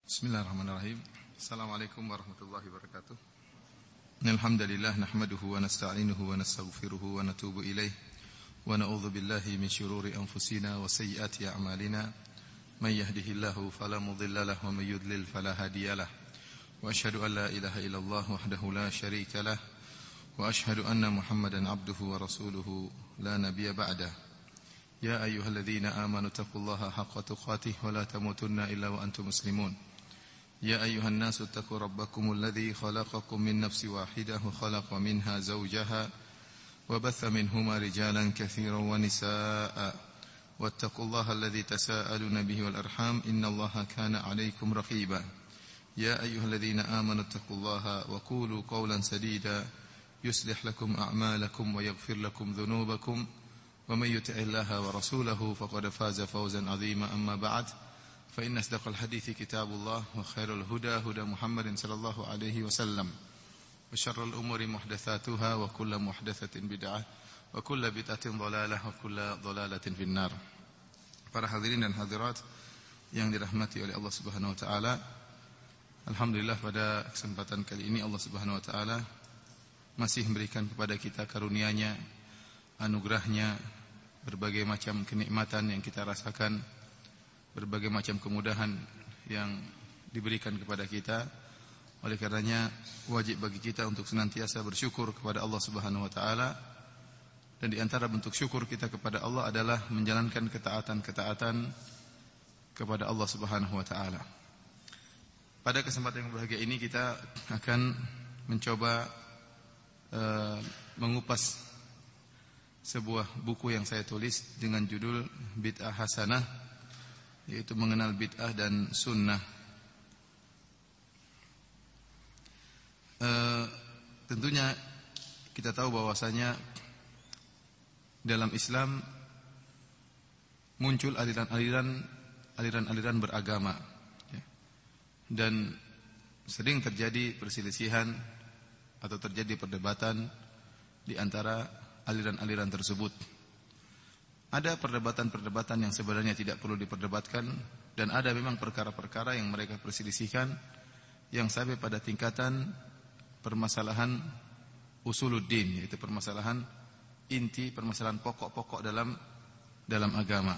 Bismillahirrahmanirrahim. Assalamualaikum warahmatullahi wabarakatuh. Alhamdulillah nahmaduhu wa nasta'inuhu wa nastaghfiruhu wa natubu ilaih wa na'udzu billahi min shururi anfusina wa sayyiati a'malina. May yahdihillahu fala mudilla lahu wa may yudlil fala hadiyalah. Wa asyhadu an la ilaha illallah wahdahu la syarika lah wa asyhadu anna Muhammadan 'abduhu wa rasuluhu la nabiyya ba'dah. Ya ayyuhalladzina amanu taqullaha haqqa tuqatih wa la tamutunna illa wa antum muslimun. يا أيها الناس اتقوا ربكم الذي خلقكم من نفس واحدة وخلق منها زوجها وبث منهما رجالا كثيرا ونساء واتقوا الله الذي تساءلون به والأرحام إن الله كان عليكم رقيبا يا أيها الذين آمنوا اتقوا الله وقولوا قولا سديدا يصلح لكم أعمالكم ويغفر لكم ذنوبكم ومن يطع الله ورسوله فقد فاز فوزا عظيما أما بعد فإن أصدق الحديث كتاب الله وخير الهدى هدى محمد صلى الله عليه وسلم وشر الأمور محدثاتها وكل محدثة بدعة وكل بدعة ضلالة وكل ضلالة في النار. Para hadirin dan hadirat yang dirahmati oleh Allah Subhanahu wa taala, alhamdulillah pada kesempatan kali ini Allah Subhanahu wa taala masih memberikan kepada kita karunia-Nya, anugerah-Nya, berbagai macam kenikmatan yang kita rasakan, berbagai macam kemudahan yang diberikan kepada kita. Oleh karenanya wajib bagi kita untuk senantiasa bersyukur kepada Allah Subhanahu wa taala. Dan di antara bentuk syukur kita kepada Allah adalah menjalankan ketaatan-ketaatan kepada Allah Subhanahu wa taala. Pada kesempatan yang berbahagia ini kita akan mencoba mengupas sebuah buku yang saya tulis dengan judul Bid'ah Hasanah, yaitu mengenal bid'ah dan sunnah. Tentunya kita tahu bahwasanya dalam Islam muncul aliran-aliran beragama, ya. Dan sering terjadi perselisihan atau terjadi perdebatan di antara aliran-aliran tersebut. Ada perdebatan-perdebatan yang sebenarnya tidak perlu diperdebatkan, dan ada memang perkara-perkara yang mereka perselisihkan yang sampai pada tingkatan permasalahan usuluddin, yaitu permasalahan inti, permasalahan pokok-pokok dalam agama.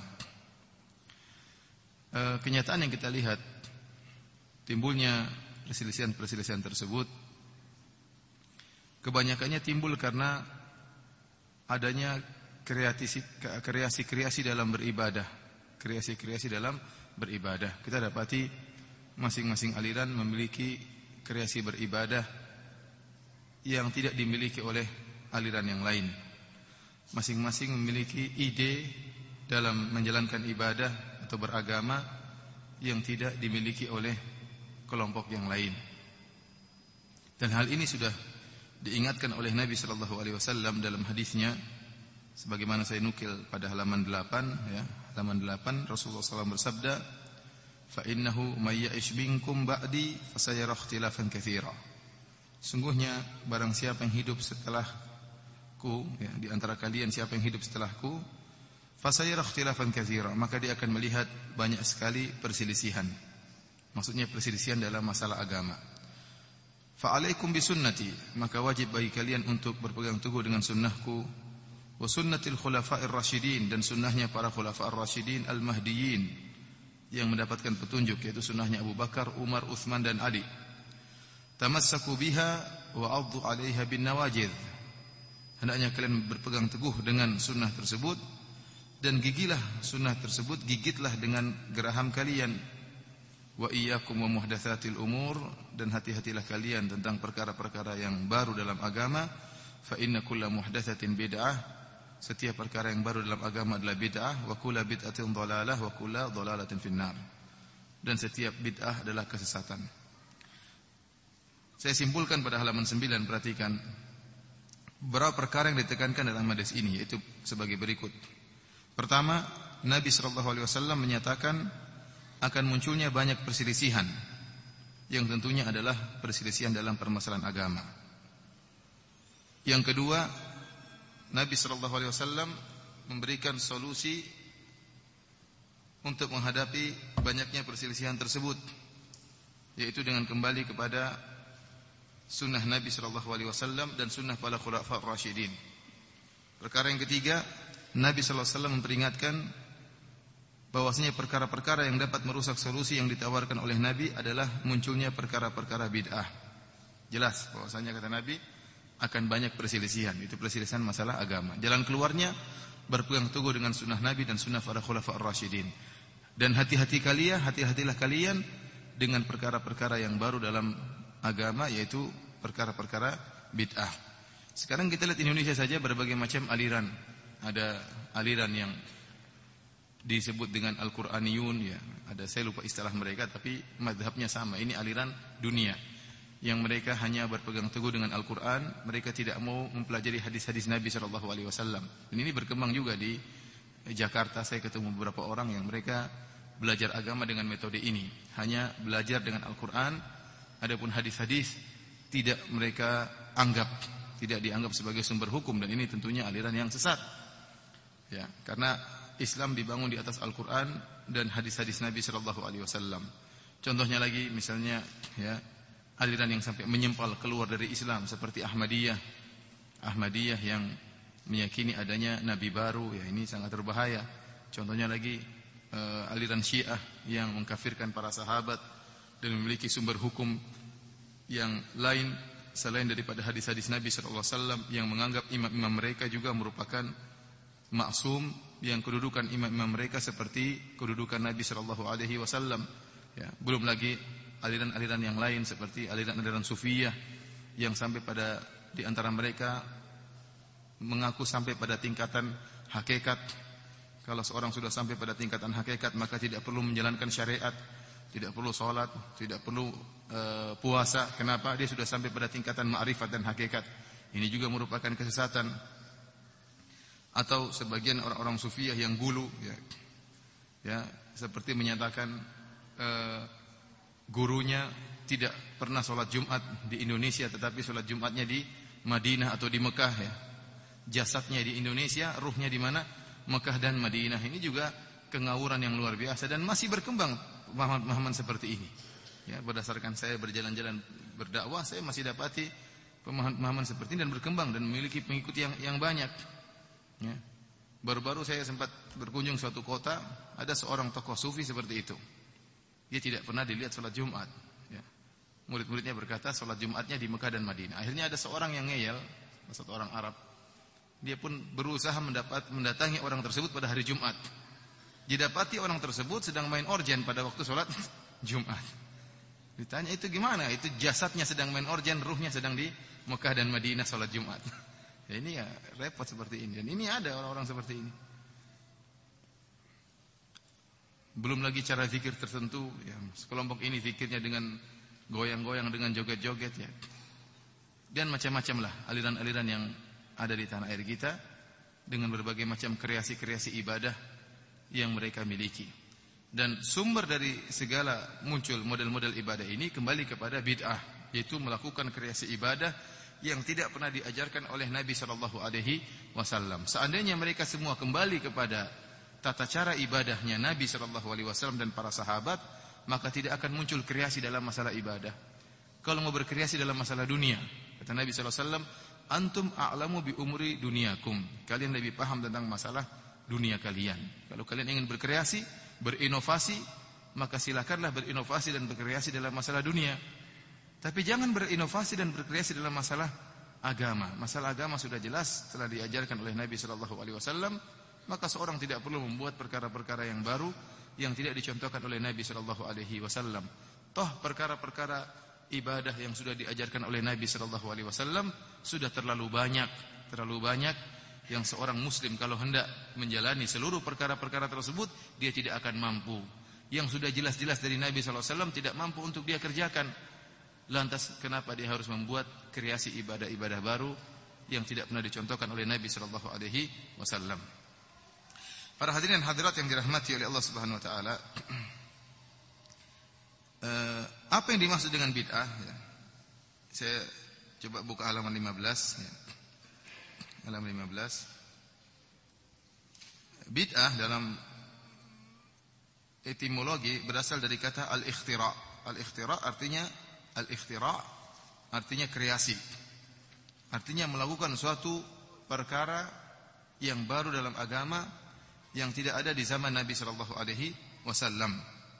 Kenyataan yang kita lihat, timbulnya perselisihan-perselisihan tersebut kebanyakannya timbul karena adanya kreasi-kreasi dalam beribadah. Kreasi-kreasi dalam beribadah. Kita dapati masing-masing aliran memiliki kreasi beribadah yang tidak dimiliki oleh aliran yang lain. Masing-masing memiliki ide dalam menjalankan ibadah atau beragama yang tidak dimiliki oleh kelompok yang lain. Dan hal ini sudah diingatkan oleh Nabi sallallahu alaihi wasallam dalam hadisnya, sebagaimana saya nukil pada halaman 8, ya, halaman 8 Rasulullah SAW bersabda, "Fa innahu may ya'ish minkum ba'di fasayara ikhtilafan katsira." Sungguhnya barang siapa yang hidup setelahku, ya, di antara kalian siapa yang hidup setelahku, fasayara ikhtilafan katsira, maka dia akan melihat banyak sekali perselisihan. Maksudnya perselisihan dalam masalah agama. Fa alaikum bisunnati, maka wajib bagi kalian untuk berpegang teguh dengan sunnahku, wa sunnatil khulafa'ir rasyidin, dan sunnahnya para khulafa'ir rasyidin al-mahdiyyin yang mendapatkan petunjuk, yaitu sunnahnya Abu Bakar, Umar, Utsman dan Ali. Tamassaku biha wa 'addu 'alaiha bin nawajidh. Hendaknya kalian berpegang teguh dengan sunnah tersebut dan gigilah sunnah tersebut, gigitlah dengan geraham kalian. Wa iyyakum wa muhdatsatil umur, dan hati-hatilah kalian tentang perkara-perkara yang baru dalam agama. Fa inna kulla muhdatsatin bid'ah, setiap perkara yang baru dalam agama adalah bid'ah, wa kullu bid'atin dhalalah wa kullu dhalalatin finnar, dan setiap bid'ah adalah kesesatan. Saya simpulkan pada halaman 9, perhatikan beberapa perkara yang ditekankan dalam hadis ini, yaitu sebagai berikut. Pertama, Nabi sallallahu alaihi wasallam menyatakan akan munculnya banyak perselisihan, yang tentunya adalah perselisihan dalam permasalahan agama. Yang kedua, Nabi sallallahu alaihi wasallam memberikan solusi untuk menghadapi banyaknya perselisihan tersebut, yaitu dengan kembali kepada sunnah Nabi sallallahu alaihi wasallam dan sunnah para khulafa rasyidin. Perkara yang ketiga, Nabi sallallahu alaihi wasallam memperingatkan bahwasanya perkara-perkara yang dapat merusak solusi yang ditawarkan oleh Nabi adalah munculnya perkara-perkara bid'ah. Jelas bahwasanya kata Nabi akan banyak perselisihan, itu perselisihan masalah agama. Jalan keluarnya berpegang teguh dengan sunnah Nabi dan sunnah para khulafa ar-rasyidin. Dan hati-hatilah kalian dengan perkara-perkara yang baru dalam agama, yaitu perkara-perkara bid'ah. Sekarang kita lihat Indonesia saja berbagai macam aliran. Ada aliran yang disebut dengan Al-Quraniyun, ya. Ada, saya lupa istilah mereka, tapi mazhabnya sama. Ini aliran dunia yang mereka hanya berpegang teguh dengan Al-Quran. Mereka tidak mau mempelajari hadis-hadis Nabi SAW. Dan ini berkembang juga di Jakarta. Saya ketemu beberapa orang yang mereka belajar agama dengan metode ini, hanya belajar dengan Al-Quran. Adapun hadis-hadis tidak mereka tidak dianggap sebagai sumber hukum, dan ini tentunya aliran yang sesat. Ya, karena Islam dibangun di atas Al-Quran dan hadis-hadis Nabi SAW. Contohnya lagi, misalnya, ya, aliran yang sampai menyempal keluar dari Islam seperti Ahmadiyah yang meyakini adanya Nabi baru, ya, ini sangat berbahaya. Contohnya lagi aliran Syiah yang mengkafirkan para sahabat dan memiliki sumber hukum yang lain selain daripada hadis-hadis Nabi SAW, yang menganggap imam-imam mereka juga merupakan maksum, yang kedudukan imam-imam mereka seperti kedudukan Nabi SAW. Ya, belum lagi aliran-aliran yang lain seperti aliran-aliran Sufiyah yang sampai pada di antara mereka mengaku sampai pada tingkatan hakikat. Kalau seorang sudah sampai pada tingkatan hakikat, maka tidak perlu menjalankan syariat, tidak perlu sholat, tidak perlu puasa. Kenapa? Dia sudah sampai pada tingkatan ma'rifat dan hakikat. Ini juga merupakan kesesatan. Atau sebagian orang-orang Sufiyah yang gulu, ya, seperti menyatakan gurunya tidak pernah sholat Jumat di Indonesia, tetapi sholat Jumatnya di Madinah atau di Mekah, ya. Jasadnya di Indonesia, ruhnya di mana? Mekah dan Madinah. Ini juga kengawuran yang luar biasa dan masih berkembang pemahaman seperti ini. Ya, berdasarkan saya berjalan-jalan berdakwah, saya masih dapati pemahaman seperti ini dan berkembang dan memiliki pengikut yang banyak. Ya. Baru-baru saya sempat berkunjung suatu kota, ada seorang tokoh sufi seperti itu. Dia tidak pernah dilihat sholat Jumat. Ya. Murid-muridnya berkata sholat Jumatnya di Mekah dan Madinah. Akhirnya ada seorang yang ngeyel, satu orang Arab. Dia pun berusaha mendatangi orang tersebut pada hari Jumat. Didapati orang tersebut sedang main organ pada waktu sholat Jumat. Ditanya, itu gimana? Itu jasadnya sedang main organ, ruhnya sedang di Mekah dan Madinah sholat Jumat. Ya, ini ya repot seperti ini. Dan ini ada orang-orang seperti ini. Belum lagi cara zikir tertentu, ya, sekelompok ini zikirnya dengan goyang-goyang, dengan joget-joget, ya. Dan macam-macam lah aliran-aliran yang ada di tanah air kita dengan berbagai macam kreasi-kreasi ibadah yang mereka miliki. Dan sumber dari segala muncul model-model ibadah ini kembali kepada bid'ah, yaitu melakukan kreasi ibadah yang tidak pernah diajarkan oleh Nabi SAW. Seandainya mereka semua kembali kepada tata cara ibadahnya Nabi SAW dan para sahabat, maka tidak akan muncul kreasi dalam masalah ibadah. Kalau mau berkreasi dalam masalah dunia, kata Nabi SAW, antum a'lamu bi umuri dunyakum. Kalian lebih paham tentang masalah dunia kalian. Kalau kalian ingin berkreasi, berinovasi, maka silakanlah berinovasi dan berkreasi dalam masalah dunia. Tapi jangan berinovasi dan berkreasi dalam masalah agama. Masalah agama sudah jelas telah diajarkan oleh Nabi SAW. Maka seorang tidak perlu membuat perkara-perkara yang baru yang tidak dicontohkan oleh Nabi SAW. Toh perkara-perkara ibadah yang sudah diajarkan oleh Nabi SAW sudah terlalu banyak yang seorang muslim kalau hendak menjalani seluruh perkara-perkara tersebut dia tidak akan mampu. Yang sudah jelas-jelas dari Nabi SAW tidak mampu untuk dia kerjakan. Lantas kenapa dia harus membuat kreasi ibadah-ibadah baru yang tidak pernah dicontohkan oleh Nabi SAW? Para hadirin dan hadirat yang dirahmati oleh Allah Subhanahu Wa Taala, apa yang dimaksud dengan bid'ah? Ya. Saya coba buka halaman 15. Ya. Halaman 15. Bid'ah dalam etimologi berasal dari kata al-ikhtira'. Al-ikhtira' artinya kreasi. Artinya melakukan suatu perkara yang baru dalam agama yang tidak ada di zaman Nabi sallallahu alaihi wasallam.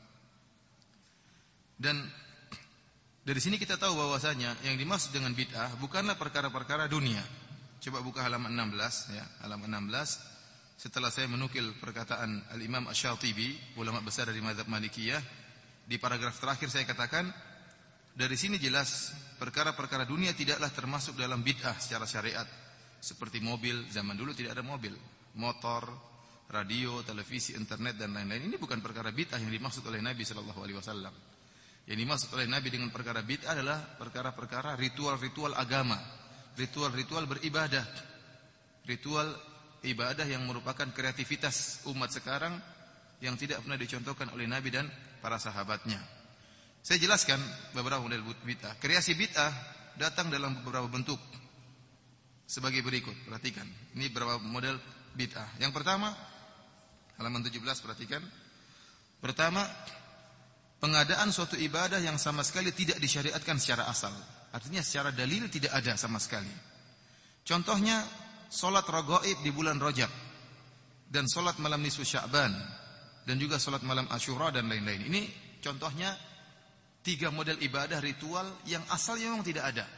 Dan dari sini kita tahu bahwasanya yang dimaksud dengan bid'ah bukanlah perkara-perkara dunia. Coba buka halaman 16 ya, halaman 16. Setelah saya menukil perkataan Al-Imam Asy-Syatibi, ulama besar dari mazhab Malikiyah, di paragraf terakhir saya katakan, dari sini jelas perkara-perkara dunia tidaklah termasuk dalam bid'ah secara syariat. Seperti mobil, zaman dulu tidak ada mobil, motor, radio, televisi, internet dan lain-lain. Ini bukan perkara bid'ah yang dimaksud oleh Nabi sallallahu alaihi wasallam. Yang dimaksud oleh Nabi dengan perkara bid'ah adalah perkara-perkara ritual-ritual agama, ritual-ritual beribadah, ritual ibadah yang merupakan kreativitas umat sekarang yang tidak pernah dicontohkan oleh Nabi dan para sahabatnya. Saya jelaskan beberapa model bid'ah. Kreasi bid'ah datang dalam beberapa bentuk sebagai berikut. Perhatikan, ini beberapa model bid'ah. Yang pertama, halaman 17, perhatikan. Pertama, pengadaan suatu ibadah yang sama sekali tidak disyariatkan secara asal. Artinya secara dalil tidak ada sama sekali. Contohnya, salat raghaib di bulan Rajab dan salat malam nisfu Sya'ban dan juga salat malam Asyura dan lain-lain. Ini contohnya 3 model ibadah ritual yang asalnya memang tidak ada.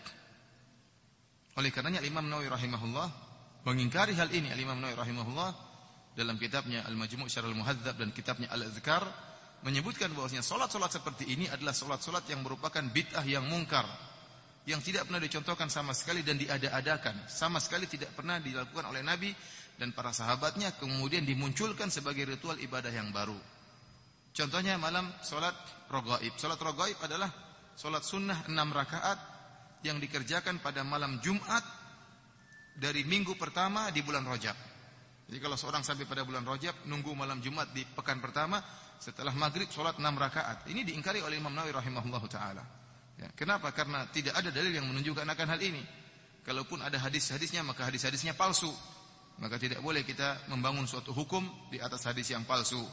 Oleh karenanya Imam Nawawi rahimahullah mengingkari hal ini. Imam Nawawi rahimahullah dalam kitabnya Al-Majmu' Syarh Al-Muhadzab dan kitabnya Al-Azkar menyebutkan bahwasanya salat-salat seperti ini adalah salat-salat yang merupakan bid'ah yang mungkar, yang tidak pernah dicontohkan sama sekali dan diada-adakan, sama sekali tidak pernah dilakukan oleh Nabi dan para sahabatnya, kemudian dimunculkan sebagai ritual ibadah yang baru. Contohnya malam salat raghaib. Salat raghaib adalah salat sunnah 6 rakaat yang dikerjakan pada malam Jumat dari minggu pertama di bulan Rajab. Jadi kalau seorang sampai pada bulan Rajab, nunggu malam Jumat di pekan pertama, setelah maghrib salat 6 rakaat. Ini diingkari oleh Imam Nawawi rahimahullahu taala. Ya, kenapa? Karena tidak ada dalil yang menunjukkan akan hal ini. Kalaupun ada hadis-hadisnya, maka hadis-hadisnya palsu. Maka tidak boleh kita membangun suatu hukum di atas hadis yang palsu.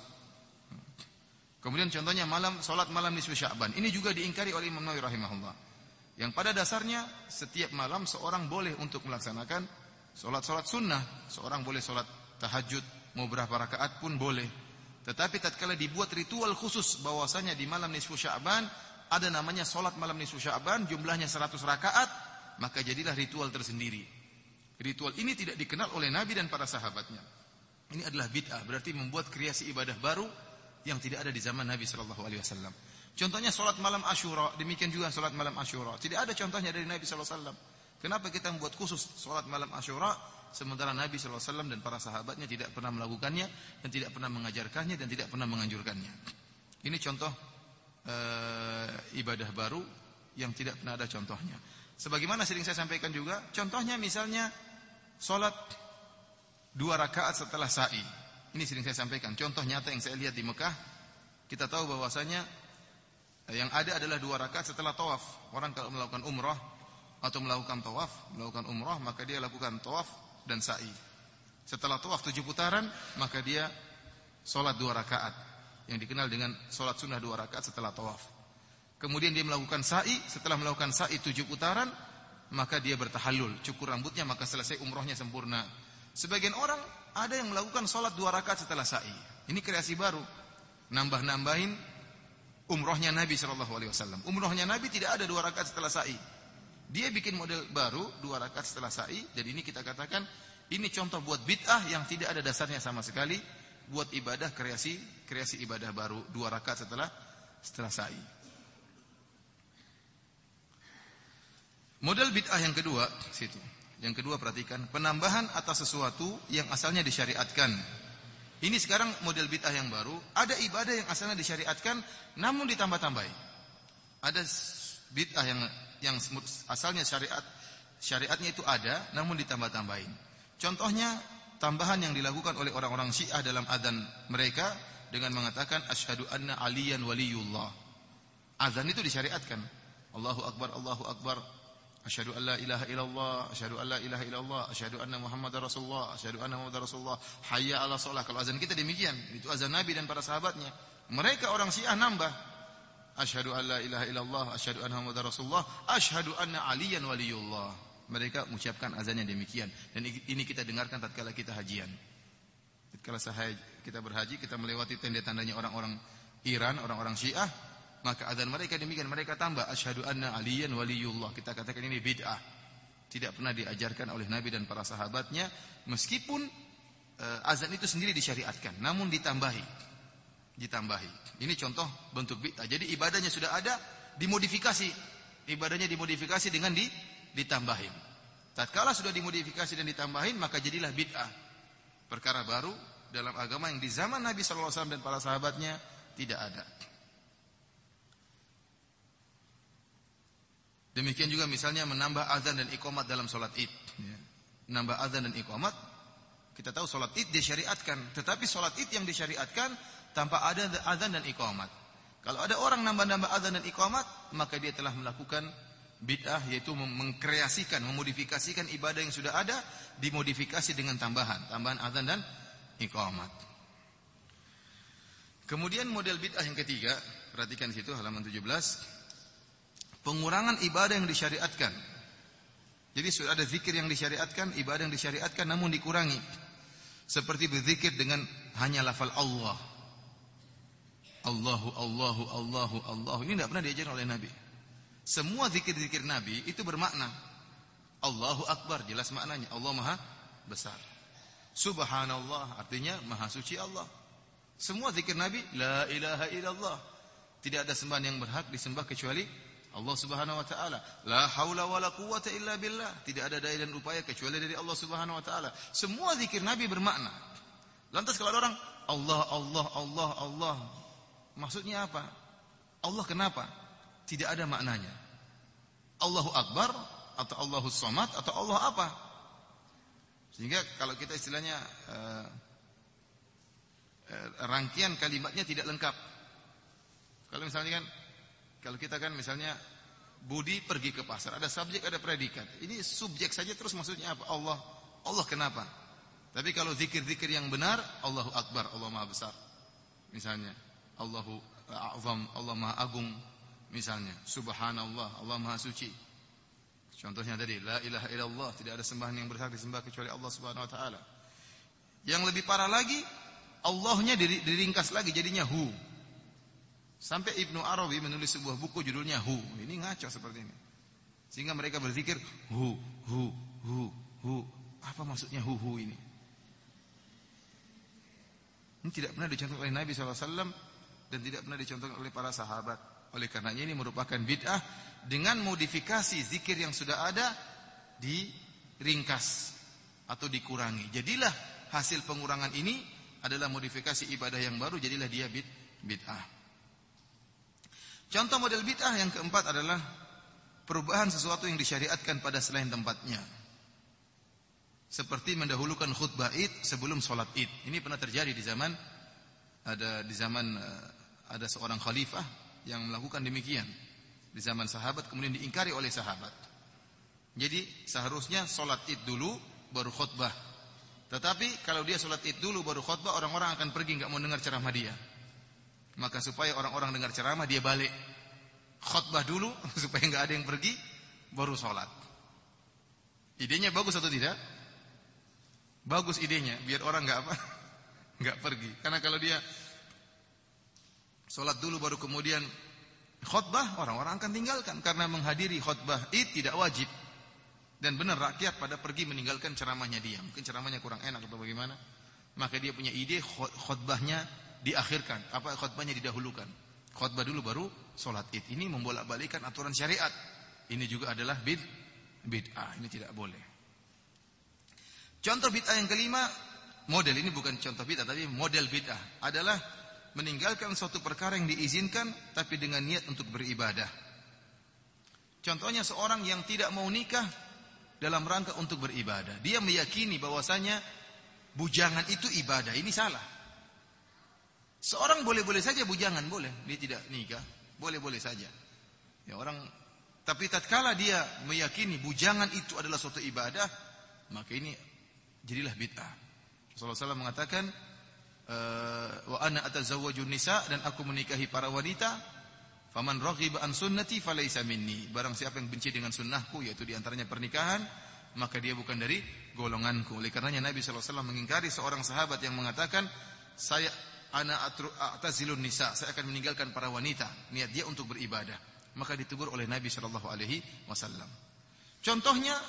Kemudian contohnya salat malam nisfu Sya'ban. Ini juga diingkari oleh Imam Nawawi rahimahullah. Yang pada dasarnya setiap malam seorang boleh untuk melaksanakan salat-salat sunnah. Seorang boleh salat tahajud, mau berapa rakaat pun boleh. Tetapi tatkala dibuat ritual khusus bahwasanya di malam nisfu Sya'ban ada namanya salat malam nisfu Sya'ban, jumlahnya 100 rakaat, maka jadilah ritual tersendiri. Ritual ini tidak dikenal oleh Nabi dan para sahabatnya. Ini adalah bid'ah, berarti membuat kreasi ibadah baru yang tidak ada di zaman Nabi sallallahu alaihi wasallam. Contohnya salat malam Asyura, demikian juga salat malam Asyura. Tidak ada contohnya dari Nabi sallallahu alaihi wasallam. Kenapa kita membuat khusus salat malam Asyura sementara Nabi sallallahu alaihi wasallam dan para sahabatnya tidak pernah melakukannya dan tidak pernah mengajarkannya dan tidak pernah menganjurkannya. Ini contoh ibadah baru yang tidak pernah ada contohnya. Sebagaimana sering saya sampaikan juga, contohnya misalnya salat 2 rakaat setelah sa'i. Ini sering saya sampaikan. Contoh nyata yang saya lihat di Mekah, kita tahu bahwasanya yang ada adalah 2 rakaat setelah tawaf. Orang kalau melakukan umrah atau melakukan tawaf, melakukan umrah, maka dia lakukan tawaf dan sa'i. Setelah tawaf 7 putaran, maka dia salat 2 rakaat yang dikenal dengan salat sunnah 2 rakaat setelah tawaf. Kemudian dia melakukan sa'i, setelah melakukan sa'i 7 putaran, maka dia bertahallul, cukur rambutnya, maka selesai umrahnya sempurna. Sebagian orang ada yang melakukan salat 2 rakaat setelah sa'i. Ini kreasi baru. Nambah-nambahin umrahnya Nabi sallallahu alaihi wasallam. Umrahnya Nabi tidak ada 2 rakaat setelah sa'i. Dia bikin model baru 2 rakaat setelah sa'i. Jadi ini kita katakan ini contoh buat bid'ah yang tidak ada dasarnya sama sekali, buat ibadah kreasi ibadah baru 2 rakaat setelah sa'i. Model bid'ah yang kedua situ. Yang kedua perhatikan, penambahan atas sesuatu yang asalnya disyariatkan. Ini sekarang model bid'ah yang baru, ada ibadah yang asalnya disyariatkan namun ditambah-tambahi. Ada bid'ah yang asalnya syariatnya itu ada namun ditambah-tambahin. Contohnya tambahan yang dilakukan oleh orang-orang Syiah dalam adzan mereka dengan mengatakan asyhadu anna aliyan waliyullah. Adzan itu disyariatkan. Allahu akbar, Allahu akbar. Asyhadu an la ilaha illallah, asyhadu an la ilaha illallah, asyhadu anna Muhammadar Rasulullah, asyhadu anna Muhammadar Rasulullah, hayya 'alas shalah. Kalau azan kita demikian, itu azan Nabi dan para sahabatnya. Mereka orang Syiah nambah Asyhadu an la ilaha illallah, asyhadu anna Muhammadar Rasulullah, asyhadu anna Aliyan waliyullah. Mereka mengucapkan azannya demikian. Dan ini kita dengarkan tatkala kita hajian. Tatkala kita berhaji, kita melewati tanda-tandanya orang-orang Iran, orang-orang Syiah, maka azan mereka demikian, mereka tambah asyhadu anna Aliyan waliyullah. Kita katakan ini bid'ah. Tidak pernah diajarkan oleh Nabi dan para sahabatnya, meskipun azan itu sendiri disyariatkan, namun ditambahi. Ini contoh bentuk bid'ah. Jadi ibadahnya sudah ada, dimodifikasi. Ibadahnya dimodifikasi dengan ditambahin. Tatkala sudah dimodifikasi dan ditambahin, maka jadilah bid'ah. Perkara baru dalam agama yang di zaman Nabi SAW dan para sahabatnya tidak ada. Demikian juga misalnya menambah azan dan iqamat dalam sholat id. Menambah azan dan iqamat. Kita tahu sholat id disyariatkan. Tetapi sholat id yang disyariatkan tanpa ada azan dan iqamat. Kalau ada orang nambah-nambah azan dan iqamat, maka dia telah melakukan bid'ah, yaitu mengkreasikan, memodifikasikan ibadah yang sudah ada, dimodifikasi dengan tambahan azan dan iqamat. Kemudian model bid'ah yang ketiga, perhatikan situ halaman 17, pengurangan ibadah yang disyariatkan. Jadi sudah ada zikir yang disyariatkan, ibadah yang disyariatkan namun dikurangi. Seperti berzikir dengan hanya lafal Allah. Allahu, Allahu, Allahu, Allahu. Ini tidak pernah diajarkan oleh Nabi. Semua zikir-zikir Nabi itu bermakna. Allahu Akbar, jelas maknanya. Allah Maha Besar. Subhanallah, artinya Maha Suci Allah. Semua zikir Nabi, La ilaha illallah. Tidak ada sembahan yang berhak disembah kecuali Allah Subhanahu wa taala. La haula wala quwwata illa billah. Tidak ada daya dan upaya kecuali dari Allah Subhanahu wa taala. Semua zikir Nabi bermakna. Lantas kalau ada orang Allah, Allah, Allah, Allah, maksudnya apa? Allah kenapa? Tidak ada maknanya. Allahu Akbar atau Allahus Samad atau Allah apa? Sehingga kalau kita istilahnya rangkaian kalimatnya tidak lengkap. Kalau misalnya kalau kita kan misalnya Budi pergi ke pasar, ada subjek, ada predikat. Ini subjek saja terus maksudnya apa? Allah. Allah kenapa? Tapi kalau zikir-zikir yang benar, Allahu Akbar, Allah Maha Besar. Misalnya, Allahu A'zam, Allah Maha Agung. Misalnya, Subhanallah, Allah Maha Suci. Contohnya tadi, La ilaha illallah, tidak ada sembahan yang berhak disembah kecuali Allah Subhanahu wa taala. Yang lebih parah lagi, Allahnya diringkas lagi jadinya hu. Sampai Ibnu Arabi menulis sebuah buku judulnya Hu. Ini ngaco seperti ini. Sehingga mereka berzikir hu, hu, hu, hu. Apa maksudnya hu ini? Ini tidak pernah dicontohkan oleh Nabi SAW dan tidak pernah dicontohkan oleh para sahabat. Oleh karenanya ini merupakan bid'ah dengan modifikasi zikir yang sudah ada diringkas atau dikurangi. Jadilah hasil pengurangan ini adalah modifikasi ibadah yang baru, jadilah dia bid'ah. Contoh model bid'ah yang keempat adalah perubahan sesuatu yang disyariatkan pada selain tempatnya. Seperti mendahulukan khutbah Id sebelum sholat Id. Ini pernah terjadi di zaman ada seorang khalifah yang melakukan demikian. Di zaman sahabat kemudian diingkari oleh sahabat. Jadi seharusnya sholat Id dulu baru khutbah. Tetapi kalau dia sholat Id dulu baru khutbah, orang-orang akan pergi enggak mau dengar ceramah dia. Maka supaya orang-orang dengar ceramah, dia balik khutbah dulu supaya enggak ada yang pergi, baru sholat. Idenya bagus atau tidak? Bagus idenya, biar orang enggak pergi. Karena kalau dia sholat dulu baru kemudian khutbah, orang-orang akan tinggalkan. Karena menghadiri khutbah Id tidak wajib. Dan benar rakyat pada pergi meninggalkan ceramahnya dia. Mungkin ceramahnya kurang enak atau bagaimana. Maka dia punya ide khutbahnya diakhirkan, khutbahnya didahulukan. Khutbah dulu baru sholat Id. Ini membolak-balikan aturan syariat. Ini juga adalah bid'ah. Ini tidak boleh. Contoh bid'ah yang kelima, model ini bukan contoh bid'ah tapi model bid'ah adalah meninggalkan suatu perkara yang diizinkan tapi dengan niat untuk beribadah. Contohnya seorang yang tidak mau nikah dalam rangka untuk beribadah. Dia meyakini bahwasanya bujangan itu ibadah. Ini salah. Seorang boleh-boleh saja bujangan, boleh. Dia tidak nikah, boleh-boleh saja. Ya orang, tapi tatkala dia meyakini bujangan itu adalah suatu ibadah, maka ini jadilah bid'ah. Rasulullah SAW mengatakan, wa ana atazawwajun nisa, dan aku menikahi para wanita Faman raghiba an sunnati falaysa minni. Barang siapa yang benci dengan sunnahku, yaitu di antaranya pernikahan, maka dia bukan dari golonganku. Oleh karenanya Nabi sallallahu alaihi wasallam mengingkari seorang sahabat yang mengatakan, ana atazilun nisa, saya akan meninggalkan para wanita, niat dia untuk beribadah. Maka ditegur oleh Nabi sallallahu alaihi wasallam. Contohnya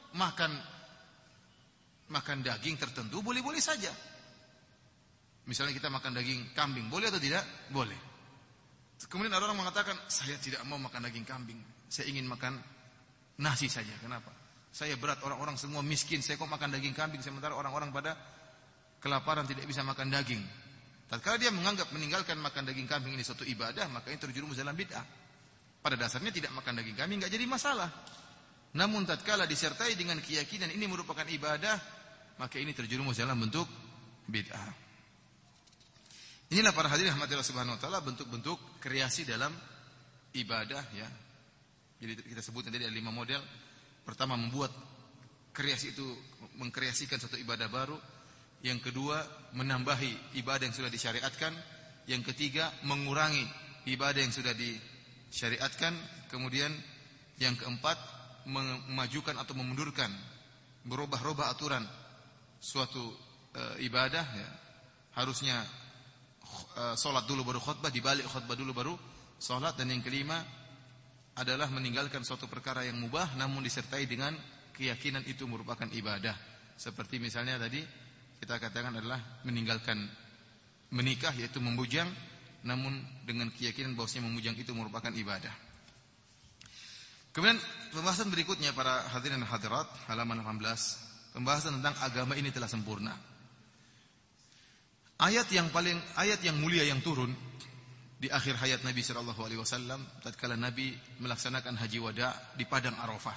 makan daging tertentu boleh-boleh saja. Misalnya kita makan daging kambing, boleh atau tidak? Boleh. Kemudian ada orang mengatakan, saya tidak mau makan daging kambing, saya ingin makan nasi saja. Kenapa? Saya berat, orang-orang semua miskin, saya kok makan daging kambing, sementara orang-orang pada kelaparan tidak bisa makan daging. Tatkala dia menganggap meninggalkan makan daging kambing ini suatu ibadah, maka ini terjerumus dalam bid'ah. Pada dasarnya tidak makan daging kambing enggak jadi masalah. Namun tatkala disertai dengan keyakinan ini merupakan ibadah, maka ini terjerumus dalam bentuk bid'ah. Inilah para hadirin rahmatillah subhanahu wa ta'ala, bentuk-bentuk kreasi dalam ibadah ya. Jadi kita sebutkan tadi ada 5 model. Pertama, membuat kreasi itu, mengkreasikan satu ibadah baru. Yang kedua, menambahi ibadah yang sudah disyariatkan. Yang ketiga, mengurangi ibadah yang sudah disyariatkan. Kemudian yang keempat, memajukan atau memundurkan, berubah-ubah aturan suatu ibadah ya. Harusnya salat dulu baru khutbah, dibalik khutbah dulu baru salat. Dan yang kelima adalah meninggalkan suatu perkara yang mubah namun disertai dengan keyakinan itu merupakan ibadah. Seperti misalnya tadi kita katakan adalah meninggalkan menikah, yaitu membujang, namun dengan keyakinan bahwasanya memujang itu merupakan ibadah. Kemudian pembahasan berikutnya para hadirin dan hadirat, halaman 18, pembahasan tentang agama ini telah sempurna. Ayat yang mulia yang turun di akhir hayat Nabi sallallahu alaihi wasallam tatkala Nabi melaksanakan haji wada di padang Arafah,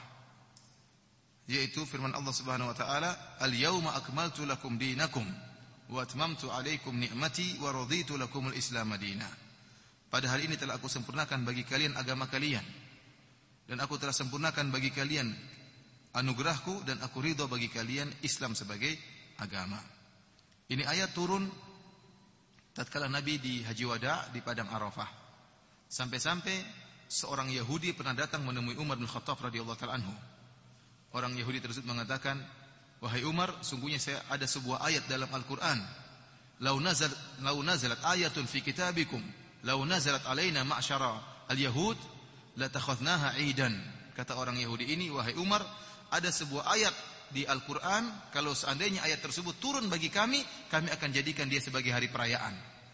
yaitu firman Allah Subhanahu wa taala, "Al-yauma akmaltu lakum dinakum wa atmamtu 'alaikum ni'mati wa raditu lakumul Islam madina." Pada hari ini telah aku sempurnakan bagi kalian agama kalian, dan aku telah sempurnakan bagi kalian anugerahku, dan aku ridha bagi kalian Islam sebagai agama. Ini ayat turun tatkala Nabi di Haji Wada di padang Arafah. Sampai-sampai seorang Yahudi pernah datang menemui Umar bin Khattab radhiyallahu taala anhu. Orang Yahudi tersebut mengatakan, "Wahai Umar, sungguhnya saya ada sebuah ayat dalam Al-Qur'an. Lau nazalat ayatun fi kitabikum, lau nazalat alaina ma'syara al-yahud, la takhadnaha 'idan." Kata orang Yahudi ini, "Wahai Umar, ada sebuah ayat di Al-Quran, kalau seandainya ayat tersebut turun bagi kami akan jadikan dia sebagai hari perayaan."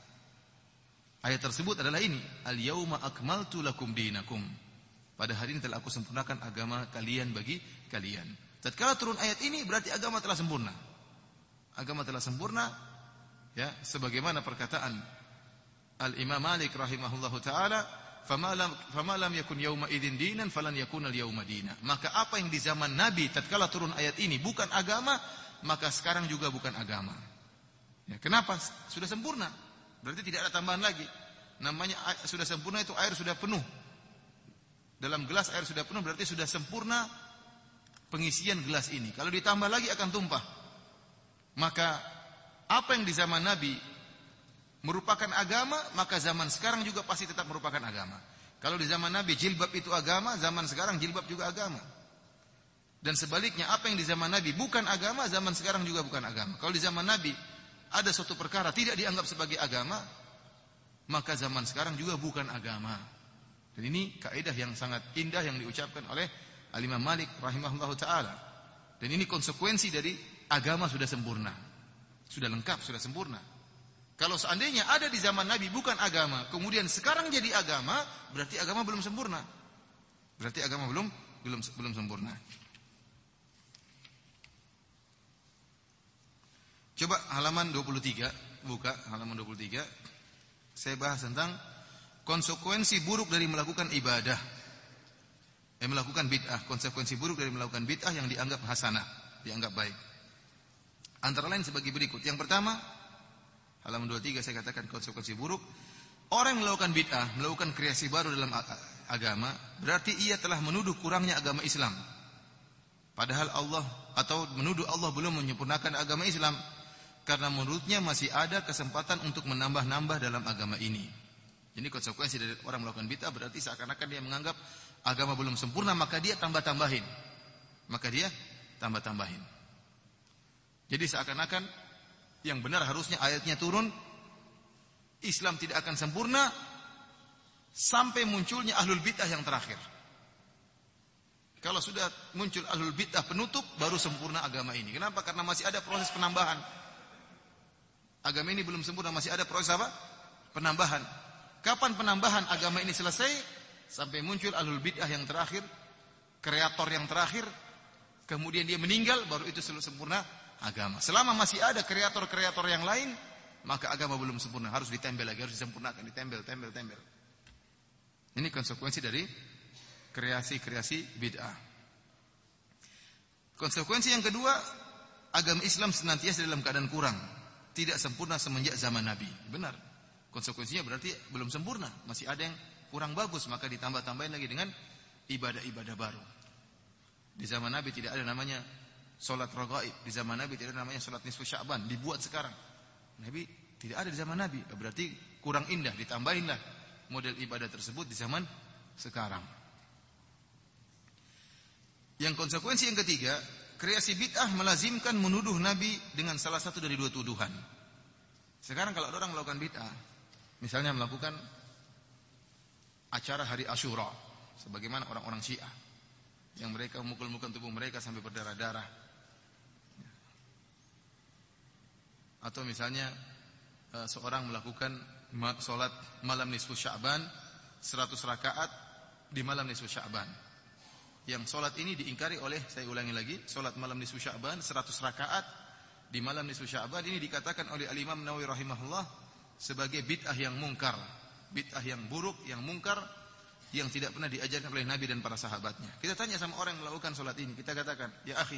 Ayat tersebut adalah ini, "Al-yauma akmaltu lakum dinakum." Pada hari ini telah aku sempurnakan agama kalian bagi kalian. Tatkala turun ayat ini berarti agama telah sempurna. Agama telah sempurna ya, sebagaimana perkataan Al-Imam Malik rahimahullahu taala, "Fama lam yakun yauma idzin dinan falan yakuna al-yauma dina." Maka apa yang di zaman Nabi tatkala turun ayat ini bukan agama, maka sekarang juga bukan agama. Ya, kenapa? Sudah sempurna. Berarti tidak ada tambahan lagi. Namanya sudah sempurna itu air sudah penuh. Dalam gelas air sudah penuh, berarti sudah sempurna pengisian gelas ini. Kalau ditambah lagi akan tumpah. Maka apa yang di zaman Nabi merupakan agama, maka zaman sekarang juga pasti tetap merupakan agama. Kalau di zaman Nabi jilbab itu agama, zaman sekarang jilbab juga agama. Dan sebaliknya, apa yang di zaman Nabi bukan agama, zaman sekarang juga bukan agama. Kalau di zaman Nabi ada suatu perkara tidak dianggap sebagai agama, maka zaman sekarang juga bukan agama. Dan ini kaidah yang sangat indah yang diucapkan oleh Al-Imam Malik rahimahullahu taala. Dan ini konsekuensi dari agama sudah sempurna. Sudah lengkap, sudah sempurna. Kalau seandainya ada di zaman Nabi bukan agama, kemudian sekarang jadi agama, berarti agama belum sempurna. Berarti agama belum sempurna. Coba halaman 23, buka halaman 23. Saya bahas tentang konsekuensi buruk dari melakukan ibadah. Melakukan bid'ah, konsekuensi buruk dari melakukan bid'ah yang dianggap hasanah, dianggap baik. Antara lain sebagai berikut. Yang pertama, halaman 23 saya katakan konsekuensi buruk. Orang yang melakukan bid'ah, melakukan kreasi baru dalam agama, berarti ia telah menuduh kurangnya agama Islam. Padahal menuduh Allah belum menyempurnakan agama Islam, karena menurutnya masih ada kesempatan untuk menambah-nambah dalam agama ini. Ini konsekuensi dari orang melakukan bid'ah, berarti seakan-akan dia menganggap agama belum sempurna, maka dia tambah-tambahin. Jadi seakan-akan yang benar harusnya ayatnya turun, Islam tidak akan sempurna sampai munculnya ahlul bid'ah yang terakhir. Kalau sudah muncul ahlul bid'ah penutup, baru sempurna agama ini. Kenapa? Karena masih ada proses penambahan. Agama ini belum sempurna, masih ada proses apa? Penambahan. Kapan penambahan agama ini selesai? Sampai muncul ahlul bid'ah yang terakhir, kreator yang terakhir, kemudian dia meninggal, baru itu sempurna agama. Selama masih ada kreator-kreator yang lain, maka agama belum sempurna, harus ditempel lagi, harus disempurnakan, ditempel. Ini konsekuensi dari kreasi-kreasi bid'ah. Konsekuensi yang kedua, agama Islam senantiasa dalam keadaan kurang, tidak sempurna semenjak zaman Nabi. Benar. Konsekuensinya berarti belum sempurna, masih ada yang kurang bagus, maka ditambah-tambahin lagi dengan ibadah-ibadah baru. Di zaman Nabi tidak ada namanya salat raghaib, di zaman Nabi tidak ada namanya salat nisfu Sya'ban, dibuat sekarang. Nabi tidak ada di zaman Nabi, berarti kurang indah, ditambahinlah model ibadah tersebut di zaman sekarang. Yang konsekuensi yang ketiga, kreasi bid'ah melazimkan menuduh Nabi dengan salah satu dari dua tuduhan. Sekarang kalau ada orang melakukan bid'ah, misalnya melakukan acara hari Asyura, sebagaimana orang-orang Syiah yang mereka memukul-mukul tubuh mereka sampai berdarah-darah. Atau misalnya seorang melakukan salat malam nisfu Sya'ban 100 rakaat di malam nisfu Sya'ban. Yang salat ini diingkari oleh, saya ulangi lagi, salat malam nisfu Sya'ban 100 rakaat di malam nisfu Sya'ban ini dikatakan oleh Al-Imam Nawawi rahimahullah sebagai bid'ah yang mungkar, bid'ah yang buruk, yang mungkar, yang tidak pernah diajarkan oleh Nabi dan para sahabatnya. Kita tanya sama orang yang melakukan salat ini, kita katakan, ya akhi,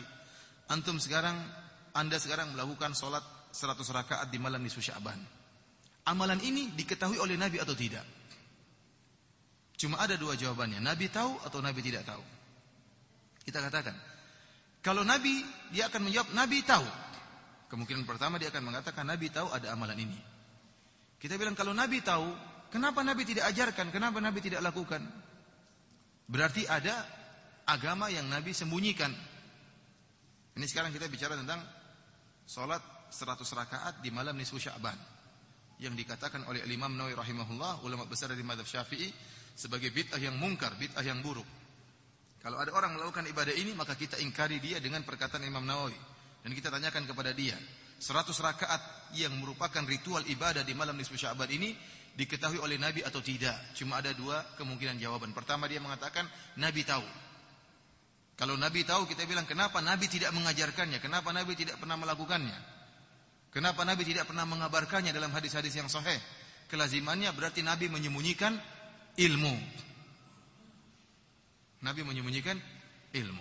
Anda sekarang melakukan salat 100 rakaat di malam nisfu Sya'ban. Amalan ini diketahui oleh Nabi atau tidak? Cuma ada dua jawabannya, Nabi tahu atau Nabi tidak tahu. Kita katakan, kalau Nabi, dia akan menjawab Nabi tahu. Kemungkinan pertama dia akan mengatakan Nabi tahu ada amalan ini. Kita bilang kalau Nabi tahu, kenapa Nabi tidak ajarkan? Kenapa Nabi tidak lakukan? Berarti ada agama yang Nabi sembunyikan. Ini sekarang kita bicara tentang salat 100 rakaat di malam nisfu Sya'ban yang dikatakan oleh Imam Nawawi rahimahullah, ulama besar dari mazhab Syafi'i, sebagai bid'ah yang mungkar, bid'ah yang buruk. Kalau ada orang melakukan ibadah ini, maka kita ingkari dia dengan perkataan Imam Nawawi dan kita tanyakan kepada dia, 100 rakaat yang merupakan ritual ibadah di malam nisfu Sya'ban ini diketahui oleh Nabi atau tidak? Cuma ada dua kemungkinan jawaban. Pertama, dia mengatakan Nabi tahu. Kalau Nabi tahu, kita bilang kenapa Nabi tidak mengajarkannya? Kenapa Nabi tidak pernah melakukannya? Kenapa Nabi tidak pernah mengabarkannya dalam hadis-hadis yang sahih? Kelazimannya berarti Nabi menyembunyikan ilmu. Nabi menyembunyikan ilmu.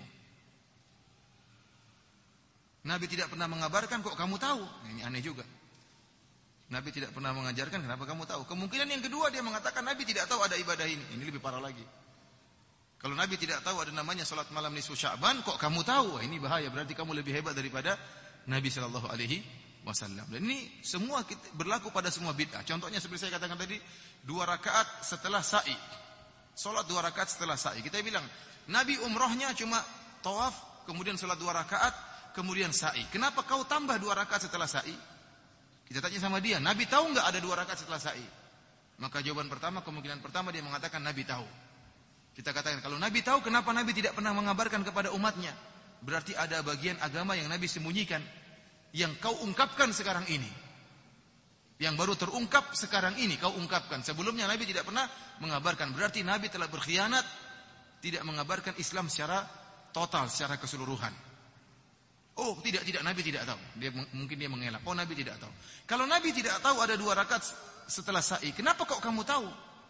Nabi tidak pernah mengabarkan, kok kamu tahu? Ini aneh juga. Nabi tidak pernah mengajarkan, kenapa kamu tahu? Kemungkinan yang kedua, dia mengatakan Nabi tidak tahu ada ibadah ini. Ini lebih parah lagi. Kalau Nabi tidak tahu ada namanya salat malam nisfu Sya'ban, kok kamu tahu? Wah, ini bahaya, berarti kamu lebih hebat daripada Nabi sallallahu alaihi wasallam. Dan ini semua berlaku pada semua bid'ah. Contohnya seperti saya katakan tadi, 2 rakaat setelah sa'i. Salat 2 rakaat setelah sa'i. Kita bilang, Nabi umrohnya cuma tawaf, kemudian salat 2 rakaat, kemudian sa'i. Kenapa kau tambah 2 rakaat setelah sa'i? Kita tanya sama dia, Nabi tahu enggak ada 2 rakaat setelah sa'i? Maka jawaban pertama, kemungkinan pertama dia mengatakan Nabi tahu. Kita katakan, kalau Nabi tahu, kenapa Nabi tidak pernah mengabarkan kepada umatnya? Berarti ada bagian agama yang Nabi sembunyikan, yang kau ungkapkan sekarang ini. Yang baru terungkap sekarang ini kau ungkapkan. Sebelumnya Nabi tidak pernah mengabarkan. Berarti Nabi telah berkhianat, tidak mengabarkan Islam secara total, secara keseluruhan. Oh, tidak, Nabi tidak tahu. Mungkin dia mengelak. Oh, Nabi tidak tahu. Kalau Nabi tidak tahu ada 2 rakaat setelah sa'i, kenapa kok kamu tahu?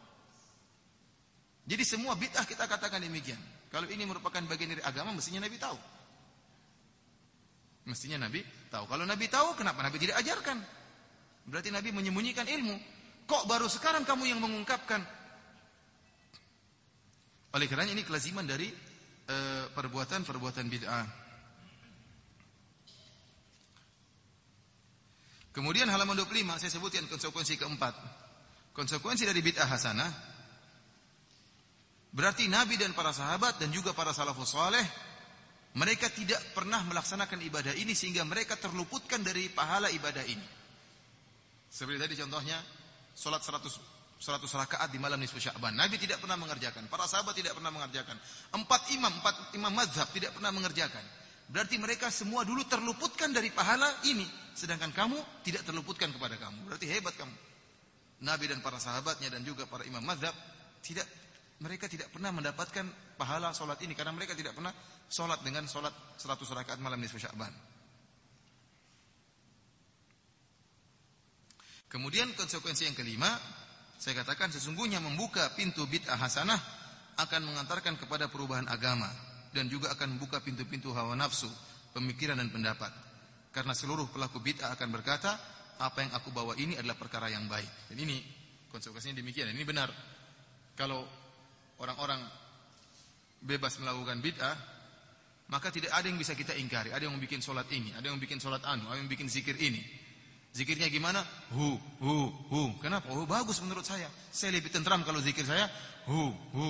Jadi semua bid'ah kita katakan demikian. Kalau ini merupakan bagian dari agama, mestinya Nabi tahu. Mestinya Nabi tahu. Kalau Nabi tahu, kenapa Nabi tidak ajarkan? Berarti Nabi menyembunyikan ilmu. Kok baru sekarang kamu yang mengungkapkan? Oleh kerana ini kelaziman dari perbuatan-perbuatan bid'ah. Kemudian halaman 25 saya sebutkan konsekuensi keempat. konsekuensi dari bid'ah hasanah berarti Nabi dan para sahabat dan juga para salafus saleh mereka tidak pernah melaksanakan ibadah ini sehingga mereka terluputkan dari pahala ibadah ini. Seperti tadi contohnya salat 100 rakaat di malam nisfu Sya'ban. Nabi tidak pernah mengerjakan, para sahabat tidak pernah mengerjakan. 4 imam mazhab tidak pernah mengerjakan. Berarti mereka semua dulu terluputkan dari pahala ini, sedangkan kamu tidak terluputkan kepada kamu. Berarti hebat kamu. Nabi dan para sahabatnya dan juga para imam mazhab mereka tidak pernah mendapatkan pahala solat ini karena mereka tidak pernah solat dengan solat 100 rakaat malam nisfu Sya'ban. Kemudian konsekuensi yang kelima, saya katakan sesungguhnya membuka pintu bid'ah hasanah akan mengantarkan kepada perubahan agama dan juga akan membuka pintu-pintu hawa nafsu, pemikiran dan pendapat. Karena seluruh pelaku bid'ah akan berkata, apa yang aku bawa ini adalah perkara yang baik. Dan ini konsekuensinya demikian. Ini benar. Kalau orang-orang bebas melakukan bid'ah, maka tidak ada yang bisa kita ingkari. Ada yang bikin solat ini, ada yang bikin solat anu, ada yang bikin zikir ini. Zikirnya gimana? Hu. Kenapa? Oh, bagus menurut saya. Saya lebih tentram kalau zikir saya hu.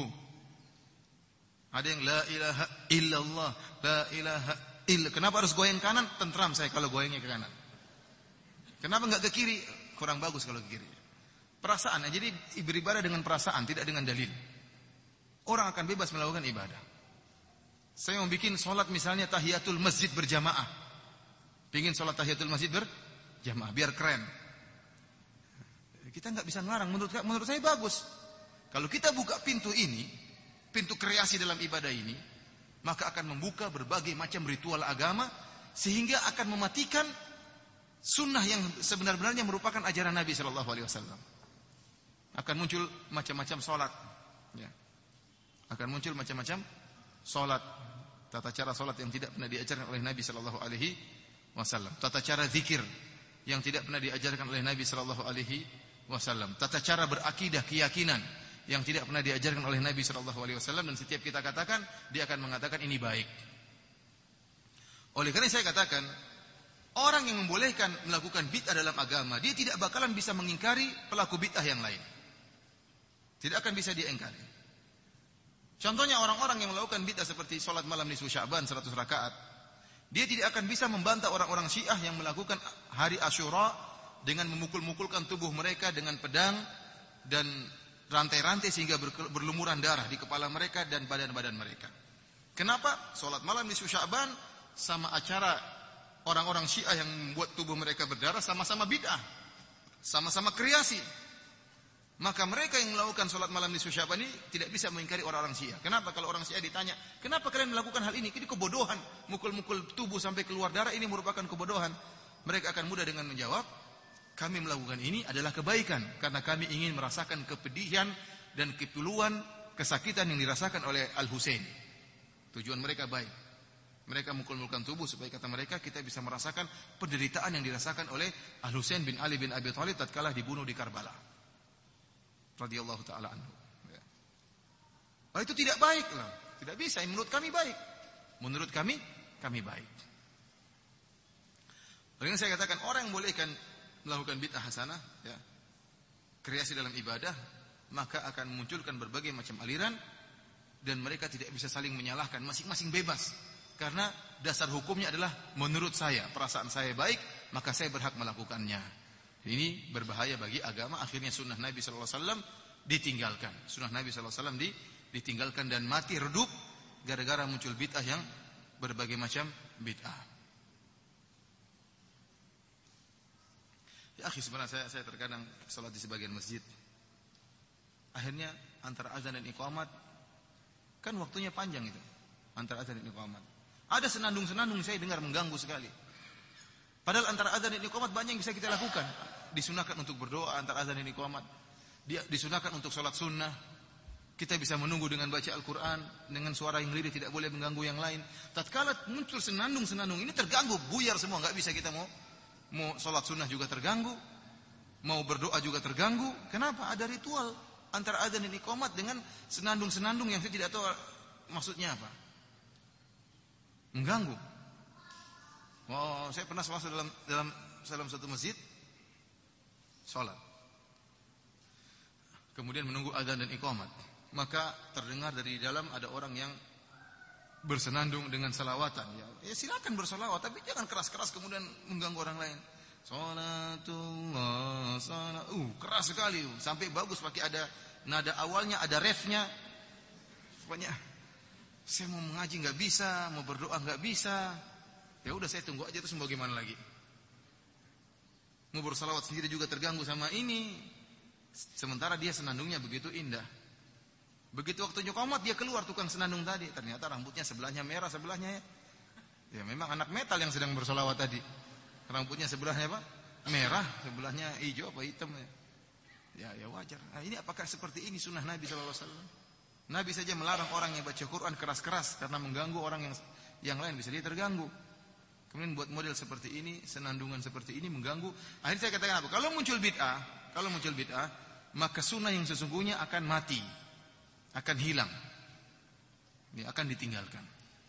Ada yang la ilaha illallah, la ilaha illallah. Kenapa harus goyang kanan? Tentram saya kalau goyangnya ke kanan. Kenapa enggak ke kiri? Kurang bagus kalau ke kiri. Perasaan. Jadi beribadah dengan perasaan, tidak dengan dalil. Orang akan bebas melakukan ibadah. Saya mau bikin sholat misalnya tahiyatul masjid berjamaah. Pingin sholat tahiyatul masjid berjamaah, biar keren. Kita enggak bisa ngelarang. Menurut saya bagus. Kalau kita buka pintu ini, pintu kreasi dalam ibadah ini, maka akan membuka berbagai macam ritual agama sehingga akan mematikan sunnah yang sebenar-benarnya merupakan ajaran Nabi Shallallahu Alaihi Wasallam. Akan muncul macam-macam solat, ya. Akan muncul macam-macam solat, tata cara solat yang tidak pernah diajarkan oleh Nabi Shallallahu Alaihi Wasallam, tata cara zikir yang tidak pernah diajarkan oleh Nabi Shallallahu Alaihi Wasallam, tata cara berakidah keyakinan yang tidak pernah diajarkan oleh Nabi Shallallahu Alaihi Wasallam, dan setiap kita katakan dia akan mengatakan ini baik. Oleh karena saya katakan orang yang membolehkan melakukan bid'ah dalam agama, dia tidak bakalan bisa mengingkari pelaku bid'ah yang lain. Tidak akan bisa dia ingkari. Contohnya orang-orang yang melakukan bid'ah seperti sholat malam nisfu Sya'ban 100 rakaat. Dia tidak akan bisa membantah orang-orang Syiah yang melakukan hari Asyura dengan memukul-mukulkan tubuh mereka dengan pedang dan rantai-rantai sehingga berlumuran darah di kepala mereka dan badan-badan mereka. Kenapa? Sholat malam nisfu Sya'ban sama acara orang-orang Syiah yang membuat tubuh mereka berdarah sama-sama bid'ah, sama-sama kreasi. Maka mereka yang melakukan sholat malam nisfu Sya'ban ini tidak bisa mengingkari orang-orang Syiah. Kenapa? Kalau orang Syiah ditanya, kenapa kalian melakukan hal ini? Ini kebodohan. Mukul-mukul tubuh sampai keluar darah ini merupakan kebodohan. Mereka akan mudah dengan menjawab, kami melakukan ini adalah kebaikan karena kami ingin merasakan kepedihan dan kepiluan, kesakitan yang dirasakan oleh Al-Husain. Tujuan mereka baik. Mereka mukul-mukulkan tubuh supaya kata mereka kita bisa merasakan penderitaan yang dirasakan oleh Al-Husain bin Ali bin Abi Thalib tatkala dibunuh di Karbala. Radhiyallahu taala anhu. Ya. Oh, itu tidak baik lah. Tidak bisa. Menurut kami baik. Menurut kami baik. Oleh karena saya katakan orang yang bolehkan melakukan bid'ah hasanah, ya, kreasi dalam ibadah, maka akan memunculkan berbagai macam aliran dan mereka tidak bisa saling menyalahkan, masing-masing bebas. Karena dasar hukumnya adalah menurut saya, perasaan saya baik, maka saya berhak melakukannya. Ini berbahaya bagi agama. Akhirnya sunnah Nabi sallallahu alaihi wasallam ditinggalkan. Sunnah Nabi sallallahu alaihi wasallam ditinggalkan dan mati redup gara-gara muncul bid'ah yang berbagai macam bid'ah. Ya akhi, sebenarnya saya terkadang salat di sebagian masjid. Akhirnya antara azan dan iqamat kan waktunya panjang itu. Antara azan dan iqamat. Ada senandung-senandung saya dengar mengganggu sekali. Padahal antara azan dan iqamat banyak yang bisa kita lakukan. Disunahkan untuk berdoa antara azan dan iqamat. Disunahkan untuk sholat sunnah. Kita bisa menunggu dengan baca Al-Quran dengan suara yang lirih, tidak boleh mengganggu yang lain. Tatkala muncul senandung-senandung ini terganggu, buyar semua, nggak bisa kita mau sholat sunnah juga terganggu, mau berdoa juga terganggu. Kenapa? Ada ritual antara azan dan iqamat dengan senandung-senandung yang saya tidak tahu maksudnya apa. Mengganggu. Oh, saya pernah dalam satu masjid sholat. kemudian menunggu azan dan iqamat, maka terdengar dari dalam ada orang yang bersenandung dengan salawatan. Ya silakan bersalawat, tapi jangan keras-keras kemudian mengganggu orang lain. Salatullah, salat, keras sekali, sampai bagus pakai ada nada awalnya, ada refnya. Pokoknya saya mau mengaji nggak bisa, mau berdoa nggak bisa. Ya udah saya tunggu aja, terus mau gimana lagi? Mau bersalawat sendiri juga terganggu sama ini. Sementara dia senandungnya begitu indah. Begitu waktunya qomat dia keluar tukang senandung tadi, ternyata rambutnya sebelahnya merah sebelahnya ya memang anak metal yang sedang bersalawat tadi. Rambutnya sebelahnya apa? Merah, sebelahnya hijau apa hitam ya. Ya wajar. Nah, ini apakah seperti ini sunnah Nabi sallallahu alaihi wasallam? Nabi saja melarang orang yang baca Quran keras-keras karena mengganggu orang yang lain, bisa dia terganggu. Kemudian buat model seperti ini, senandungan seperti ini mengganggu. Akhirnya saya katakan apa? Kalau muncul bid'ah, maka sunnah yang sesungguhnya akan mati, akan hilang, ini akan ditinggalkan.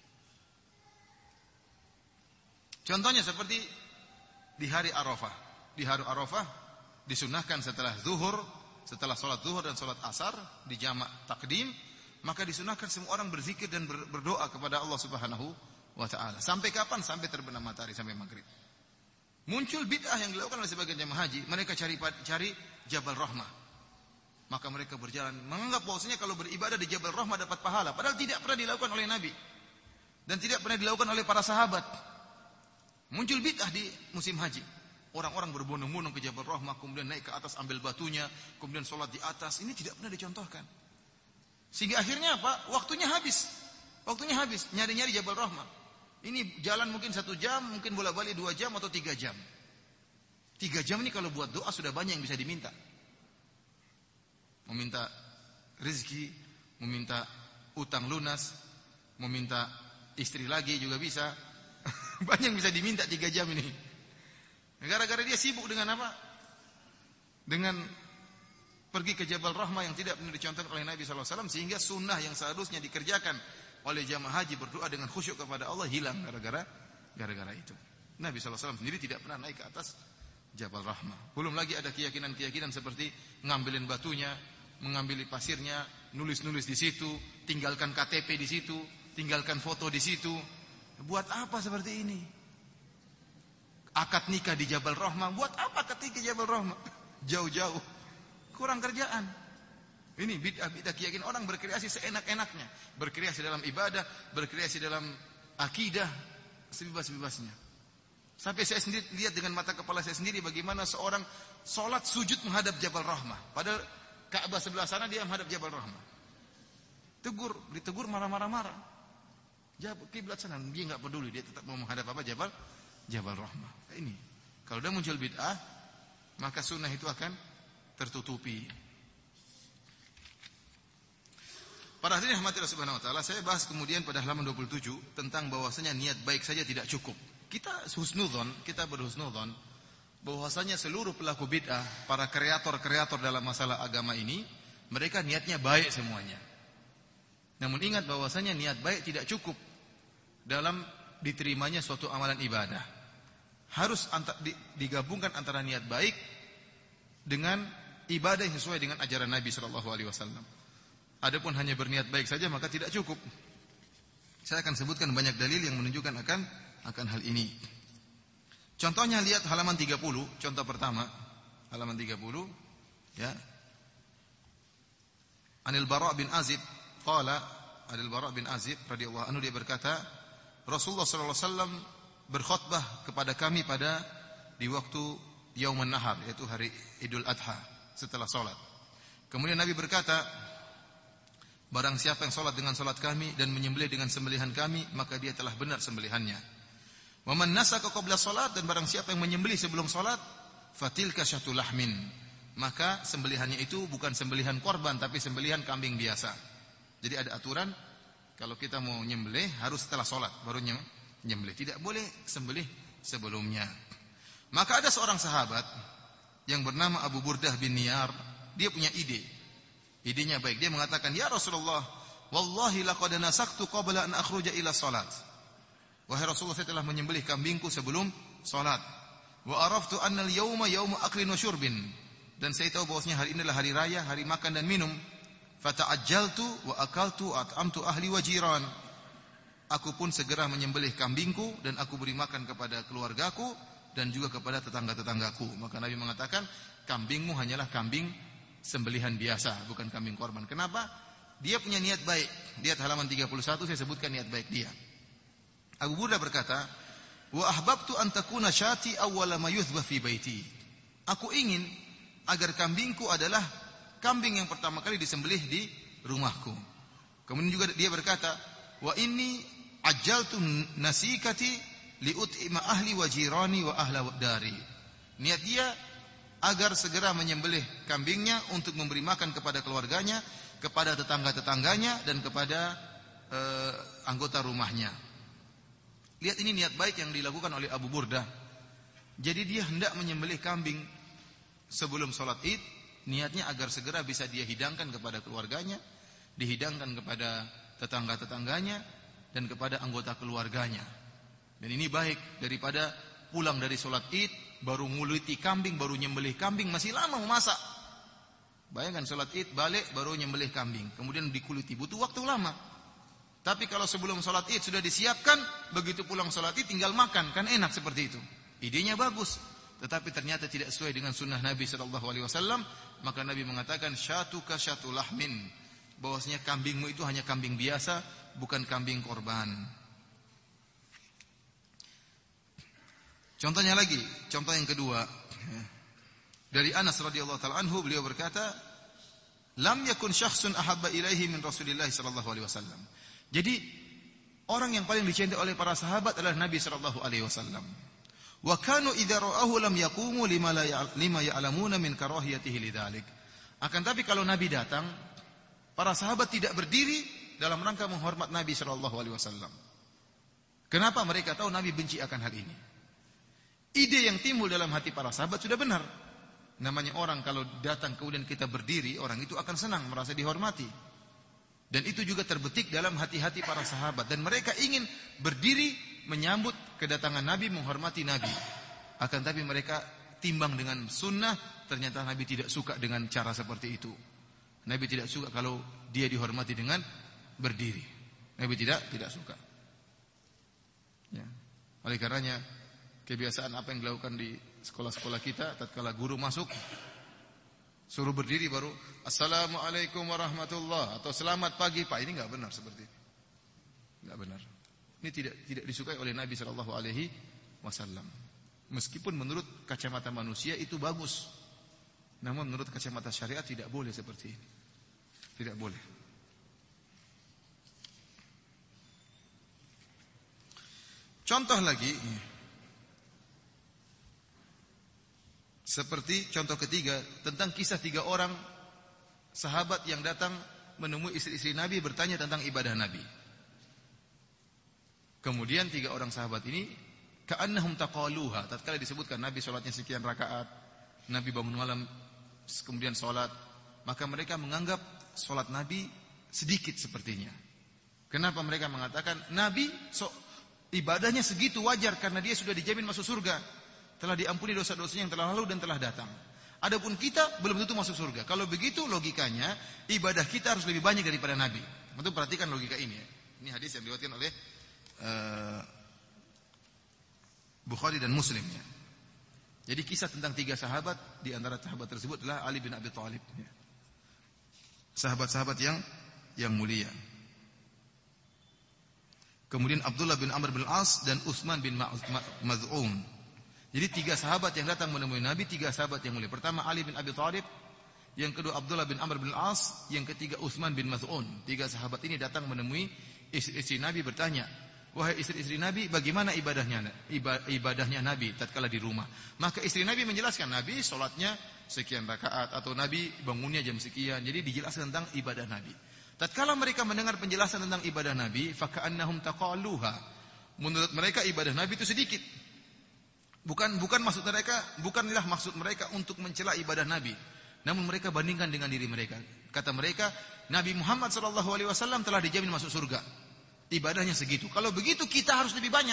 Contohnya seperti di hari Arafah. Di hari Arafah disunnahkan setelah sholat zuhur dan sholat asar di jamak takdim, maka disunnahkan semua orang berzikir dan berdoa kepada Allah Subhanahu wa taala. Sampai kapan? Sampai terbenam matahari, sampai maghrib. Muncul bid'ah yang dilakukan oleh sebagian jemaah haji, mereka cari Jabal Rahmah. Maka mereka berjalan menganggap bahwasanya kalau beribadah di Jabal Rahmah dapat pahala, padahal tidak pernah dilakukan oleh Nabi dan tidak pernah dilakukan oleh para sahabat. Muncul bid'ah di musim haji. Orang-orang berbondong-bondong ke Jabal Rahmah, kemudian naik ke atas ambil batunya, kemudian sholat di atas. Ini tidak pernah dicontohkan. Sehingga akhirnya apa? Waktunya habis. Nyari-nyari Jabal Rahmah. Ini jalan mungkin 1 jam, mungkin bolak-balik 2 jam atau 3 jam. 3 jam ini kalau buat doa sudah banyak yang bisa diminta. Meminta rezeki, meminta utang lunas, meminta istri lagi juga bisa. Banyak yang bisa diminta 3 jam ini. Gara-gara dia sibuk dengan apa? Dengan pergi ke Jabal Rahmah yang tidak pernah dicontohkan oleh Nabi SAW, sehingga sunnah yang seharusnya dikerjakan oleh jamaah haji berdoa dengan khusyuk kepada Allah hilang gara-gara itu. Nabi SAW sendiri tidak pernah naik ke atas Jabal Rahmah. Belum lagi ada keyakinan-keyakinan seperti ngambilin batunya, mengambil pasirnya, nulis-nulis di situ, tinggalkan KTP di situ, tinggalkan foto di situ. Buat apa seperti ini? Akad nikah di Jabal Rahmah, buat apa akad nikah di Jabal Rahmah? Jauh-jauh, kurang kerjaan. Ini bid'ah keyakinan orang berkreasi seenak-enaknya, berkreasi dalam ibadah, berkreasi dalam akidah, sebebas-bebasnya. Sampai saya sendiri lihat dengan mata kepala saya sendiri bagaimana seorang sholat sujud menghadap Jabal Rahmah, padahal Ka'bah sebelah sana dia menghadap Jabal Rahmah. Ditegur marah-marah. Kiblat sana, dia enggak peduli, dia tetap mau menghadap apa? Jabal Rahmah. Ini kalau udah muncul bid'ah, maka sunnah itu akan tertutupi. Para hadirin rahmati Allah Subhanahu wa taala, saya bahas kemudian pada halaman 27 tentang bahwasanya niat baik saja tidak cukup. Kita berhusnudzon bahwasanya seluruh pelaku bid'ah, para kreator dalam masalah agama ini, mereka niatnya baik semuanya. Namun ingat bahwasanya niat baik tidak cukup dalam diterimanya suatu amalan ibadah. Harus digabungkan antara niat baik dengan ibadah yang sesuai dengan ajaran Nabi sallallahu alaihi wasallam. Adapun hanya berniat baik saja maka tidak cukup. Saya akan sebutkan banyak dalil yang menunjukkan akan hal ini. Contohnya lihat halaman 30, contoh pertama, halaman 30 ya. Anil Bara' bin Azib qala, Anil Bara' bin Azib radhiyallahu anhu dia berkata, Rasulullah sallallahu alaihi wasallam berkhutbah kepada kami di waktu Yaumun Nahar, yaitu hari Idul Adha setelah salat. Kemudian Nabi berkata, barang siapa yang salat dengan salat kami dan menyembelih dengan sembelihan kami, maka dia telah benar sembelihannya. Wa man nasaka qabla salat, dan barang siapa yang menyembelih sebelum salat, fatilka syatul lahmin, maka sembelihannya itu bukan sembelihan korban tapi sembelihan kambing biasa. Jadi ada aturan, kalau kita mau nyembelih harus setelah salat baru nyembelih, tidak boleh sembelih sebelumnya. Maka ada seorang sahabat yang bernama Abu Burdah bin Niyar, dia punya idenya baik. Dia mengatakan, ya Rasulullah, wallahi laqad nasaktu qabla an akhruja ila salat. Wahai Rasulullah, saya telah menyembelih kambingku sebelum salat. Wa araftu anna al-yawma yawmu aklin wa syurbin, dan saya tahu bahwasanya hari ini adalah hari raya, hari makan dan minum. Fata'ajjaltu wa akaltu at'amtu ahli wa jiran. Aku pun segera menyembelih kambingku dan aku beri makan kepada keluargaku dan juga kepada tetangga-tetanggaku. Maka Nabi mengatakan, kambingmu hanyalah kambing sembelihan biasa, bukan kambing korban. Kenapa? Dia punya niat baik. Lihat halaman 31, saya sebutkan niat baik dia. Abu Burdah berkata, wa ahbabtu an takuna syati awwala ma yuthbah fi baiti. Aku ingin agar kambingku adalah kambing yang pertama kali disembelih di rumahku. Kemudian juga dia berkata, wa inni ajjaltu nasikati liut'ima ahli wa jirani wa ahla dari. Niat dia agar segera menyembelih kambingnya untuk memberi makan kepada keluarganya, kepada tetangga-tetangganya dan kepada anggota rumahnya. Lihat ini niat baik yang dilakukan oleh Abu Burdah. Jadi dia hendak menyembelih kambing sebelum sholat Id, niatnya agar segera bisa dia hidangkan kepada keluarganya, dihidangkan kepada tetangga-tetangganya dan kepada anggota keluarganya. Dan ini baik daripada pulang dari sholat Id baru nguliti kambing, baru nyembelih kambing, masih lama memasak. Bayangkan sholat Id balik baru nyembelih kambing, kemudian dikuliti, butuh waktu lama. Tapi kalau sebelum sholat Id sudah disiapkan, begitu pulang sholat Id tinggal makan, kan enak seperti itu. Idenya bagus, tetapi ternyata tidak sesuai dengan sunnah Nabi SAW. Maka Nabi mengatakan, syatuka syatu lahmin, bahwasanya kambingmu itu hanya kambing biasa, bukan kambing korban. Contohnya lagi, contoh yang kedua, dari Anas radhiyallahu taala anhu, beliau berkata, lam yakun syakhsun ahabba ilaihi min Rasulillah sallallahu alaihi wasallam. Jadi orang yang paling dicintai oleh para sahabat adalah Nabi sallallahu alaihi wasallam. Wa kanu idza ra'ahu lam yaqumu lima ya'lamuna min karahiyatihi lidzalik. Akan tapi kalau Nabi datang, para sahabat tidak berdiri dalam rangka menghormat Nabi sallallahu alaihi wasallam. Kenapa? Mereka tahu Nabi benci akan hal ini. Ide yang timbul dalam hati para sahabat sudah benar. Namanya orang kalau datang kemudian kita berdiri, orang itu akan senang, merasa dihormati. Dan itu juga terbetik dalam hati-hati para sahabat. Dan mereka ingin berdiri menyambut kedatangan Nabi, menghormati Nabi. Akan tapi mereka timbang dengan sunnah, ternyata Nabi tidak suka dengan cara seperti itu. Nabi tidak suka kalau dia dihormati dengan berdiri. Nabi tidak suka. Ya. Oleh karenanya, kebiasaan apa yang dilakukan di sekolah-sekolah kita, tatkala guru masuk, suruh berdiri baru assalamualaikum warahmatullah atau selamat pagi Pak, ini enggak benar seperti ini. Enggak benar. Ini tidak disukai oleh Nabi sallallahu alaihi wasallam. Meskipun menurut kacamata manusia itu bagus, namun menurut kacamata syariat tidak boleh seperti ini. Tidak boleh. Contoh lagi, seperti contoh ketiga tentang kisah 3 orang sahabat yang datang menemui istri-istri Nabi bertanya tentang ibadah Nabi. Kemudian 3 orang sahabat ini ka'annahum taqaluha, tatkala disebutkan Nabi salatnya sekian rakaat, Nabi bangun malam kemudian salat, maka mereka menganggap salat Nabi sedikit sepertinya. Kenapa mereka mengatakan Nabi ibadahnya segitu wajar karena dia sudah dijamin masuk surga, telah diampuni dosa-dosanya yang telah lalu dan telah datang. Adapun kita belum tentu masuk surga. Kalau begitu logikanya ibadah kita harus lebih banyak daripada Nabi. Tentu perhatikan logika ini ya. Ini hadis yang diriwayatkan oleh Bukhari dan Muslim ya. Jadi kisah tentang 3 sahabat, di antara sahabat tersebut adalah Ali bin Abi Thalib ya. Sahabat-sahabat yang mulia. Kemudian Abdullah bin Amr bin As dan Utsman bin Maz'un. Jadi 3 sahabat yang datang menemui Nabi, 3 sahabat yang mulia. Pertama Ali bin Abi Thalib, yang kedua Abdullah bin Amr bin As, yang ketiga Utsman bin Maz'un. 3 sahabat ini datang menemui istri Nabi bertanya, wahai istri-istri Nabi, bagaimana ibadahnya Nabi tatkala di rumah? Maka istri Nabi menjelaskan, Nabi salatnya sekian rakaat atau Nabi bangunnya jam sekian. Jadi dijelaskan tentang ibadah Nabi. Tatkala mereka mendengar penjelasan tentang ibadah Nabi, faka'annahum taqaluha. Menurut mereka ibadah Nabi itu sedikit. Bukanlah maksud mereka untuk mencela ibadah Nabi, namun mereka bandingkan dengan diri mereka. Kata mereka, Nabi Muhammad SAW telah dijamin masuk surga. Ibadahnya segitu. Kalau begitu kita harus lebih banyak.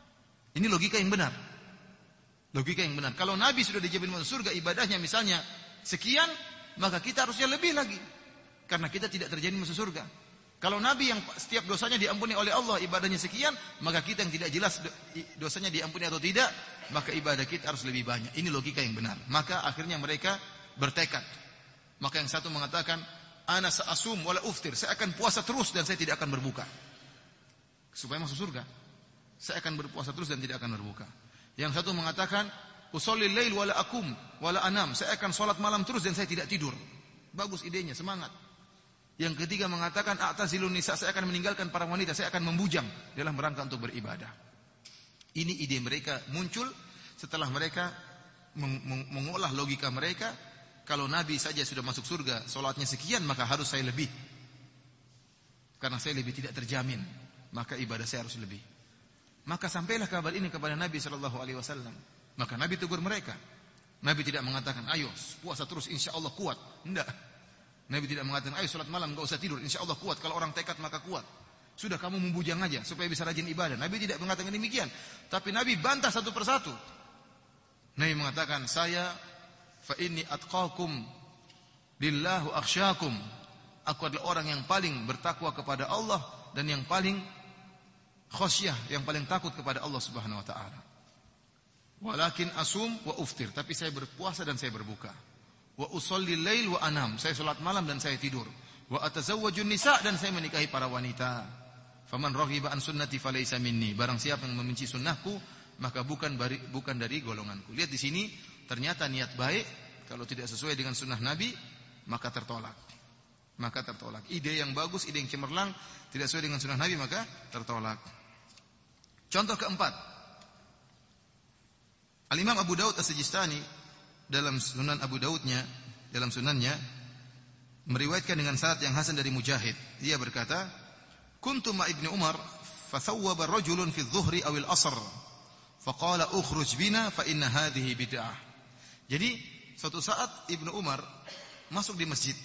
Ini logika yang benar. Logika yang benar. Kalau Nabi sudah dijamin masuk surga, ibadahnya misalnya sekian, maka kita harusnya lebih lagi. Karena kita tidak terjamin masuk surga. Kalau Nabi yang setiap dosanya diampuni oleh Allah, ibadahnya sekian, maka kita yang tidak jelas dosanya diampuni atau tidak, maka ibadah kita harus lebih banyak. Ini logika yang benar. Maka akhirnya mereka bertekad. Maka yang satu mengatakan, ana sa'asum wala uftir, saya akan puasa terus dan saya tidak akan berbuka. Supaya masuk surga. Saya akan berpuasa terus dan tidak akan berbuka. Yang satu mengatakan, usholli lail wala akum wala anam, saya akan sholat malam terus dan saya tidak tidur. Bagus idenya, semangat. Yang ketiga mengatakan, a'tazilun nisa, saya akan meninggalkan para wanita, saya akan membujang dalam rangka untuk beribadah. Ini ide mereka muncul setelah mereka mengolah logika mereka. Kalau Nabi saja sudah masuk surga, sholatnya sekian, maka harus saya lebih. Karena saya lebih tidak terjamin, maka ibadah saya harus lebih. Maka sampailah kabar ini kepada Nabi SAW. Maka Nabi tegur mereka. Nabi tidak mengatakan, ayo puasa terus insya Allah kuat. Tidak. Nabi tidak mengatakan, ayo sholat malam gak usah tidur, insya Allah kuat. Kalau orang tekad maka kuat. Sudah kamu membujang aja supaya bisa rajin ibadah. Nabi tidak mengatakan demikian. Tapi Nabi bantah satu persatu. Nabi mengatakan, saya fa inni atqakum lillahu akhsyakum. Aku adalah orang yang paling bertakwa kepada Allah dan yang paling khasyah, yang paling takut kepada Allah Subhanahu wa taala. Walakin asum wa uftir, tapi saya berpuasa dan saya berbuka. Wa usolli lail wa anam, saya salat malam dan saya tidur. Wa atazawwajun nisa, dan saya menikahi para wanita. Faman raghiba an sunnati falaysa minni, barang siapa yang membenci sunnahku maka bukan dari golonganku. Lihat di sini, ternyata niat baik kalau tidak sesuai dengan sunnah Nabi maka tertolak. Maka tertolak. Ide yang bagus, ide yang cemerlang tidak sesuai dengan sunnah Nabi maka tertolak. Contoh keempat, Al-Imam Abu Daud As-Sijistani dalam Sunan Abu Daudnya, dalam sunannya meriwayatkan dengan sanad yang hasan dari Mujahid. Dia berkata, "Kuntu ma Ibnu Umar fa thawwaba rajulun fi adh-dhuhri aw al-'asr, fa qala ukhruj bina fa inna hadhihi bid'ah." Jadi, suatu saat Ibnu Umar masuk di masjid.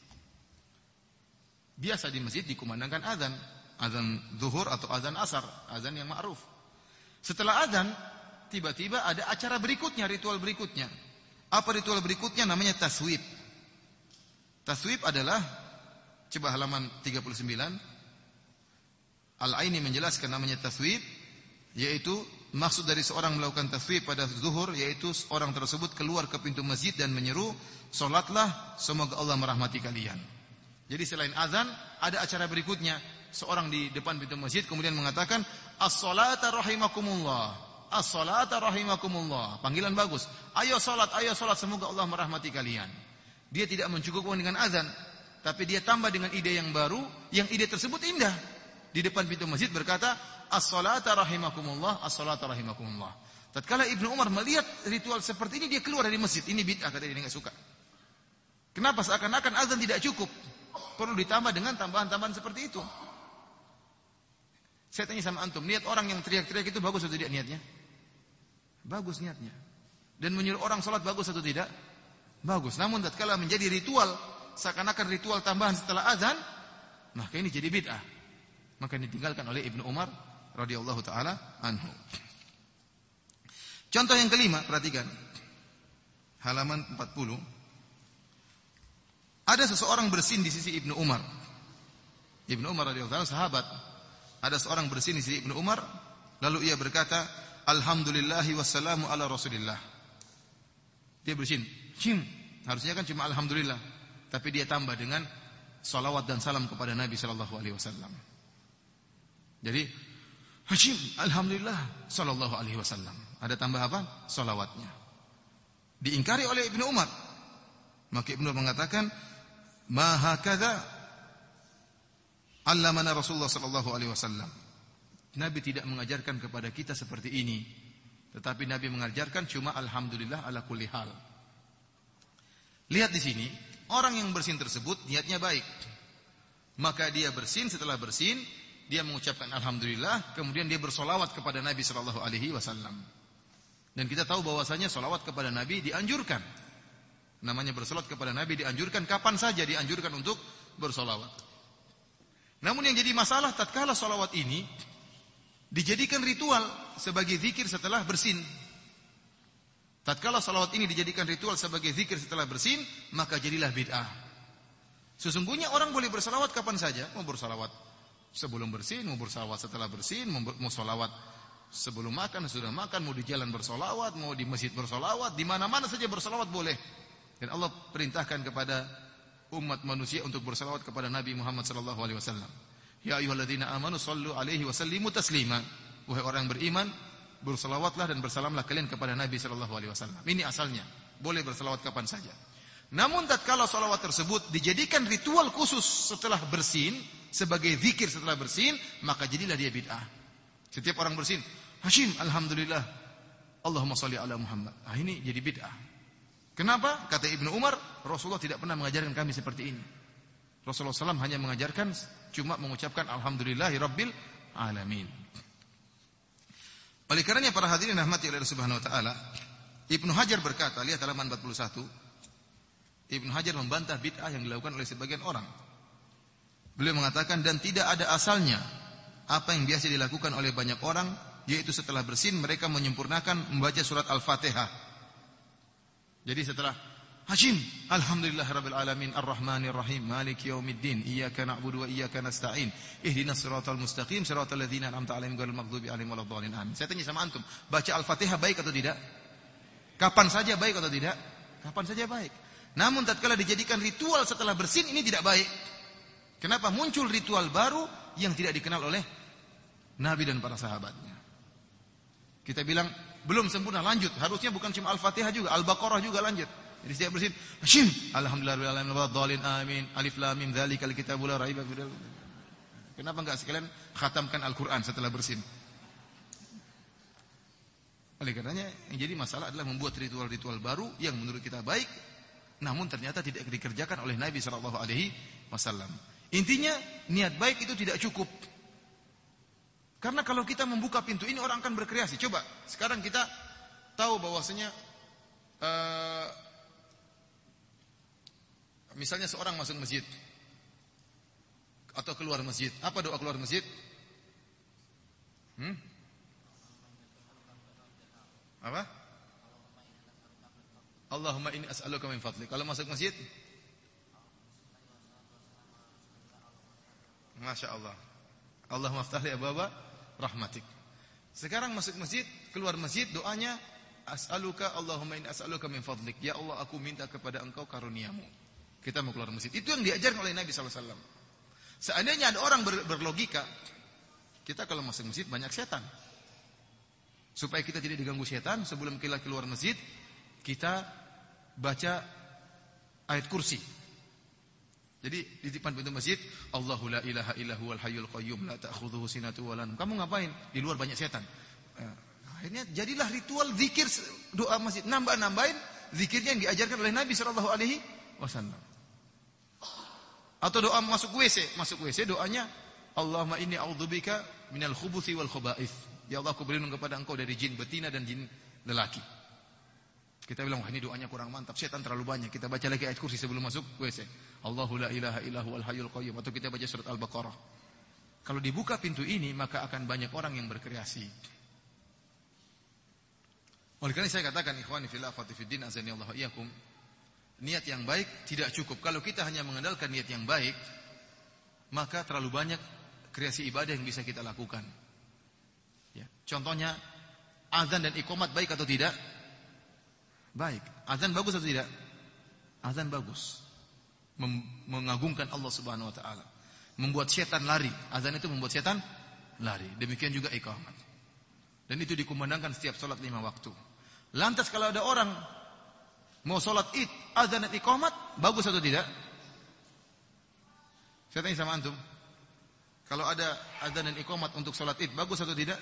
Biasa di masjid dikumandangkan azan zuhur atau azan asar, azan yang ma'ruf. Setelah azan, tiba-tiba ada acara berikutnya, ritual berikutnya. Apa ritual berikutnya? Namanya taswib. Taswib adalah, coba halaman 39. Al-Aini menjelaskan namanya taswib, yaitu maksud dari seorang melakukan taswib pada zuhur, yaitu orang tersebut keluar ke pintu masjid dan menyeru, "Salatlah, semoga Allah merahmati kalian." Jadi selain azan, ada acara berikutnya. Seorang di depan pintu masjid kemudian mengatakan, "As-salata rahimakumullah. As-salata rahimakumullah." Panggilan bagus. Ayo salat, semoga Allah merahmati kalian. Dia tidak mencukupkan dengan azan, tapi dia tambah dengan ide yang baru, yang ide tersebut indah. Di depan pintu masjid berkata, "As-salata rahimakumullah, as-salata rahimakumullah." Tatkala Ibnu Umar melihat ritual seperti ini, dia keluar dari masjid. Ini bid'ah, kata dia, enggak suka. Kenapa? Seakan-akan azan tidak cukup. Perlu ditambah dengan tambahan-tambahan seperti itu. Saya tanya sama antum, niat orang yang teriak-teriak itu bagus atau tidak niatnya? Bagus niatnya. Dan menyuruh orang sholat bagus atau tidak? Bagus. Namun tatkala menjadi ritual, seakan-akan ritual tambahan setelah azan, maka ini jadi bid'ah. Maka ditinggalkan oleh Ibnu Umar radhiyallahu taala anhu. Contoh yang kelima, perhatikan. Halaman 40. Ada seseorang bersin di sisi Ibnu Umar. Ibnu Umar radhiyallahu taala sahabat. Ada seorang bersin di sisi Ibnu Umar, lalu ia berkata, "Alhamdulillahi wassalamu ala Rasulillah." Dia bersin. Harusnya kan cuma alhamdulillah, tapi dia tambah dengan salawat dan salam kepada Nabi sallallahu alaihi wasallam. Jadi, alhamdulillah sallallahu alaihi wasallam. Ada tambah apa? Salawatnya. Diingkari oleh Ibnu Umar. Maka Ibnu Umar mengatakan, "Ma hakadha allamana Rasulullah sallallahu alaihi wasallam." Nabi tidak mengajarkan kepada kita seperti ini. Tetapi Nabi mengajarkan cuma alhamdulillah ala kulli hal. Lihat di sini, orang yang bersin tersebut niatnya baik. Maka dia bersin, setelah bersin dia mengucapkan alhamdulillah, kemudian dia bersolawat kepada Nabi sallallahu alaihi wasallam. Dan kita tahu bahwasanya solawat kepada Nabi dianjurkan. Namanya bersolawat kepada Nabi dianjurkan, kapan saja dianjurkan untuk bersolawat. Namun yang jadi masalah tatkala solawat ini dijadikan ritual sebagai zikir setelah bersin. Tatkala salawat ini dijadikan ritual sebagai zikir setelah bersin, maka jadilah bid'ah. Sesungguhnya orang boleh bersalawat kapan saja. Mau bersalawat sebelum bersin, mau bersalawat setelah bersin, mau salawat sebelum makan, sudah makan, mau di jalan bersalawat, mau di masjid bersalawat, di mana-mana saja bersalawat boleh. Dan Allah perintahkan kepada umat manusia untuk bersalawat kepada Nabi Muhammad sallallahu alaihi wasallam. Ya ayyuhalladzina amanu shallu alaihi wa sallimu taslima. Wahai orang yang beriman, bersalawatlah dan bersalamlah kalian kepada Nabi sallallahu alaihi wasallam. Ini asalnya, boleh bersalawat kapan saja. Namun tatkala salawat tersebut dijadikan ritual khusus setelah bersin, sebagai zikir setelah bersin, maka jadilah dia bid'ah. Setiap orang bersin, Hashim, alhamdulillah, Allahumma sholli ala Muhammad. Ini jadi bid'ah. Kenapa? Kata Ibnu Umar, Rasulullah tidak pernah mengajarkan kami seperti ini. Rasulullah SAW hanya mengajarkan cuma mengucapkan alhamdulillahi rabbil alamin. Oleh karenanya para hadirin rahmati oleh Allah Subhanahu wa taala, Ibnu Hajar berkata, lihat halaman 41. Ibnu Hajar membantah bid'ah yang dilakukan oleh sebagian orang. Beliau mengatakan, dan tidak ada asalnya apa yang biasa dilakukan oleh banyak orang, yaitu setelah bersin mereka menyempurnakan membaca surat Al-Fatihah. Jadi setelah Hashim, alhamdulillahirabbil alamin arrahmanir rahim maliki yaumiddin iyyaka na'budu wa iyyaka nasta'in ihdinas siratal mustaqim siratal ladzina an'amta 'alaihim ghairil maghdubi 'alaihim waladdallin amin. Saya tanya sama antum, baca Al-Fatihah baik atau tidak? Kapan saja baik atau tidak? Kapan saja baik. Namun tatkala dijadikan ritual setelah bersin, ini tidak baik. Kenapa? Muncul ritual baru yang tidak dikenal oleh Nabi dan para sahabatnya. Kita bilang belum sempurna, lanjut. Harusnya bukan cuma Al-Fatihah juga, Al-Baqarah juga lanjut. Jadi setiap bersin, Hashim, alhamdulillahirabbil alamin waladdallin amin, alif lam mim dzalikal kitabul la raiba fihi. Kenapa enggak sekalian khatamkan Al-Qur'an setelah bersin? Oleh karenanya yang jadi masalah adalah membuat ritual-ritual baru yang menurut kita baik, namun ternyata tidak dikerjakan oleh Nabi sallallahu alaihi wasallam. Intinya niat baik itu tidak cukup. Karena kalau kita membuka pintu ini orang akan berkreasi. Coba sekarang kita tahu bahwasanya misalnya seorang masuk masjid atau keluar masjid, apa doa keluar masjid? Apa? Allahumma inni as'aluka min fadlik. Kalau masuk masjid, Masya Allah, Allahumma aftah li abwaba rahmatik. Sekarang masuk masjid, keluar masjid, doanya as'aluka Allahumma inni as'aluka min fadlik. Ya Allah, aku minta kepada engkau karuniamu. Kita mau keluar masjid. Itu yang diajarkan oleh Nabi SAW. Seandainya ada orang berlogika, kita kalau masuk masjid banyak setan. Supaya kita tidak diganggu setan, sebelum kita keluar masjid, kita baca ayat kursi. Jadi di depan pintu masjid, Allahu la ilaha illa huwal hayyul qayyum la ta'khudhuhu sinatun wa la nawm. Kamu ngapain? Di luar banyak setan. Akhirnya jadilah ritual zikir doa masjid, nambah-nambahin zikirnya yang diajarkan oleh Nabi sallallahu alaihi wasallam. Atau doa masuk WC doanya Allahumma inni a'udzubika minal khubuthi wal khaba'ith. Ya Allah, aku berlindung kepada engkau dari jin betina dan jin lelaki. Kita bilang, wah ini doanya kurang mantap, setan terlalu banyak. Kita baca lagi ayat kursi sebelum masuk WC. Allahu la ilaha illa huwal hayyul qayyum. Atau kita baca surat Al-Baqarah. Kalau dibuka pintu ini, maka akan banyak orang yang berkreasi. Oleh karena saya katakan, ikhwani fillah wa fiddin azani Allah iyyakum, niat yang baik tidak cukup. Kalau kita hanya mengandalkan niat yang baik, maka terlalu banyak kreasi ibadah yang bisa kita lakukan. Ya. Contohnya, azan dan iqamat baik atau tidak? Baik. Azan bagus atau tidak? Azan bagus. Mengagungkan Allah Subhanahu wa taala. Membuat setan lari. Azan itu membuat setan lari. Demikian juga iqamat. Dan itu dikumandangkan setiap salat 5 waktu. Lantas kalau ada orang mau salat Id, azan dan iqamat, bagus atau tidak? Saya tanya sama antum. Kalau ada azan dan iqamat untuk salat Id, bagus atau tidak?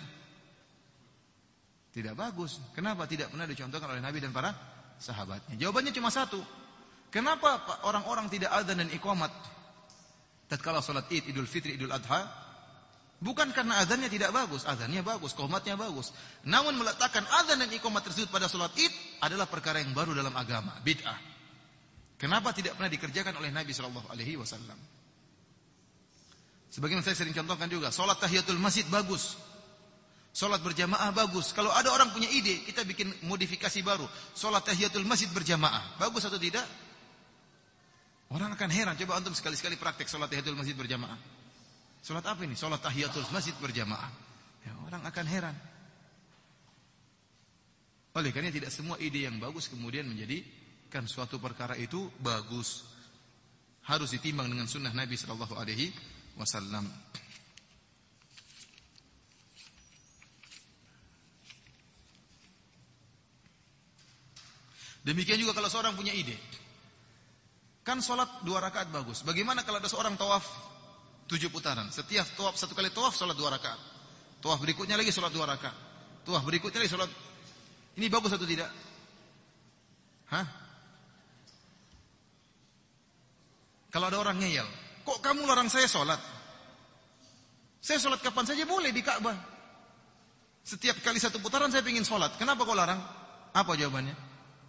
Tidak bagus. Kenapa? Tidak pernah dicontohkan oleh Nabi dan para sahabatnya. Jawabannya cuma satu. Kenapa orang-orang tidak azan dan iqamat tatkala salat Id, Idul Fitri, Idul Adha? Bukan karena azannya tidak bagus, azannya bagus, iqamatnya bagus. Namun meletakkan azan dan iqamat tersebut pada salat Id adalah perkara yang baru dalam agama, bid'ah. Kenapa tidak pernah dikerjakan oleh Nabi sallallahu alaihi wasallam? Sebagaimana saya sering contohkan juga, salat tahiyatul masjid bagus. Salat berjamaah bagus. Kalau ada orang punya ide, kita bikin modifikasi baru. Salat tahiyatul masjid berjamaah. Bagus atau tidak? Orang akan heran. Coba antum sekali-sekali praktek salat tahiyatul masjid berjamaah. Salat apa ini? Salat tahiyatul masjid berjamaah. Ya, orang akan heran. Oleh karena tidak semua ide yang bagus kemudian menjadikan suatu perkara itu bagus. Harus ditimbang dengan sunnah Nabi sallallahu alaihi wasallam. Demikian juga kalau seorang punya ide. Kan sholat 2 rakaat bagus. Bagaimana kalau ada seorang tawaf 7 putaran. Setiap tawaf, 1 kali tawaf sholat 2 rakaat. Tawaf berikutnya lagi sholat 2 rakaat. Tawaf berikutnya lagi sholat. Ini bagus atau tidak? Hah? Kalau ada orang ngeyel, kok kamu larang saya sholat? Saya sholat kapan saja boleh di Ka'bah. Setiap kali 1 putaran saya ingin sholat. Kenapa kau larang? Apa jawabannya?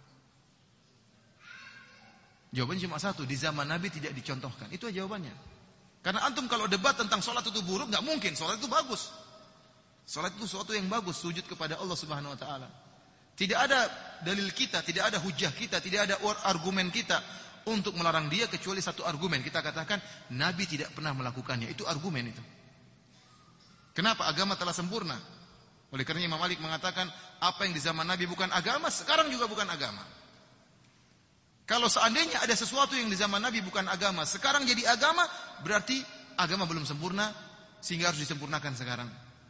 Jawabannya cuma satu, di zaman Nabi tidak dicontohkan. Itu jawabannya. Karena antum kalau debat tentang sholat itu buruk, nggak mungkin. Sholat itu bagus. Sholat itu sesuatu yang bagus, sujud kepada Allah Subhanahu Wa Taala. Tidak ada dalil kita, tidak ada hujah kita, tidak ada argumen kita untuk melarang dia kecuali satu argumen. Kita katakan Nabi tidak pernah melakukannya. Itu argumen itu. Kenapa? Agama telah sempurna. Oleh karena Imam Malik mengatakan apa yang di zaman Nabi bukan agama, sekarang juga bukan agama. Kalau seandainya ada sesuatu yang di zaman Nabi bukan agama, sekarang jadi agama, berarti agama belum sempurna, sehingga harus disempurnakan sekarang.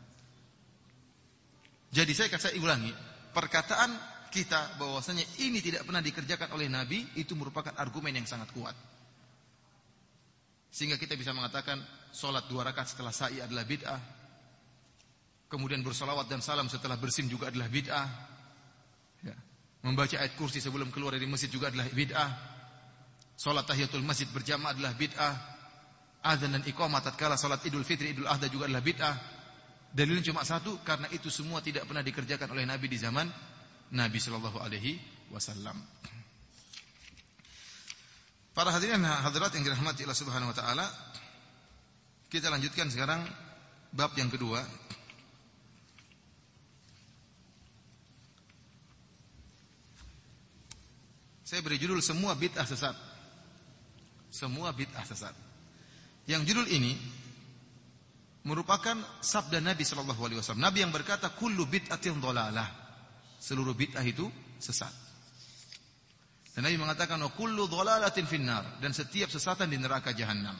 Jadi saya ulangi, perkataan kita bahwasanya ini tidak pernah dikerjakan oleh Nabi, itu merupakan argumen yang sangat kuat. Sehingga kita bisa mengatakan, sholat 2 rakaat setelah sa'i adalah bid'ah. Kemudian bersalawat dan salam setelah bersin juga adalah bid'ah. Ya. Membaca ayat kursi sebelum keluar dari masjid juga adalah bid'ah. Salat tahiyatul masjid berjamaah adalah bid'ah. Azan dan iqamah tatkala salat Idul Fitri, Idul Adha juga adalah bid'ah. Dalilnya cuma satu, karena itu semua tidak pernah dikerjakan oleh Nabi di zaman Nabi sallallahu alaihi wasallam. Para hadirin hadirat yang dirahmati Allah Subhanahu wa taala, kita lanjutkan sekarang bab yang kedua. Saya beri judul semua bid'ah sesat. Semua bid'ah sesat. Yang judul ini merupakan sabda Nabi sallallahu alaihi wasallam. Nabi yang berkata kullu bid'atin dhalalah. Seluruh bid'ah itu sesat. Dan Nabi mengatakan wa kullu dhalalatin finnar, dan setiap sesatan di neraka jahanam.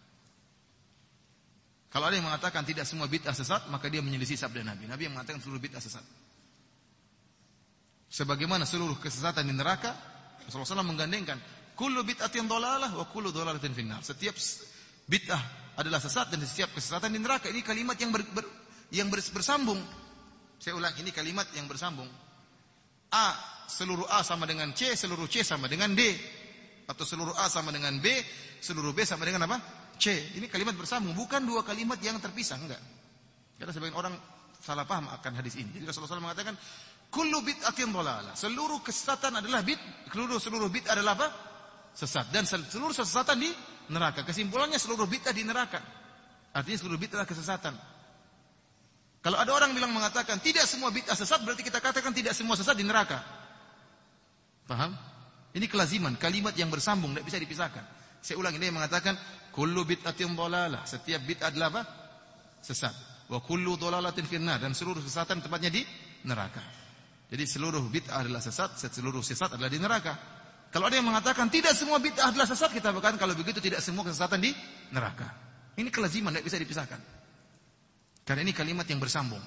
Kalau ada yang mengatakan tidak semua bid'ah sesat, maka dia menyelisih sabda Nabi. Nabi yang mengatakan seluruh bid'ah sesat. Sebagaimana seluruh kesesatan di neraka, Rasulullah SAW menggandengkan kullu bid'atin dhalalah wa kullu dhalalatin finnar. Setiap bid'ah adalah sesat dan setiap kesesatan di neraka. Ini kalimat yang bersambung. Saya ulang, ini kalimat yang bersambung. A, seluruh A sama dengan C, seluruh C sama dengan D. Atau seluruh A sama dengan B, seluruh B sama dengan apa? C. Ini kalimat bersambung, bukan 2 kalimat yang terpisah, enggak. Karena sebagian orang salah paham akan hadis ini. Jadi Rasulullah SAW mengatakan kullu bid'atin dhalalah. Seluruh kesesatan adalah seluruh bid'ah adalah apa? Sesat. Dan seluruh kesesatan di neraka. Kesimpulannya seluruh bid'ah di neraka. Artinya seluruh bid'ah adalah kesesatan. Kalau ada orang bilang mengatakan tidak semua bid'ah sesat, berarti kita katakan tidak semua sesat di neraka. Paham? Ini kelaziman, kalimat yang bersambung, tidak bisa dipisahkan. Saya ulangi, dia mengatakan kullu bid'atin dhalalah. Setiap bid'ah adalah apa? Sesat. Wa kullu dhalalatin finnar, dan seluruh kesesatan tempatnya di neraka. Jadi seluruh bid'ah adalah sesat, seluruh sesat adalah di neraka. Kalau ada yang mengatakan tidak semua bid'ah adalah sesat, kita katakan kalau begitu tidak semua kesesatan di neraka. Ini kelaziman, tidak bisa dipisahkan. Karena ini kalimat yang bersambung.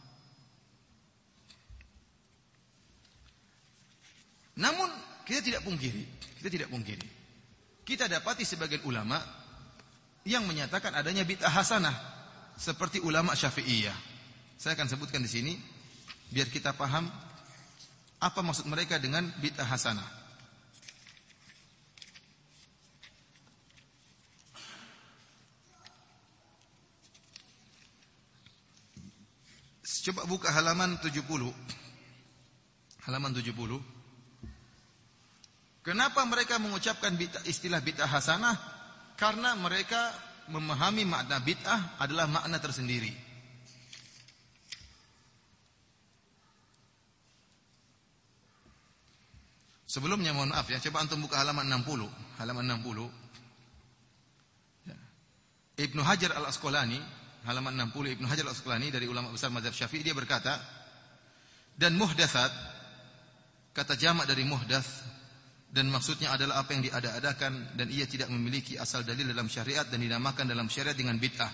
Namun kita tidak pungkiri. Kita dapati sebagian ulama yang menyatakan adanya bid'ah hasanah, seperti ulama Syafi'iyah. Saya akan sebutkan di sini biar kita paham apa maksud mereka dengan bid'ah hasanah. Coba buka halaman 70. Halaman 70. Kenapa mereka mengucapkan istilah bid'ah hasanah? Karena mereka memahami makna bid'ah adalah makna tersendiri. Sebelumnya mohon maaf ya, coba antum buka halaman 60. Halaman 60. Ya. Ibnu Hajar Al-Asqalani, halaman 60, Ibnu Hajar Al-Asqalani dari ulama besar mazhab Syafi'i, dia berkata, dan muhdatsat, kata jamak dari muhdats, dan maksudnya adalah apa yang diada-adakan dan ia tidak memiliki asal dalil dalam syariat dan dinamakan dalam syariat dengan bid'ah.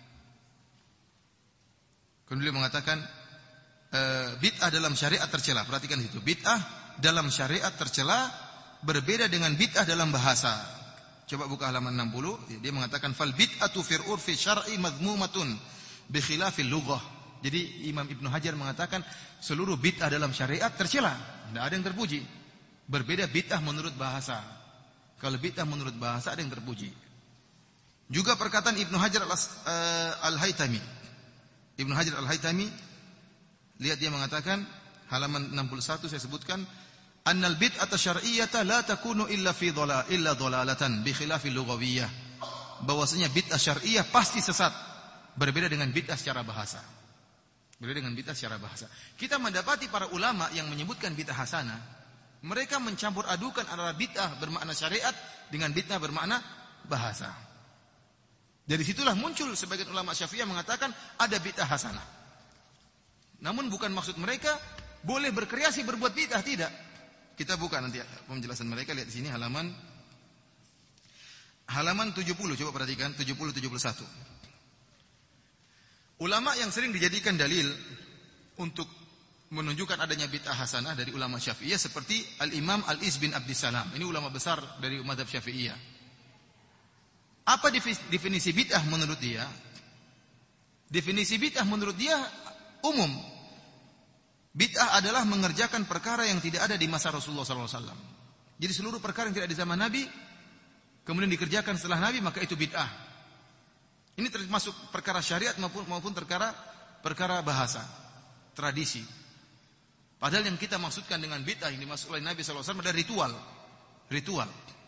Kemudian beliau mengatakan bid'ah dalam syariat tercela. Perhatikan itu, bid'ah dalam syariat tercela berbeda dengan bid'ah dalam bahasa. Coba buka halaman 60. Dia mengatakan fal bid'atu fil urfi syar'i madhmumatun bi khilafil lughah. Jadi Imam Ibnu Hajar mengatakan seluruh bid'ah dalam syariat tercela, tidak ada yang terpuji. Berbeda bid'ah menurut bahasa. Kalau bid'ah menurut bahasa ada yang terpuji. Juga perkataan Ibnu Hajar Al-Haytami. Ibnu Hajar Al-Haytami, lihat dia mengatakan halaman 61 saya sebutkan, annal bid'ata syar'iyyata la takunu illa dhalalatan bi khilafil lughawiyyah. Bahwasanya bid'ah syar'iyyah pasti sesat, berbeda dengan bid'ah secara bahasa. Berbeda dengan bid'ah secara bahasa. Kita mendapati para ulama yang menyebutkan bid'ah hasanah, mereka mencampur adukan antara bid'ah bermakna syariat dengan bid'ah bermakna bahasa. Dari situlah muncul sebagian ulama Syafi'iyah mengatakan ada bid'ah hasanah. Namun bukan maksud mereka boleh berkreasi berbuat bid'ah, tidak. Kita buka nanti penjelasan mereka, lihat di sini halaman 70, coba perhatikan 70 71. Ulama yang sering dijadikan dalil untuk menunjukkan adanya bid'ah hasanah dari ulama Syafi'iyah seperti Al-Imam Al-Iz bin Abdissalam. Ini ulama besar dari mazhab Syafi'iyah. Apa definisi bid'ah menurut dia? Definisi bid'ah menurut dia umum. Bid'ah adalah mengerjakan perkara yang tidak ada di masa Rasulullah SAW. Jadi seluruh perkara yang tidak di zaman Nabi kemudian dikerjakan setelah Nabi, maka itu bid'ah. Ini termasuk perkara syariat maupun perkara bahasa, tradisi. Padahal yang kita maksudkan dengan bid'ah yang dimaksud oleh Nabi SAW adalah ritual.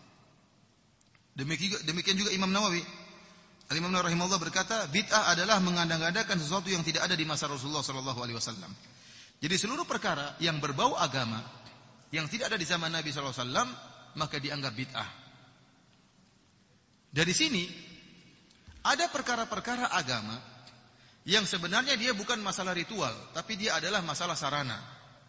Demikian juga Imam Nawawi. Al-Imam Nawawi rahimahullah berkata, bid'ah adalah mengandang-andangkan sesuatu yang tidak ada di masa Rasulullah SAW. Jadi seluruh perkara yang berbau agama yang tidak ada di zaman Nabi SAW, maka dianggap bid'ah. Dari sini ada perkara-perkara agama yang sebenarnya dia bukan masalah ritual, tapi dia adalah masalah sarana.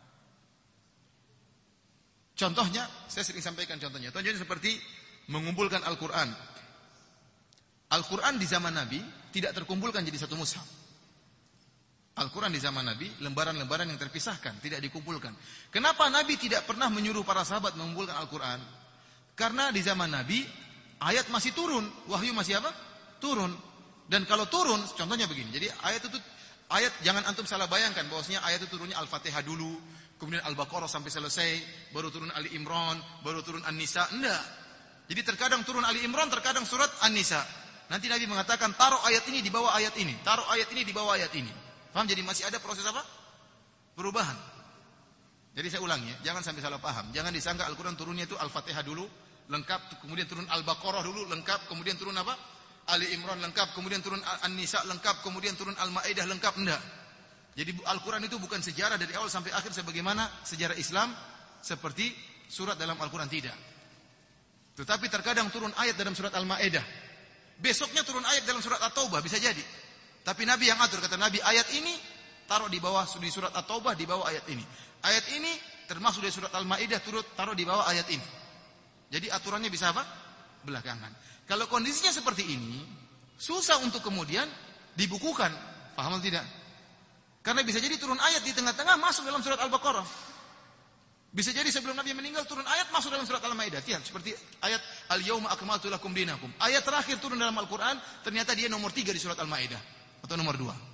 Contohnya, saya sering sampaikan contohnya. Contohnya seperti mengumpulkan Al-Quran. Al-Quran di zaman Nabi tidak terkumpulkan jadi satu mushaf. Al-Quran di zaman Nabi, lembaran-lembaran yang terpisahkan, tidak dikumpulkan. Kenapa Nabi tidak pernah menyuruh para sahabat mengumpulkan Al-Quran? Karena di zaman Nabi, ayat masih turun. Wahyu masih apa? Turun. Dan kalau turun, contohnya begini. Jadi ayat jangan antum salah bayangkan bahwasanya ayat itu turunnya Al-Fatihah dulu, kemudian Al-Baqarah sampai selesai, baru turun Ali Imran, baru turun An-Nisa. Enggak. Jadi terkadang turun Ali Imran, terkadang surat An-Nisa. Nanti Nabi mengatakan, taruh ayat ini di bawah ayat ini, taruh ayat ini di bawah ayat ini. Paham? Jadi masih ada proses apa? Perubahan. Jadi saya ulangi ya, jangan sampai salah paham. Jangan disangka Al-Quran turunnya itu Al-Fatihah dulu, lengkap, kemudian turun Al-Baqarah dulu, lengkap, kemudian turun apa? Ali Imran lengkap, kemudian turun An-Nisa lengkap, kemudian turun Al-Maidah lengkap. Enggak. Jadi Al-Quran itu bukan sejarah dari awal sampai akhir sebagaimana sejarah Islam seperti surat dalam Al-Quran, tidak. Tetapi terkadang turun ayat dalam surat Al-Maidah, besoknya turun ayat dalam surat At-Taubah, bisa jadi. Tapi Nabi yang atur, kata Nabi, ayat ini taruh di bawah di surat At-Taubah, di bawah ayat ini. Ayat ini termasuk dari surat Al-Maidah, taruh di bawah ayat ini. Jadi aturannya bisa apa? Belakangan. Kalau kondisinya seperti ini, susah untuk kemudian dibukukan. Paham atau tidak? Karena bisa jadi turun ayat di tengah-tengah masuk dalam surat Al-Baqarah. Bisa jadi sebelum Nabi meninggal turun ayat masuk dalam surat Al-Maidah. Lihat seperti ayat Al-Yauma akmaltu lakum dinakum. Ayat terakhir turun dalam Al-Quran, ternyata dia nomor 3 di surat Al-Maidah atau nomor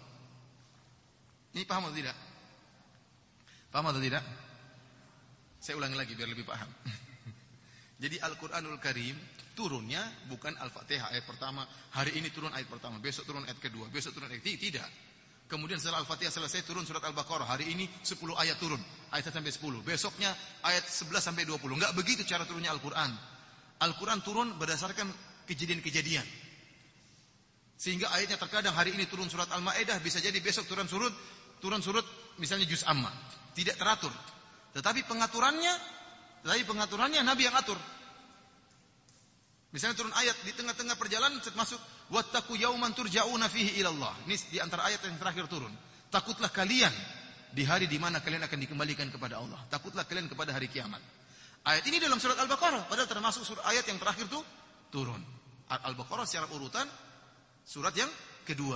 2. Ini paham atau tidak? Paham atau tidak? Saya ulangi lagi biar lebih paham. Jadi Al-Quranul Karim turunnya bukan Al-Fatihah ayat pertama, hari ini turun ayat pertama, besok turun ayat kedua, besok turun ayat ketiga, tidak. Kemudian setelah Al-Fatihah selesai turun surat Al-Baqarah. Hari ini 10 ayat turun, ayat 1 sampai 10. Besoknya ayat 11 sampai 20. Enggak begitu cara turunnya Al-Quran. Al-Quran turun berdasarkan kejadian-kejadian. Sehingga ayatnya terkadang hari ini turun surat Al-Maidah, bisa jadi besok turun surut misalnya Juz Amma. Tidak teratur. Tetapi pengaturannya Tetapi pengaturannya Nabi yang atur. Misalnya turun ayat di tengah-tengah perjalanan masuk wattaqu yauman turja'una fihi ila Allah. Ini di antara ayat yang terakhir turun. Takutlah kalian di hari di mana kalian akan dikembalikan kepada Allah. Takutlah kalian kepada hari kiamat. Ayat ini dalam surat Al-Baqarah, padahal termasuk surat ayat yang terakhir itu turun. Al-Baqarah secara urutan surat yang kedua.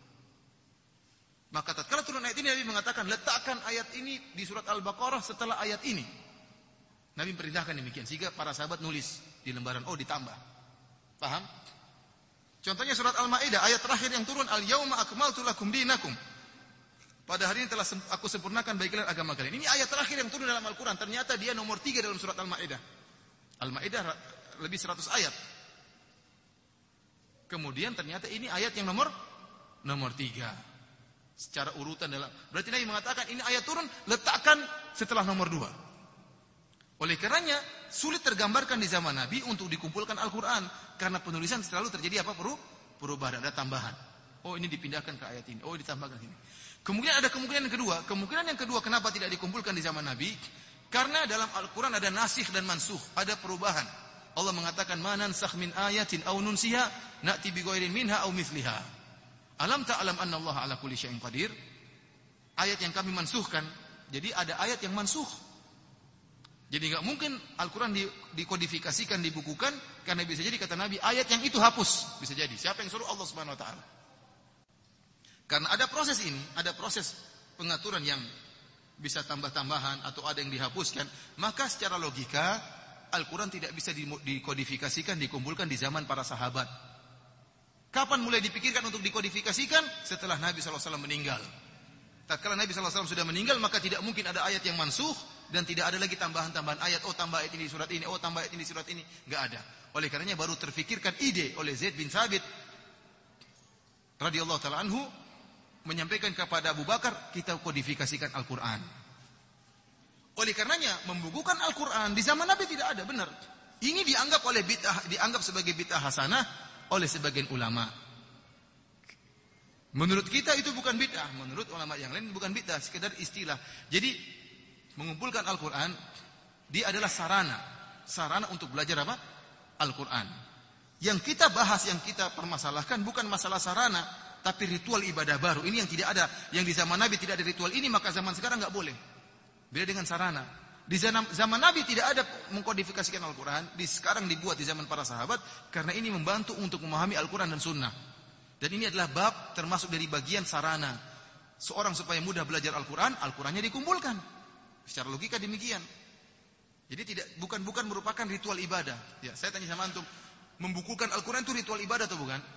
Maka tatkala turun ayat ini Nabi mengatakan letakkan ayat ini di surat Al-Baqarah setelah ayat ini. Nabi perintahkan demikian sehingga para sahabat nulis di lembaran ditambah. Paham? Contohnya surat Al-Maidah ayat terakhir yang turun al-yauma akmaltu lakum dinakum. Pada hari ini telah aku sempurnakan bagi kalian agama kalian. Ini ayat terakhir yang turun dalam Al-Qur'an. Ternyata dia nomor 3 dalam surat Al-Maidah. Al-Maidah lebih 100 ayat. Kemudian ternyata ini ayat yang nomor 3. Secara urutan dalam. Berarti Nabi mengatakan ini ayat turun letakkan setelah nomor 2. Oleh karenanya sulit tergambarkan di zaman Nabi untuk dikumpulkan Al-Quran. Karena penulisan selalu terjadi perubahan, ada tambahan. Oh ini dipindahkan ke ayat ini, oh ditambahkan ini. Kemudian ada kemungkinan yang kedua. Kemungkinan yang kedua kenapa tidak dikumpulkan di zaman Nabi? Karena dalam Al-Quran ada nasikh dan mansukh, ada perubahan. Allah mengatakan ma nansakh min ayatin aw nunsiha na'ti bi ghairin minha aw mithliha. Alam ta'lam anna Allah ala kulli syai'in qadir? Ayat yang kami mansuhkan. Jadi ada ayat yang mansukh. Jadi enggak mungkin Al-Quran dikodifikasikan, dibukukan, karena bisa jadi kata Nabi ayat yang itu hapus, bisa jadi. Siapa yang suruh? Allah Subhanahu wa taala. Karena ada proses ini, ada proses pengaturan yang bisa tambah-tambahan atau ada yang dihapuskan, maka secara logika Al-Quran tidak bisa dikodifikasikan, dikumpulkan di zaman para sahabat. Kapan mulai dipikirkan untuk dikodifikasikan? Setelah Nabi SAW meninggal. Tatkala Nabi SAW sudah meninggal, maka tidak mungkin ada ayat yang mansukh dan tidak ada lagi tambahan-tambahan ayat. Oh tambah ayat ini di surat ini, oh tambah ayat ini di surat ini. Enggak ada. Oleh karenanya baru terfikirkan ide oleh Zaid bin Thabit radhiyallahu taala anhu menyampaikan kepada Abu Bakar, kita kodifikasikan Al-Quran. Oleh karenanya membukukan Al-Quran di zaman Nabi tidak ada, benar. Ini dianggap sebagai bid'ah hasanah oleh sebagian ulama. Menurut kita itu bukan bid'ah, menurut ulama yang lain bukan bid'ah, sekedar istilah. Jadi mengumpulkan Al-Quran dia adalah sarana untuk belajar apa? Al-Quran. Yang kita bahas, yang kita permasalahkan bukan masalah sarana, tapi ritual ibadah baru. Ini yang tidak ada, yang di zaman Nabi tidak ada ritual ini, maka zaman sekarang enggak boleh. Beda dengan sarana. Di zaman Nabi tidak ada mengkodifikasikan Al-Quran, sekarang dibuat di zaman para sahabat karena ini membantu untuk memahami Al-Quran dan Sunnah. Dan ini adalah bab termasuk dari bagian sarana. Seorang supaya mudah belajar Al-Quran, Al-Qurannya dikumpulkan. Secara logika demikian. Jadi bukan merupakan ritual ibadah. Ya, saya tanya sama antum, membukukan Al-Quran itu ritual ibadah atau bukan?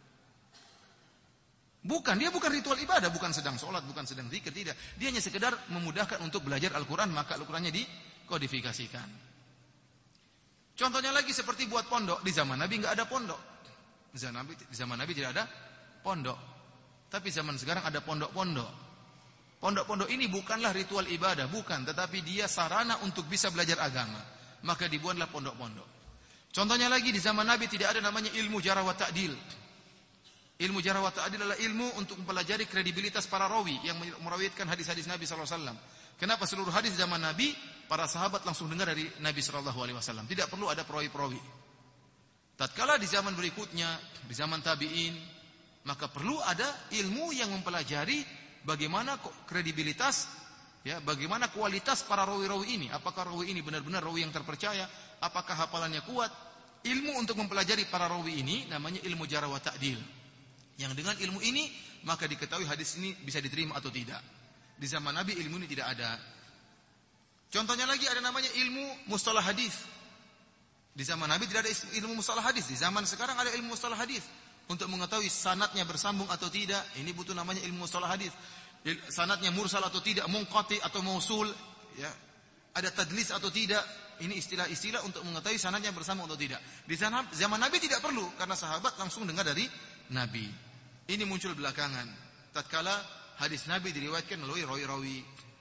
Bukan, dia bukan ritual ibadah, bukan sedang sholat, bukan sedang zikir, tidak. Dia hanya sekedar memudahkan untuk belajar Al-Quran, maka Al-Qurannya dikodifikasikan. Contohnya lagi seperti buat pondok. Di zaman Nabi enggak ada pondok. Di zaman Nabi tidak ada pondok. Tapi zaman sekarang ada pondok-pondok. Pondok-pondok ini bukanlah ritual ibadah, bukan. Tetapi dia sarana untuk bisa belajar agama. Maka dibuatlah pondok-pondok. Contohnya lagi di zaman Nabi tidak ada namanya ilmu jarh wa ta'dil. Ilmu jarh wa ta'dil adalah ilmu untuk mempelajari kredibilitas para rawi yang merawiatkan hadis-hadis Nabi SAW. Kenapa seluruh hadis zaman Nabi, para sahabat langsung dengar dari Nabi SAW. Tidak perlu ada perawi-perawi. Tatkala di zaman berikutnya, di zaman tabi'in, maka perlu ada ilmu yang mempelajari bagaimana kredibilitas, ya, bagaimana kualitas para rawi-rawi ini. Apakah rawi ini benar-benar rawi yang terpercaya? Apakah hafalannya kuat? Ilmu untuk mempelajari para rawi ini namanya ilmu jarh wa ta'dil. Yang dengan ilmu ini maka diketahui hadis ini bisa diterima atau tidak. Di zaman Nabi ilmu ini tidak ada. Contohnya lagi ada namanya ilmu mustalah hadis. Di zaman Nabi tidak ada ilmu mustalah hadis. Di zaman sekarang ada ilmu mustalah hadis. Untuk mengetahui sanadnya bersambung atau tidak, ini butuh namanya ilmu mustalah hadis. Sanadnya mursal atau tidak, munqati atau mausul, ya. Ada tadlis atau tidak. Ini istilah-istilah untuk mengetahui sanadnya bersambung atau tidak. Di zaman Nabi tidak perlu karena sahabat langsung dengar dari Nabi. Ini muncul belakangan. Tatkala hadis Nabi diriwayatkan melalui rawi-rawi.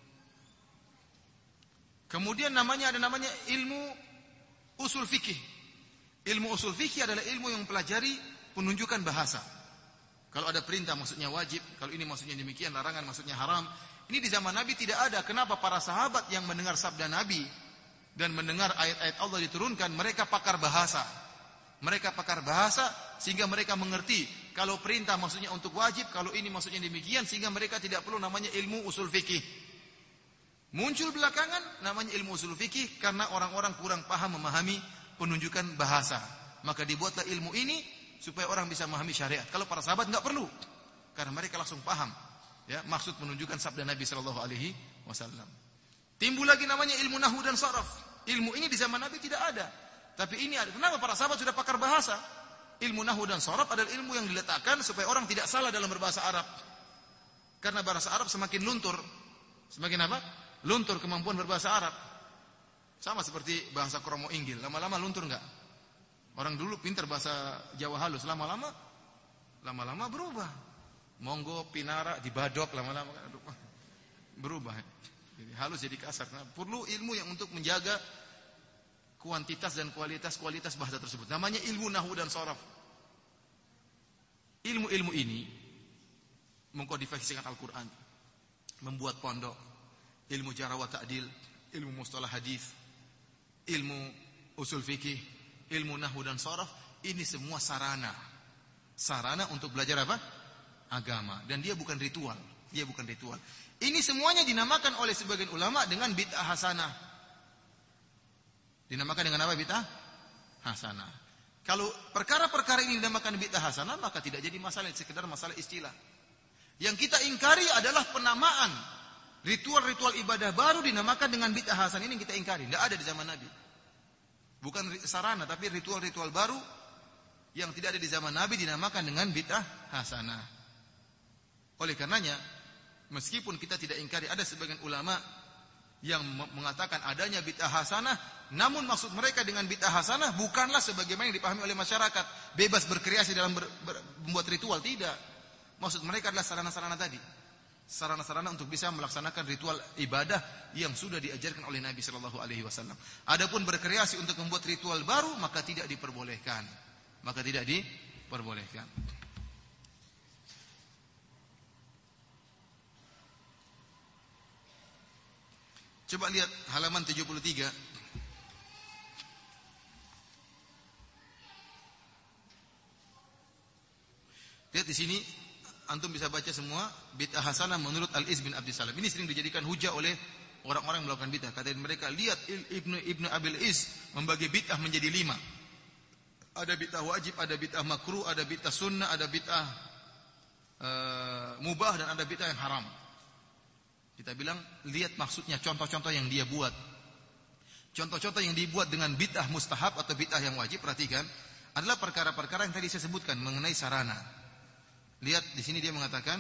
Kemudian ada namanya ilmu usul fikih. Ilmu usul fikih adalah ilmu yang mempelajari penunjukan bahasa. Kalau ada perintah maksudnya wajib, kalau ini maksudnya demikian, larangan maksudnya haram. Ini di zaman Nabi tidak ada. Kenapa? Para sahabat yang mendengar sabda Nabi dan mendengar ayat-ayat Allah diturunkan, mereka pakar bahasa. Mereka pakar bahasa sehingga mereka mengerti kalau perintah maksudnya untuk wajib, kalau ini maksudnya demikian, sehingga mereka tidak perlu namanya ilmu usul fikih. Muncul belakangan namanya ilmu usul fikih karena orang-orang kurang paham memahami penunjukan bahasa. Maka dibuatlah ilmu ini supaya orang bisa memahami syariat. Kalau para sahabat enggak perlu karena mereka langsung paham ya maksud menunjukkan sabda Nabi sallallahu alaihi wasallam. Timbul lagi namanya ilmu nahwu dan saraf. Ilmu ini di zaman Nabi tidak ada. Tapi ini ada. Kenapa para sahabat sudah pakar bahasa? Ilmu nahwu dan saraf adalah ilmu yang diletakkan supaya orang tidak salah dalam berbahasa Arab. Karena bahasa Arab semakin luntur. Semakin apa? Luntur kemampuan berbahasa Arab. Sama seperti bahasa kromo inggil. Lama-lama luntur enggak? Orang dulu pintar bahasa Jawa halus. Lama-lama berubah. Monggo, pinara, dibadok. Lama-lama berubah. Jadi halus jadi kasar. Nah, perlu ilmu yang untuk menjaga kuantitas dan kualitas bahasa tersebut. Namanya ilmu nahwu dan saraf. Ilmu-ilmu ini mengkodifikasikan Al-Quran, membuat pondok, ilmu jarh wa ta'dil, ilmu mustalah hadis, ilmu usul fikih, ilmu nahwu dan saraf. Ini semua sarana untuk belajar apa? Agama. Dan dia bukan ritual. Ini semuanya dinamakan oleh sebagian ulama dengan bid'ah hasanah. Dinamakan dengan apa bid'ah hasanah. Kalau perkara-perkara ini dinamakan bid'ah hasanah, maka tidak jadi masalah, sekedar masalah istilah. Yang kita ingkari adalah penamaan ritual-ritual ibadah baru dinamakan dengan bid'ah hasanah. Ini yang kita ingkari, tidak ada di zaman Nabi. Bukan sarana, tapi ritual-ritual baru yang tidak ada di zaman Nabi dinamakan dengan bid'ah hasanah. Oleh karenanya, meskipun kita tidak ingkari, ada sebagian ulama yang mengatakan adanya bid'ah hasanah, namun maksud mereka dengan bid'ah hasanah bukanlah sebagaimana yang dipahami oleh masyarakat, bebas berkreasi dalam membuat ritual, tidak. Maksud mereka adalah sarana-sarana tadi. Sarana-sarana untuk bisa melaksanakan ritual ibadah yang sudah diajarkan oleh Nabi sallallahu alaihi wasallam. Adapun berkreasi untuk membuat ritual baru, maka tidak diperbolehkan. Coba lihat halaman 73. Lihat di sini, antum bisa baca semua bid'ah hasanah menurut Al-Iz bin Abdis Salam. Ini sering dijadikan hujah oleh orang-orang yang melakukan bid'ah. Kata mereka, lihat Ibnu Abil Iz membagi bid'ah menjadi 5. Ada bid'ah wajib, ada bid'ah makruh, ada bid'ah sunnah, ada bid'ah mubah, dan ada bid'ah yang haram. Kita bilang, lihat maksudnya, contoh-contoh yang dia buat. Contoh-contoh yang dibuat dengan bid'ah mustahab atau bid'ah yang wajib, perhatikan, adalah perkara-perkara yang tadi saya sebutkan mengenai sarana. Lihat di sini dia mengatakan,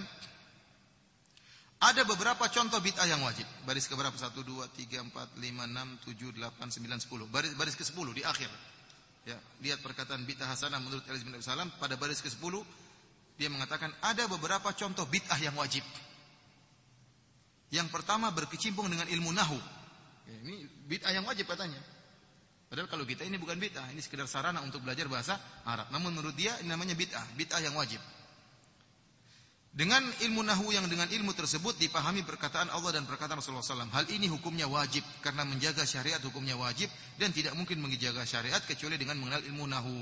ada beberapa contoh bid'ah yang wajib. Baris ke berapa? 1, 2, 3, 4, 5, 6, 7, 8, 9, 10. Baris ke 10 di akhir. Ya, lihat perkataan bid'ah hasanah menurut Ali bin Abi Salam pada baris ke 10, dia mengatakan ada beberapa contoh bid'ah yang wajib. Yang pertama berkecimpung dengan ilmu nahwu. Ya, ini bid'ah yang wajib katanya. Padahal kalau kita ini bukan bid'ah, ini sekedar sarana untuk belajar bahasa Arab. Namun menurut dia ini namanya bid'ah yang wajib. Dengan ilmu nahwu yang dengan ilmu tersebut dipahami perkataan Allah dan perkataan Rasulullah SAW. Hal ini hukumnya wajib karena menjaga syariat hukumnya wajib dan tidak mungkin menjaga syariat kecuali dengan mengenal ilmu nahwu.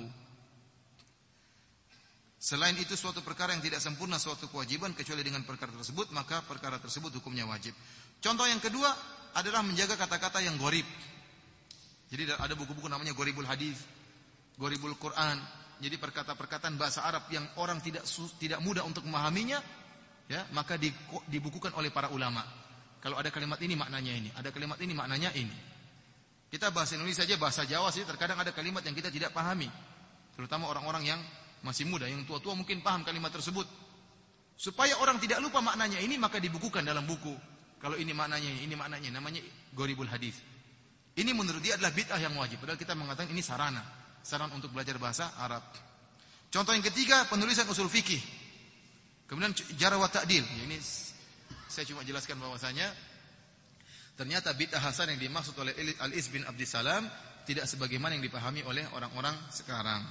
Selain itu suatu perkara yang tidak sempurna suatu kewajiban kecuali dengan perkara tersebut, maka perkara tersebut hukumnya wajib. Contoh yang kedua adalah menjaga kata-kata yang gharib. Jadi ada buku-buku namanya Gharibul Hadis, Gharibul Quran. Jadi perkataan bahasa Arab yang orang tidak mudah untuk memahaminya, ya, maka dibukukan oleh para ulama. Kalau ada kalimat ini maknanya ini, ada kalimat ini maknanya ini. Kita bahasa Indonesia saja, bahasa Jawa sih terkadang ada kalimat yang kita tidak pahami. Terutama orang-orang yang masih muda, yang tua-tua mungkin paham kalimat tersebut. Supaya orang tidak lupa maknanya ini, maka dibukukan dalam buku. Kalau ini maknanya ini maknanya, namanya Gharibul Hadis. Ini menurut dia adalah bid'ah yang wajib. Padahal kita mengatakan ini sarana untuk belajar bahasa Arab. Contoh yang ketiga, penulisan usul fikih. Kemudian jarh wa ta'dil. Ini saya cuma jelaskan bahwasanya ternyata bid'ah hasan yang dimaksud oleh Al-Iz bin Abdis Salam tidak sebagaimana yang dipahami oleh orang-orang sekarang.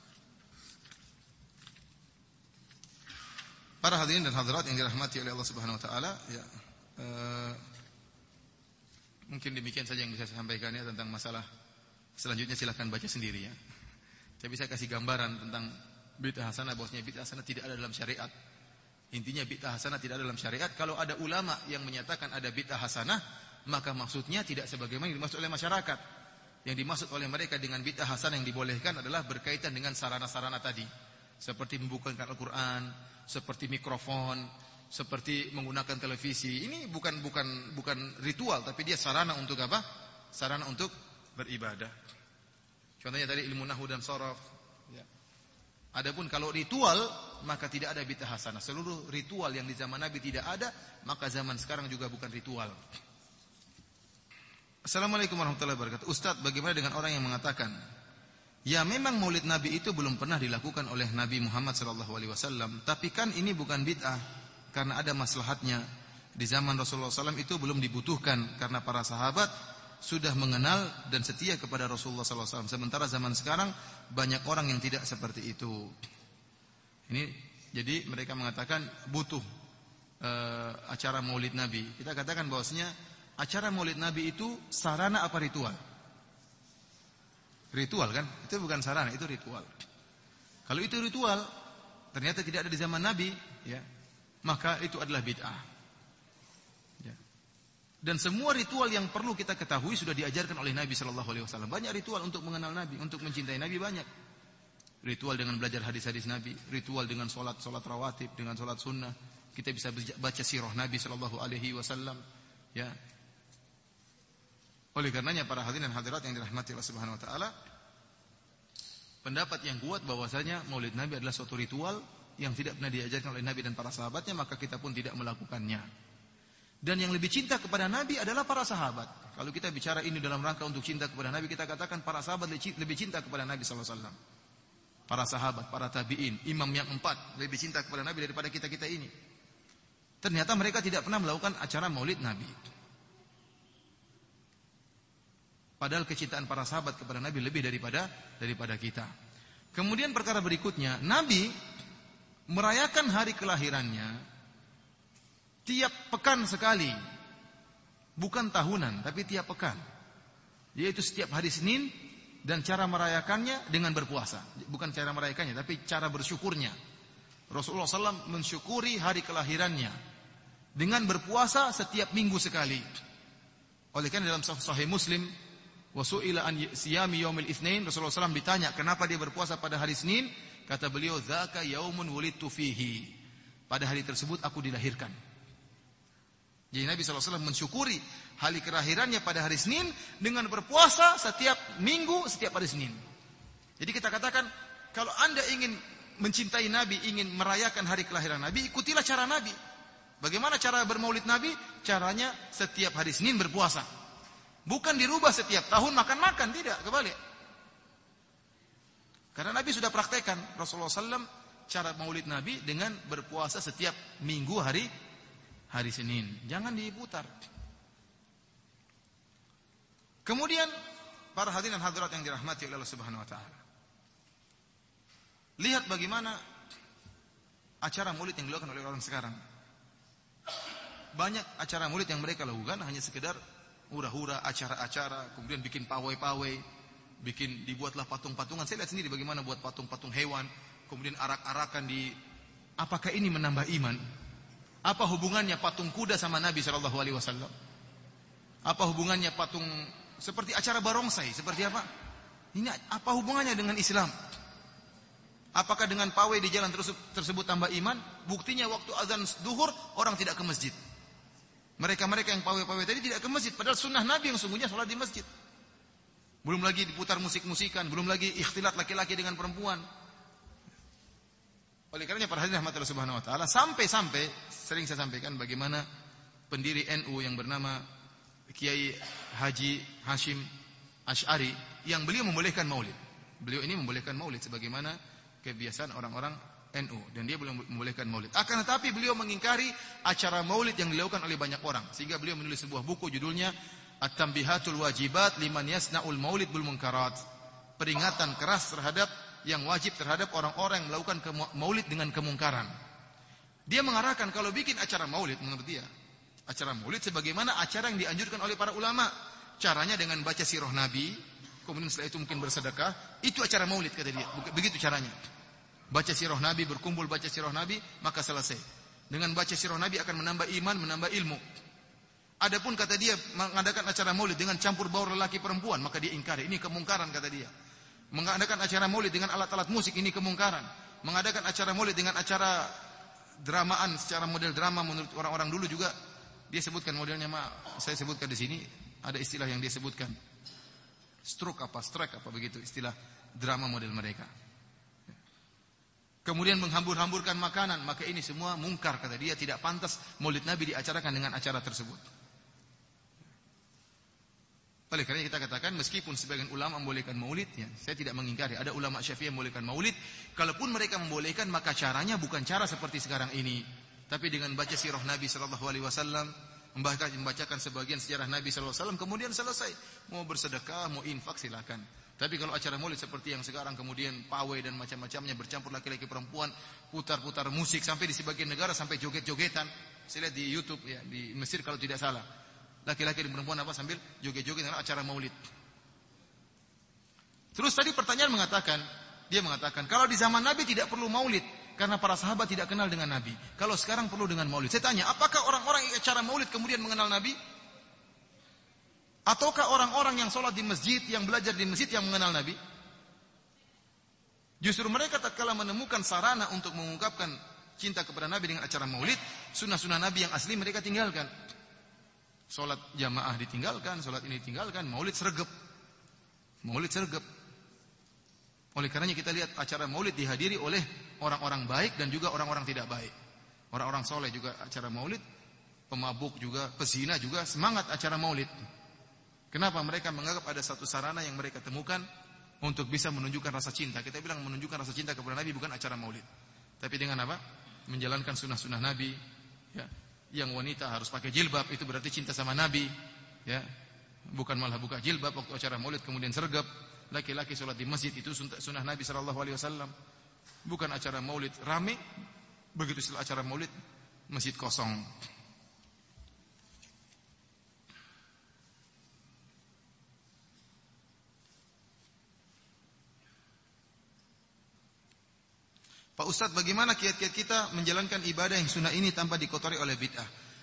Para hadirin dan hadirat yang dirahmati oleh Allah Subhanahu wa taala, ya. Mungkin demikian saja yang bisa saya sampaikan ya tentang masalah. Selanjutnya silakan baca sendiri ya. Tapi saya kasih gambaran tentang bid'ah hasanah, bahwasanya bid'ah hasanah tidak ada dalam syariat. Intinya bid'ah hasanah tidak ada dalam syariat. Kalau ada ulama yang menyatakan ada bid'ah hasanah, maka maksudnya tidak sebagaimana yang dimaksud oleh masyarakat. Yang dimaksud oleh mereka dengan bid'ah hasanah yang dibolehkan adalah berkaitan dengan sarana-sarana tadi. Seperti membukakan Al-Quran, seperti mikrofon, seperti menggunakan televisi. Ini bukan ritual, tapi dia sarana untuk apa? Sarana untuk beribadah. Contohnya tadi ilmu nahwu dan sharaf. Ya. Adapun kalau ritual, maka tidak ada bid'ah hasanah. Seluruh ritual yang di zaman Nabi tidak ada, maka zaman sekarang juga bukan ritual. Assalamualaikum warahmatullahi wabarakatuh. Ustaz, bagaimana dengan orang yang mengatakan, ya memang maulid Nabi itu belum pernah dilakukan oleh Nabi Muhammad SAW, tapi kan ini bukan bid'ah, karena ada maslahatnya. Di zaman Rasulullah SAW itu belum dibutuhkan, karena para sahabat sudah mengenal dan setia kepada Rasulullah SAW. Sementara zaman sekarang banyak orang yang tidak seperti itu. Ini jadi mereka mengatakan butuh acara maulid Nabi. Kita katakan bahwasanya acara maulid Nabi itu sarana apa ritual? Ritual kan? Itu bukan sarana, itu ritual. Kalau itu ritual, ternyata tidak ada di zaman Nabi, ya, maka itu adalah bid'ah. Ya. Dan semua ritual yang perlu kita ketahui sudah diajarkan oleh Nabi SAW. Banyak ritual untuk mengenal Nabi, untuk mencintai Nabi banyak. Ritual dengan belajar hadis-hadis Nabi, ritual dengan solat rawatib, dengan solat sunnah. Kita bisa baca sirah Nabi SAW. Ya. Oleh karenanya para hadirin dan hadirat yang dirahmati Allah Subhanahu wa taala, pendapat yang kuat bahwasanya Maulid Nabi adalah suatu ritual yang tidak pernah diajarkan oleh Nabi dan para sahabatnya, maka kita pun tidak melakukannya. Dan yang lebih cinta kepada Nabi adalah para sahabat. Kalau kita bicara ini dalam rangka untuk cinta kepada Nabi, kita katakan para sahabat lebih cinta kepada Nabi sallallahu alaihi wasallam. Para sahabat, para tabi'in, imam yang 4 lebih cinta kepada Nabi daripada kita-kita ini. Ternyata mereka tidak pernah melakukan acara Maulid Nabi. Padahal kecintaan para sahabat kepada Nabi lebih daripada kita. Kemudian perkara berikutnya, Nabi merayakan hari kelahirannya tiap pekan sekali. Bukan tahunan, tapi tiap pekan. Yaitu setiap hari Senin, dan cara merayakannya dengan berpuasa. Bukan cara merayakannya, tapi cara bersyukurnya. Rasulullah SAW mensyukuri hari kelahirannya dengan berpuasa setiap minggu sekali. Oleh karena dalam Sahih Muslim, wasu'ila an siyami yaumil itsnain, Rasulullah SAW ditanya kenapa dia berpuasa pada hari Senin, kata beliau, dzaka yaumun wulidtu fihi, pada hari tersebut aku dilahirkan. Jadi Nabi SAW mensyukuri hari kelahirannya pada hari Senin dengan berpuasa setiap minggu, setiap hari Senin. Jadi kita katakan, kalau Anda ingin mencintai Nabi, ingin merayakan hari kelahiran Nabi, ikutilah cara Nabi. Bagaimana cara bermaulid Nabi? Caranya setiap hari Senin berpuasa. Bukan dirubah setiap tahun makan-makan, tidak, kebalik. Karena Nabi sudah praktekkan, Rasulullah SAW cara maulid Nabi dengan berpuasa setiap minggu hari Senin. Jangan diputar. Kemudian para hadirin dan hadirat yang dirahmati oleh Allah Subhanahu wa taala, lihat bagaimana acara maulid yang dilakukan oleh orang sekarang. Banyak acara maulid yang mereka lakukan hanya sekedar hura-hura, acara-acara, kemudian bikin pawai-pawai, dibuatlah patung-patungan. Saya lihat sendiri bagaimana buat patung-patung hewan, kemudian arak-arakan apakah ini menambah iman? Apa hubungannya patung kuda sama Nabi SAW? Apa hubungannya patung seperti acara barongsai? Seperti apa? Ini apa hubungannya dengan Islam? Apakah dengan pawai di jalan tersebut tambah iman? Buktinya waktu azan zuhur orang tidak ke masjid. Mereka-mereka yang pawai-pawai tadi tidak ke masjid, padahal sunnah Nabi yang sungguhnya sholat di masjid. Belum lagi diputar musik-musikan, belum lagi ikhtilat laki-laki dengan perempuan. Oleh karenanya para hadirin rahmatullah subhanahu wa ta'ala, sampai-sampai sering saya sampaikan bagaimana pendiri NU yang bernama Kiai Haji Hashim Asy'ari, yang beliau membolehkan maulid. Beliau ini membolehkan maulid sebagaimana kebiasaan orang-orang NU, dan dia belum membolehkan maulid. Akan tetapi beliau mengingkari acara maulid yang dilakukan oleh banyak orang, sehingga beliau menulis sebuah buku judulnya At-Tanbihatul Wajibat Liman Yasna'ul Maulid Bil Munkarat. Peringatan keras terhadap yang wajib terhadap orang-orang yang melakukan maulid dengan kemungkaran. Dia mengarahkan kalau bikin acara maulid, menurut dia, Acara maulid sebagaimana acara yang dianjurkan oleh para ulama. Caranya dengan baca sirah Nabi, kemudian setelah itu mungkin bersedekah, itu acara maulid kata dia. Begitu caranya. Baca sirah Nabi, berkumpul baca sirah Nabi, maka selesai. Dengan baca sirah Nabi akan menambah iman, menambah ilmu. Adapun kata dia mengadakan acara maulid dengan campur baur lelaki perempuan, maka dia ingkari. Ini kemungkaran kata dia. Mengadakan acara maulid dengan alat-alat musik, ini kemungkaran. Mengadakan acara maulid dengan acara dramaan secara model drama menurut orang-orang dulu juga dia sebutkan modelnya, saya sebutkan di sini ada istilah yang dia sebutkan. Strike apa begitu istilah drama model mereka. Kemudian menghambur-hamburkan makanan, maka ini semua mungkar kata dia, tidak pantas maulid Nabi diacarakan dengan acara tersebut. Oleh karena kita katakan meskipun sebagian ulama membolehkan maulid, ya, saya tidak mengingkari. Ada ulama Syafi'i yang membolehkan maulid. Kalaupun mereka membolehkan, maka caranya bukan cara seperti sekarang ini, tapi dengan baca sirah Nabi sallallahu alaihi wasallam, membacakan sebagian sejarah Nabi sallallahu alaihi wasallam, kemudian selesai. Mau bersedekah, mau infak silakan. Tapi kalau acara maulid seperti yang sekarang kemudian pawai dan macam-macamnya bercampur laki-laki perempuan, putar-putar musik sampai di sebagian negara sampai joget-jogetan. Saya lihat di YouTube ya, di Mesir kalau tidak salah. Laki-laki dan perempuan apa sambil joget-joget dengan acara maulid. Terus tadi pertanyaan dia mengatakan kalau di zaman Nabi tidak perlu maulid karena para sahabat tidak kenal dengan Nabi. Kalau sekarang perlu dengan maulid. Saya tanya, apakah orang-orang yang acara maulid kemudian mengenal Nabi? Ataukah orang-orang yang sholat di masjid, yang belajar di masjid yang mengenal Nabi? Justru mereka tatkala menemukan sarana untuk mengungkapkan cinta kepada Nabi dengan acara maulid, sunnah-sunnah Nabi yang asli mereka tinggalkan. Sholat jamaah ditinggalkan, sholat ini ditinggalkan, maulid sergap. Maulid sergap. Oleh karenanya kita lihat acara maulid dihadiri oleh orang-orang baik dan juga orang-orang tidak baik. Orang-orang soleh juga acara maulid, pemabuk juga, pezina juga semangat acara maulid. Kenapa? Mereka menganggap ada satu sarana yang mereka temukan untuk bisa menunjukkan rasa cinta. Kita bilang menunjukkan rasa cinta kepada Nabi bukan acara maulid. Tapi dengan apa? Menjalankan sunnah-sunnah Nabi, ya. Yang wanita harus pakai jilbab, itu berarti cinta sama Nabi, ya. Bukan malah buka jilbab waktu acara maulid kemudian sergap. Laki-laki sholat di masjid itu sunnah Nabi sallallahu alaihi wasallam. Bukan acara maulid rame, begitu setelah acara maulid masjid kosong. Pak Ustadz, bagaimana kiat-kiat kita menjalankan ibadah yang sunnah ini tanpa dikotori oleh bid'ah?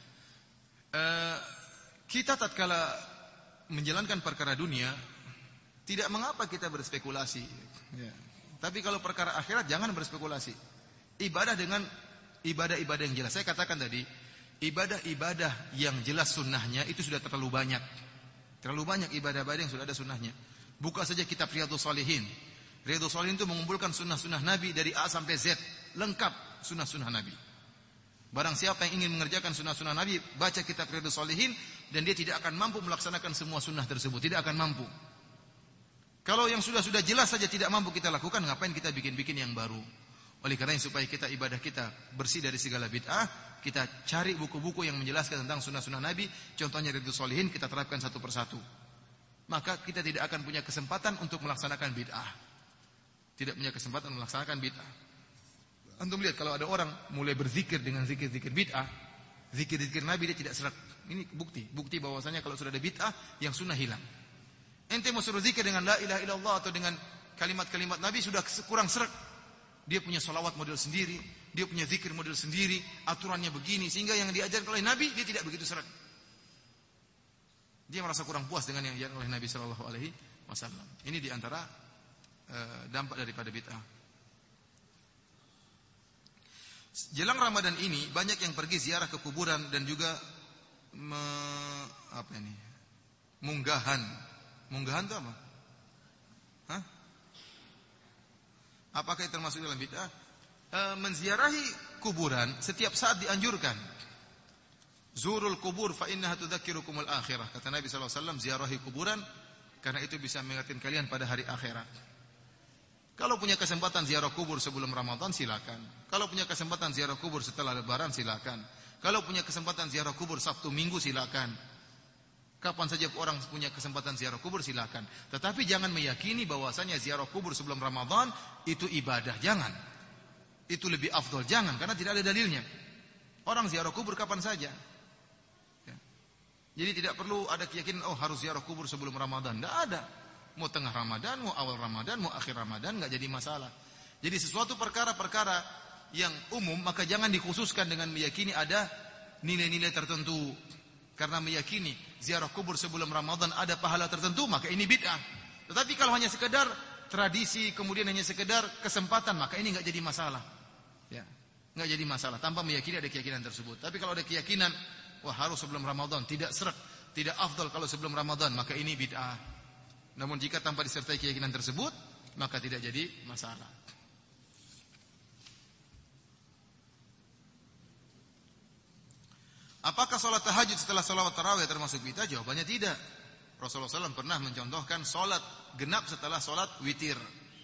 Kita tatkala menjalankan perkara dunia, tidak mengapa kita berspekulasi. Ya. Tapi kalau perkara akhirat jangan berspekulasi. Ibadah dengan ibadah-ibadah yang jelas. Saya katakan tadi, ibadah-ibadah yang jelas sunnahnya itu sudah terlalu banyak. Terlalu banyak ibadah-ibadah yang sudah ada sunnahnya. Buka saja kitab Riyadhus Shalihin. Riyadhus Shalihin itu mengumpulkan sunnah-sunnah Nabi dari A sampai Z, lengkap sunnah-sunnah Nabi. Barang siapa yang ingin mengerjakan sunnah-sunnah Nabi, baca kitab Riyadhus Shalihin dan dia tidak akan mampu melaksanakan semua sunnah tersebut, tidak akan mampu. Kalau yang sudah jelas saja tidak mampu kita lakukan, ngapain kita bikin-bikin yang baru? Oleh karena supaya kita ibadah kita bersih dari segala bid'ah, kita cari buku-buku yang menjelaskan tentang sunnah-sunnah Nabi, contohnya Riyadhus Shalihin kita terapkan satu persatu. Maka kita tidak akan punya kesempatan untuk melaksanakan bid'ah. Tidak punya kesempatan melaksanakan bid'ah. Antum lihat kalau ada orang mulai berzikir dengan zikir-zikir bid'ah, zikir-zikir Nabi dia tidak serak. Ini bukti bahwasanya kalau sudah ada bid'ah yang sunnah hilang. Ente mau suruh zikir dengan la ilaha illallah atau dengan kalimat-kalimat Nabi sudah kurang serak. Dia punya salawat model sendiri, dia punya zikir model sendiri, aturannya begini sehingga yang diajarkan oleh Nabi dia tidak begitu serak. Dia merasa kurang puas dengan yang diajarkan oleh Nabi sallallahu alaihi wasallam. Ini di antara dampak daripada bid'ah. Jelang Ramadan ini banyak yang pergi ziarah ke kuburan dan juga munggahan. Munggahan itu apa? Hah? Apakah itu termasuk dalam bid'ah? Menziarahi kuburan setiap saat dianjurkan. Zurul kubur fa innaha tudzakirukumul akhirah. Kata Nabi sallallahu alaihi wasallam, ziarahi kuburan karena itu bisa mengingatkan kalian pada hari akhirat. Kalau punya kesempatan ziarah kubur sebelum Ramadan silakan. Kalau punya kesempatan ziarah kubur setelah Lebaran silakan. Kalau punya kesempatan ziarah kubur Sabtu Minggu silakan. Kapan saja orang punya kesempatan ziarah kubur silakan. Tetapi jangan meyakini bahwasanya ziarah kubur sebelum Ramadan itu ibadah, jangan. Itu lebih afdol, jangan, karena tidak ada dalilnya. Orang ziarah kubur kapan saja. Jadi tidak perlu ada keyakinan harus ziarah kubur sebelum Ramadan. Tidak ada. Mau tengah Ramadan, mau awal Ramadan, mau akhir Ramadan, nggak jadi masalah. Jadi sesuatu perkara-perkara yang umum maka jangan dikhususkan dengan meyakini ada nilai-nilai tertentu. Karena meyakini ziarah kubur sebelum Ramadan ada pahala tertentu, maka ini bid'ah. Tetapi kalau hanya sekedar tradisi, kemudian hanya sekedar kesempatan, maka ini nggak jadi masalah. Ya, nggak jadi masalah tanpa meyakini ada keyakinan tersebut. Tapi kalau ada keyakinan harus sebelum Ramadan, tidak serak, tidak afdal kalau sebelum Ramadan, maka ini bid'ah. Namun jika tanpa disertai keyakinan tersebut, maka tidak jadi masalah. Apakah sholat tahajud setelah sholat tarawih termasuk bid'ah? Jawabannya tidak. Rasulullah SAW pernah mencontohkan sholat genap setelah sholat witir.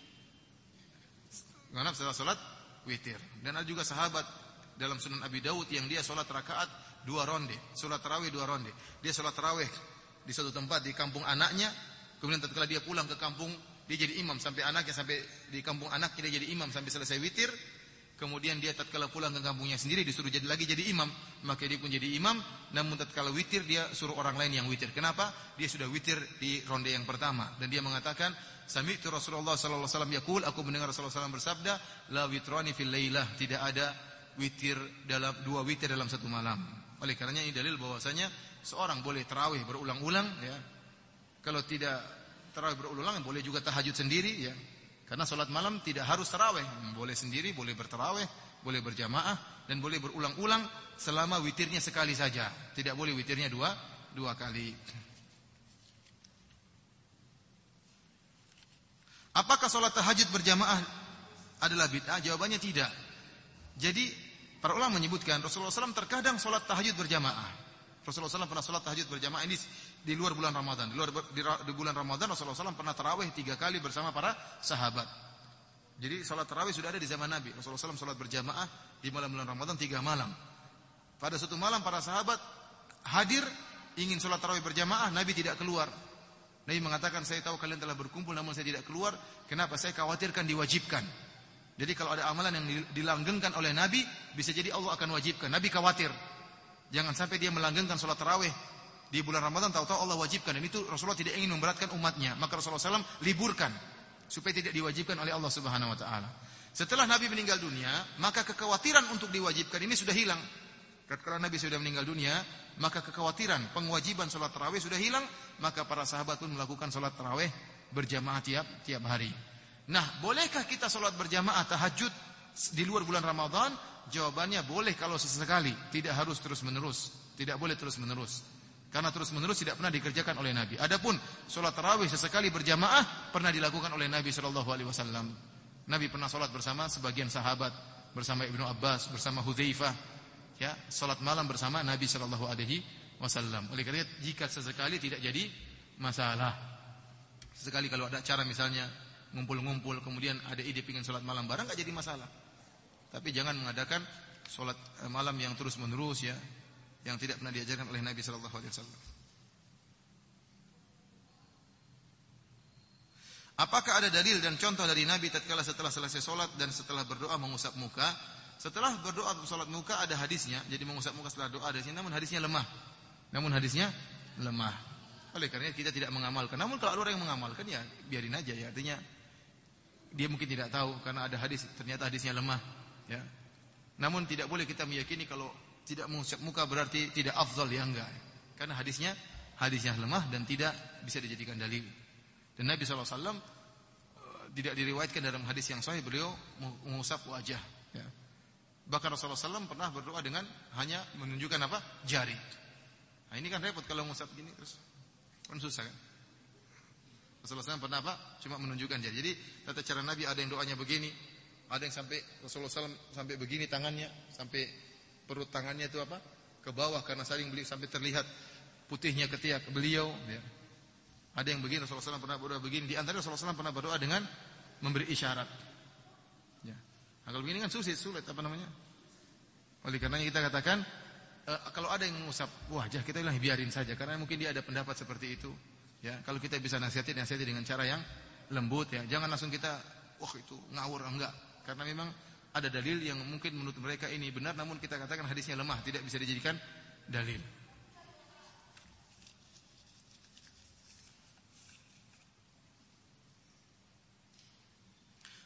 Genap setelah sholat witir. Dan ada juga sahabat dalam Sunan Abi Dawud yang dia sholat rakaat 2 ronde, sholat tarawih 2 ronde. Dia sholat tarawih di suatu tempat di kampung anaknya, kemudian tatkala dia pulang ke kampung, dia jadi imam sampai anaknya, sampai di kampung anaknya dia jadi imam sampai selesai witir. Kemudian dia tatkala pulang ke kampungnya sendiri disuruh jadi imam, maka dia pun jadi imam. Namun tatkala witir dia suruh orang lain yang witir. Kenapa? Dia sudah witir di ronde yang pertama dan dia mengatakan, sami'tu Rasulullah sallallahu alaihi wasallam yaqul, aku mendengar Rasulullah SAW bersabda, la witrani fil lailah, tidak ada witir dalam 2 witir dalam satu malam. Oleh karenanya ini dalil bahwasanya seorang boleh tarawih berulang-ulang, ya. Kalau tidak tarawih berulang-ulang, boleh juga tahajud sendiri, ya. Karena salat malam tidak harus tarawih, boleh sendiri, boleh bertarawih, boleh berjamaah dan boleh berulang-ulang selama witirnya sekali saja. Tidak boleh witirnya dua kali. Apakah salat tahajud berjamaah adalah bid'ah? Jawabannya tidak. Jadi para ulama menyebutkan Rasulullah SAW terkadang sholat tahajud berjamaah. Rasulullah SAW pernah sholat tahajud berjamaah ini di luar bulan Ramadan. Di bulan Ramadan Rasulullah SAW pernah tarawih 3 kali bersama para sahabat. Jadi sholat tarawih sudah ada di zaman Nabi. Rasulullah SAW sholat berjamaah di malam bulan Ramadan 3 malam. Pada suatu malam para sahabat hadir ingin sholat tarawih berjamaah, Nabi tidak keluar. Nabi mengatakan, saya tahu kalian telah berkumpul namun saya tidak keluar. Kenapa? Saya khawatirkan diwajibkan. Jadi kalau ada amalan yang dilanggengkan oleh Nabi, bisa jadi Allah akan wajibkan. Nabi khawatir. Jangan sampai dia melanggengkan sholat tarawih di bulan Ramadan, tahu-tahu Allah wajibkan. Dan itu Rasulullah tidak ingin memberatkan umatnya. Maka Rasulullah SAW liburkan supaya tidak diwajibkan oleh Allah Subhanahu Wa Taala. Setelah Nabi meninggal dunia, maka kekhawatiran untuk diwajibkan ini sudah hilang. Kalau Nabi sudah meninggal dunia, maka kekhawatiran pengewajiban sholat tarawih sudah hilang. Maka para sahabat pun melakukan sholat tarawih berjamaah tiap hari. Nah, bolehkah kita sholat berjamaah tahajud di luar bulan Ramadan? Jawabannya boleh kalau sesekali, tidak harus terus-menerus. Tidak boleh terus-menerus. Karena terus-menerus tidak pernah dikerjakan oleh Nabi. Adapun sholat tarawih sesekali berjamaah pernah dilakukan oleh Nabi SAW. Nabi pernah sholat bersama sebagian sahabat, bersama Ibnu Abbas, bersama Hudzaifah, ya, sholat malam bersama Nabi SAW. Oleh karena jika sesekali tidak jadi masalah. Sesekali kalau ada acara misalnya ngumpul-ngumpul, kemudian ada ide pingin sholat malam bareng, gak jadi masalah. Tapi jangan mengadakan sholat malam yang terus-menerus, ya, yang tidak pernah diajarkan oleh Nabi SAW. Apakah ada dalil dan contoh dari Nabi tatkala setelah selesai sholat dan setelah berdoa mengusap muka? Setelah berdoa atau sholat muka ada hadisnya. Jadi mengusap muka setelah doa ada hadisnya, namun hadisnya lemah. Oleh karena kita tidak mengamalkan. Namun kalau ada orang yang mengamalkan, ya biarin aja, ya. Artinya dia mungkin tidak tahu karena ada hadis, ternyata hadisnya lemah, ya. Namun tidak boleh kita meyakini kalau tidak mengusap muka berarti tidak afdal, ya, enggak. Karena hadisnya lemah dan tidak bisa dijadikan dalil. Dan Nabi SAW tidak diriwayatkan dalam hadis yang sahih beliau mengusap wajah, ya. Bahkan Rasulullah SAW pernah berdoa dengan hanya menunjukkan apa? Jari. Nah, ini kan repot kalau mengusap gini terus, kan susah, kan? Rasulullah SAW pernah apa? Cuma menunjukkan jari. Jadi tata cara Nabi ada yang doanya begini, ada yang sampai Rasulullah SAW sampai begini tangannya, sampai perut tangannya itu apa? Ke bawah karena saling beliau sampai terlihat putihnya ketiak beliau, ya. Ada yang begini, Rasulullah SAW pernah berdoa begini. Di antara Rasulullah SAW pernah berdoa dengan memberi isyarat, ya. Nah, kalau begini kan sulit apa namanya? Oleh karenanya kita katakan kalau ada yang mengusap wajah, kita bilang biarin saja karena mungkin dia ada pendapat seperti itu. Ya, kalau kita bisa nasihati dengan cara yang lembut, ya. Jangan langsung kita, itu ngawur, enggak. Karena memang ada dalil yang mungkin menurut mereka ini benar, namun kita katakan hadisnya lemah, tidak bisa dijadikan dalil.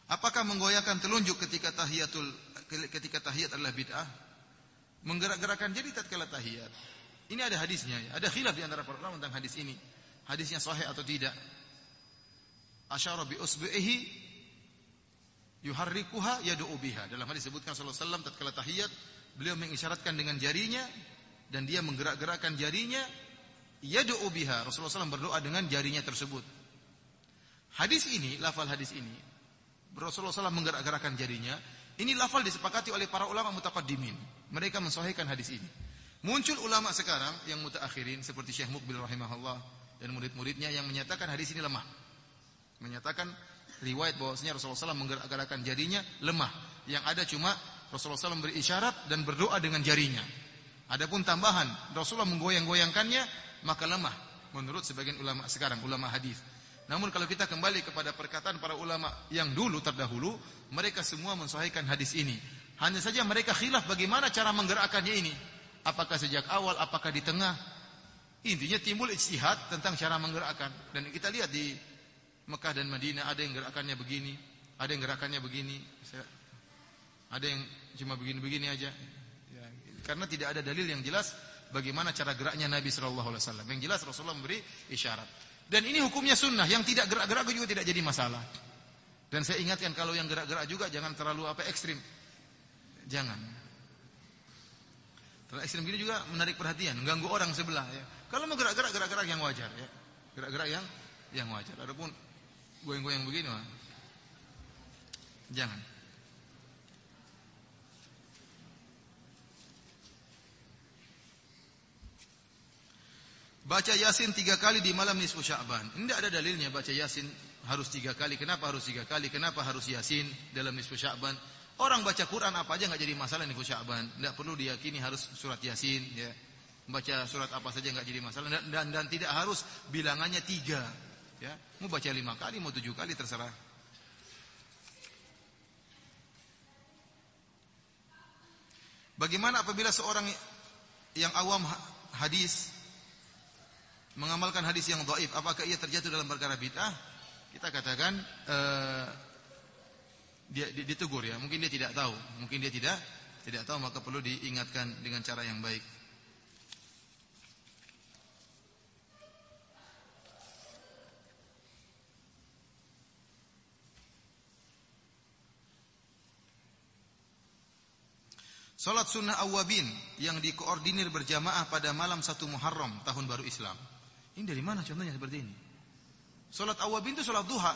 Apakah menggoyahkan telunjuk ketika tahiyat adalah bid'ah? Menggerak-gerakkan jari tatkala tahiyat. Ini ada hadisnya ya. Ada khilaf di antara para ulama tentang hadis ini. Hadisnya sahih atau tidak. Asyara bi usbihi yuharrikuha yad'u biha. Dalam hadis disebutkan sallallahu alaihi wasallam tatkala tahiyat beliau mengisyaratkan dengan jarinya dan dia menggerak-gerakkan jarinya yad'u biha. Rasulullah SAW berdoa dengan jarinya tersebut. Hadis ini, lafal hadis ini Rasulullah SAW menggerak-gerakkan jarinya. Ini lafal disepakati oleh para ulama mutaqaddimin. Mereka mensahihkan hadis ini. Muncul ulama sekarang yang mutaakhirin seperti Syekh Muqbil rahimahullah dan murid-muridnya yang menyatakan hadis ini lemah. Menyatakan riwayat bahwasanya Rasulullah SAW menggerak-gerakkan jarinya lemah. Yang ada cuma Rasulullah SAW beri isyarat dan berdoa dengan jarinya. Adapun tambahan Rasulullah menggoyang-goyangkannya maka lemah menurut sebagian ulama sekarang, ulama hadis. Namun kalau kita kembali kepada perkataan para ulama yang dulu terdahulu, mereka semua mensahihkan hadis ini. Hanya saja mereka khilaf bagaimana cara menggerakkannya ini. Apakah sejak awal, apakah di tengah. Intinya timbul ijtihad tentang cara menggerakkan. Dan kita lihat di Mekah dan Madinah ada yang gerakannya begini, ada yang gerakannya begini, ada yang cuma begini-begini aja. Ya, karena tidak ada dalil yang jelas bagaimana cara geraknya Nabi SAW. Yang jelas Rasulullah memberi isyarat. Dan ini hukumnya sunnah, yang tidak gerak-gerak juga tidak jadi masalah. Dan saya ingatkan kalau yang gerak-gerak juga jangan terlalu ekstrim. Jangan. Terlalu ekstrim gini juga menarik perhatian, mengganggu orang sebelah ya. Kalau mau gerak-gerak, gerak-gerak yang wajar ya. Gerak-gerak yang wajar. Adapun goyang-goyang begini mah jangan. Baca Yasin 3 kali di malam nisfu Sya'ban. Ini tidak ada dalilnya baca Yasin harus 3 kali. Kenapa harus 3 kali? Kenapa harus Yasin dalam nisfu Sya'ban? Orang baca Quran apa aja enggak jadi masalah nisfu Sya'ban. Tidak perlu diyakini harus surat Yasin ya. Baca surat apa saja enggak jadi masalah dan tidak harus bilangannya 3 ya. Mau baca 5 kali, mau 7 kali terserah. Bagaimana apabila seorang yang awam hadis mengamalkan hadis yang dhaif, apakah ia terjatuh dalam perkara bid'ah? Kita katakan dia ditegur ya, mungkin dia tidak tahu, mungkin dia tidak tahu, maka perlu diingatkan dengan cara yang baik. Salat sunnah awwabin yang dikoordinir berjamaah pada malam 1 Muharram tahun baru Islam. Ini dari mana contohnya seperti ini? Salat awwabin itu salat duha.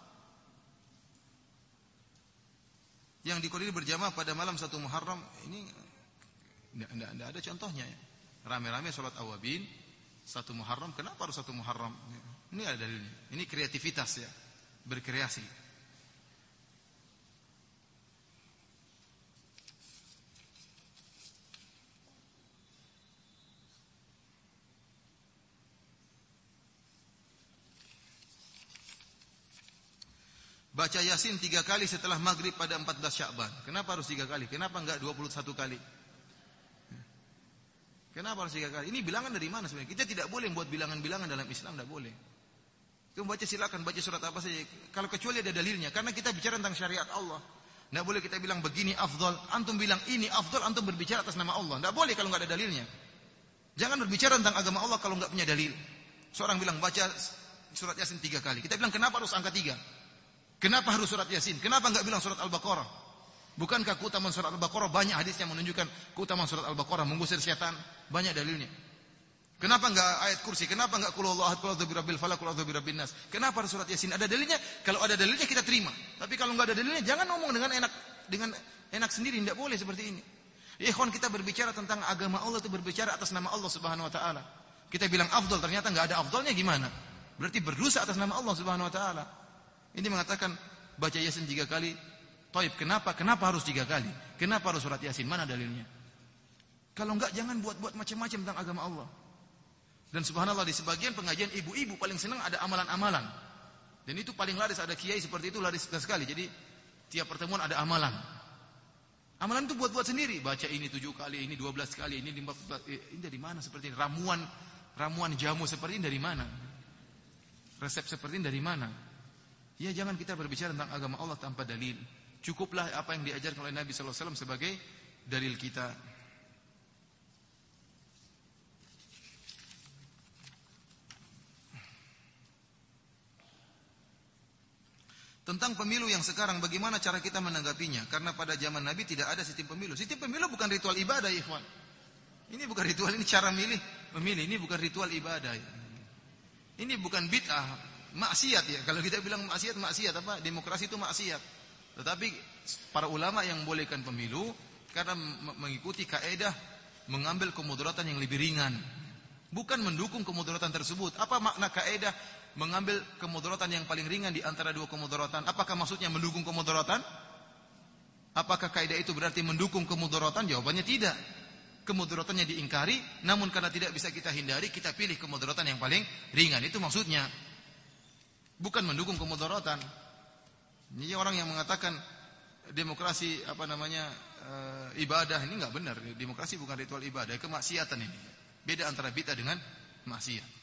Yang dikoordinir berjamaah pada malam 1 Muharram, ini enggak ada contohnya ya. Rame-rame salat awwabin 1 Muharram, kenapa harus 1 Muharram? Ini ada dalilnya. Ini kreativitas ya, berkreasi. Baca Yasin 3 kali setelah maghrib pada 14 Sya'ban. Kenapa harus 3 kali? Kenapa enggak 21 kali? Kenapa harus 3 kali? Ini bilangan dari mana sebenarnya? Kita tidak boleh buat bilangan-bilangan dalam Islam, tidak boleh. Kamu baca silakan, baca surat apa saja. Kalau kecuali ada dalilnya. Karena kita bicara tentang syariat Allah. Tidak boleh kita bilang begini afdal. Antum bilang ini afdal, antum berbicara atas nama Allah. Tidak boleh kalau enggak ada dalilnya. Jangan berbicara tentang agama Allah kalau enggak punya dalil. Seorang bilang baca surat Yasin 3 kali. Kita bilang kenapa harus angka 3? Kenapa harus surat Yasin? Kenapa enggak bilang surat Al-Baqarah? Bukankah keutamaan surat Al-Baqarah banyak hadis yang menunjukkan keutamaan surat Al-Baqarah mengusir setan? Banyak dalilnya. Kenapa enggak ayat kursi? Kenapa enggak qul huwallahu ahad, qul a'udzu birabbil falaq, qul a'udzu birabbin nas? Kenapa harus surat Yasin? Ada dalilnya? Kalau ada dalilnya kita terima. Tapi kalau enggak ada dalilnya jangan ngomong dengan enak sendiri, tidak boleh seperti ini. Ya ikhwan, kita berbicara tentang agama Allah itu berbicara atas nama Allah Subhanahu wa taala. Kita bilang afdal, ternyata enggak ada afdalnya, gimana? Berarti berdosa atas nama Allah Subhanahu wa taala. Ini mengatakan baca Yasin 3 kali. Taib, kenapa harus 3 kali? Kenapa harus surat Yasin? Mana dalilnya? Kalau enggak jangan buat-buat macam-macam tentang agama Allah. Dan subhanallah di sebagian pengajian ibu-ibu paling senang ada amalan-amalan. Dan itu paling laris, ada kiai seperti itu laris sekali. Jadi tiap pertemuan ada amalan. Amalan itu buat-buat sendiri. Baca ini 7 kali, ini 12 kali, ini 15. Ini dari mana seperti ini? Ramuan jamu seperti ini dari mana? Resep seperti ini dari mana? Ya jangan kita berbicara tentang agama Allah tanpa dalil. Cukuplah apa yang diajarkan oleh Nabi sallallahu alaihi wasallam sebagai dalil kita. Tentang pemilu yang sekarang, bagaimana cara kita menanggapinya? Karena pada zaman Nabi tidak ada sistem pemilu. Sistem pemilu bukan ritual ibadah, ya ikhwan. Ini bukan ritual, ini cara memilih. Ini bukan ritual ibadah. Ya. Ini bukan bid'ah, maksiat ya. Kalau kita bilang maksiat apa? Demokrasi itu maksiat. Tetapi para ulama yang membolehkan pemilu karena mengikuti kaedah mengambil kemudaratan yang lebih ringan, bukan mendukung kemudaratan tersebut. Apa makna kaedah mengambil kemudaratan yang paling ringan di antara dua kemudaratan? Apakah maksudnya mendukung kemudaratan? Apakah kaidah itu berarti mendukung kemudaratan? Jawabannya tidak. Kemudaratannya diingkari, namun karena tidak bisa kita hindari, kita pilih kemudaratan yang paling ringan. Itu maksudnya. Bukan mendukung kemudaratan. Ini orang yang mengatakan demokrasi ibadah, ini enggak benar. Demokrasi bukan ritual ibadah, kemaksiatan ini. Beda antara bid'ah dengan maksiat.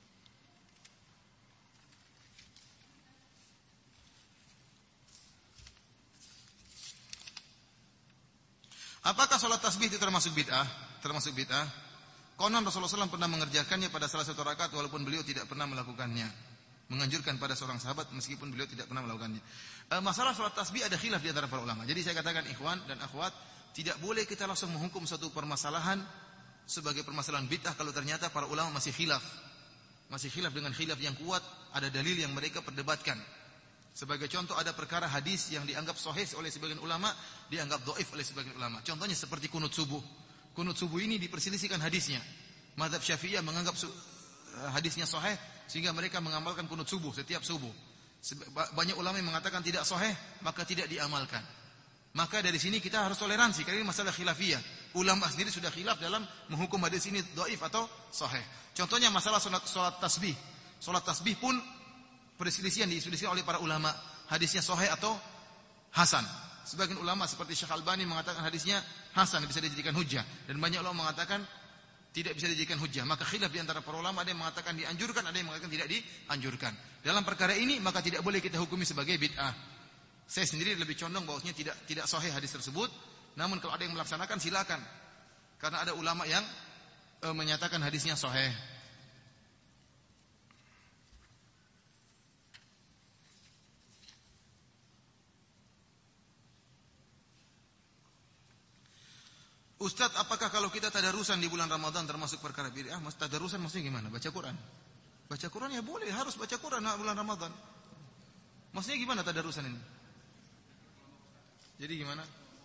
Apakah salat tasbih itu termasuk bid'ah? Termasuk bid'ah. Konon Rasulullah SAW pernah mengerjakannya pada salah satu rakaat walaupun beliau tidak pernah melakukannya. Menganjurkan pada seorang sahabat meskipun beliau tidak pernah melakukannya. Masalah salat tasbih ada khilaf di antara para ulama. Jadi saya katakan ikhwan dan akhwat, tidak boleh kita langsung menghukum suatu permasalahan sebagai permasalahan bid'ah kalau ternyata para ulama masih khilaf. Masih khilaf dengan khilaf yang kuat, ada dalil yang mereka perdebatkan. Sebagai contoh ada perkara hadis yang dianggap sahih oleh sebagian ulama, dianggap dhaif oleh sebagian ulama. Contohnya seperti kunut subuh. Kunut subuh ini diperselisihkan hadisnya. Mazhab Syafi'iyah menganggap hadisnya sahih sehingga mereka mengamalkan kunut subuh setiap subuh. Banyak ulama yang mengatakan tidak sahih, maka tidak diamalkan. Maka dari sini kita harus toleransi karena ini masalah khilafiyah. Ulama sendiri sudah khilaf dalam menghukum hadis ini dhaif atau sahih. Contohnya masalah salat tasbih. Salat tasbih pun perselisihan diselisihkan oleh para ulama, hadisnya sahih atau hasan. Sebagian ulama seperti Syekh Albani mengatakan hadisnya hasan, bisa dijadikan hujjah, dan banyak ulama mengatakan tidak bisa dijadikan hujjah. Maka khilaf di antara para ulama, ada yang mengatakan dianjurkan, ada yang mengatakan tidak dianjurkan. Dalam perkara ini maka tidak boleh kita hukumi sebagai bid'ah. Saya sendiri lebih condong bahwasanya tidak sahih hadis tersebut, namun kalau ada yang melaksanakan silakan. Karena ada ulama yang menyatakan hadisnya sahih. Ustadz, apakah kalau kita tadarusan di bulan Ramadan termasuk perkara bid'ah? Tadarusan maksudnya gimana? Baca Quran. Baca Quran ya boleh, harus baca Quran bulan Ramadan. Maksudnya gimana tadarusan ini? Jadi gimana?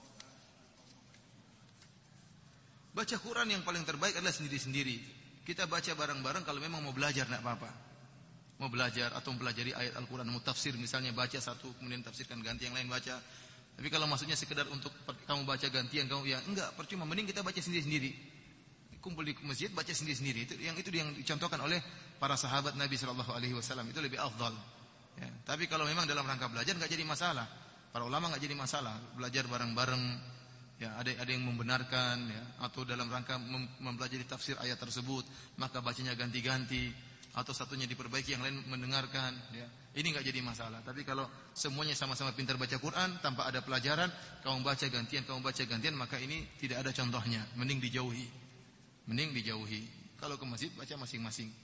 Baca Quran yang paling terbaik adalah sendiri-sendiri. Kita baca bareng-bareng kalau memang mau belajar, tidak apa-apa. Mau belajar atau mempelajari ayat Al-Quran, mau tafsir misalnya, baca satu kemudian tafsirkan, ganti yang lain baca. Tapi kalau maksudnya sekedar untuk kamu baca gantian, kamu ya enggak, percuma, mending kita baca sendiri-sendiri. Kumpul di masjid baca sendiri-sendiri. Itu yang dicontohkan oleh para sahabat Nabi sallallahu alaihi wasallam, itu lebih afdal. Ya, tapi kalau memang dalam rangka belajar enggak jadi masalah. Para ulama enggak jadi masalah, belajar bareng-bareng. Ya, ada yang membenarkan ya, atau dalam rangka mempelajari tafsir ayat tersebut, maka bacanya ganti-ganti atau satunya diperbaiki, yang lain mendengarkan ya. Ini enggak jadi masalah. Tapi kalau semuanya sama-sama pintar baca Quran tanpa ada pelajaran, kamu baca gantian, maka ini tidak ada contohnya. Mending dijauhi. Kalau ke masjid baca masing-masing.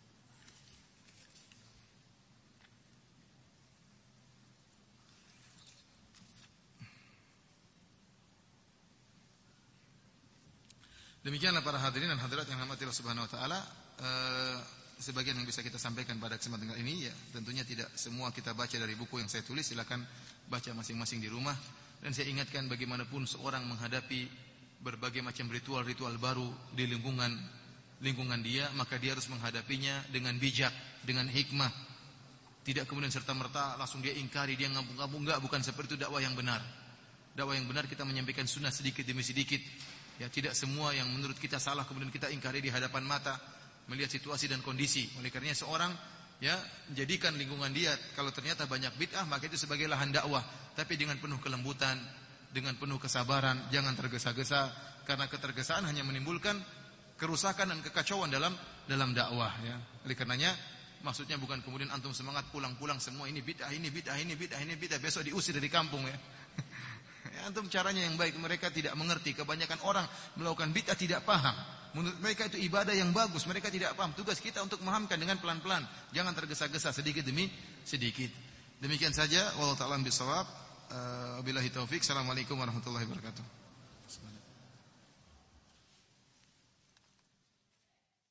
Demikianlah para hadirin dan hadirat yang dirahmati Allah Subhanahu wa taala, sebagian yang bisa kita sampaikan pada kesempatan ini ya, tentunya tidak semua kita baca dari buku yang saya tulis, silakan baca masing-masing di rumah. Dan saya ingatkan bagaimanapun seorang menghadapi berbagai macam ritual-ritual baru di lingkungan dia, maka dia harus menghadapinya dengan bijak, dengan hikmah. Tidak kemudian serta-merta langsung dia ingkari, dia ngabung-ngabung, enggak, bukan seperti itu dakwah yang benar. Dakwah yang benar kita menyampaikan sunnah sedikit demi sedikit. Ya, tidak semua yang menurut kita salah kemudian kita ingkari di hadapan mata, melihat situasi dan kondisi. Oleh karenanya seorang ya jadikan lingkungan dia kalau ternyata banyak bid'ah, maka itu sebagai lahan dakwah, tapi dengan penuh kelembutan, dengan penuh kesabaran, jangan tergesa-gesa, karena ketergesaan hanya menimbulkan kerusakan dan kekacauan dalam dakwah ya. Oleh karenanya Maksudnya bukan kemudian antum semangat pulang-pulang semua ini bid'ah, ini bid'ah, ini bid'ah, ini bid'ah, besok diusir dari kampung ya. Antum caranya yang baik, mereka tidak mengerti. Kebanyakan orang melakukan bid'ah tidak paham. Menurut mereka itu ibadah yang bagus, mereka tidak paham. Tugas kita untuk memahamkan dengan pelan-pelan, jangan tergesa-gesa, sedikit demi sedikit. Demikian saja, wallahu ta'ala bishawab. Wabillahi taufik. Assalamualaikum warahmatullahi wabarakatuh.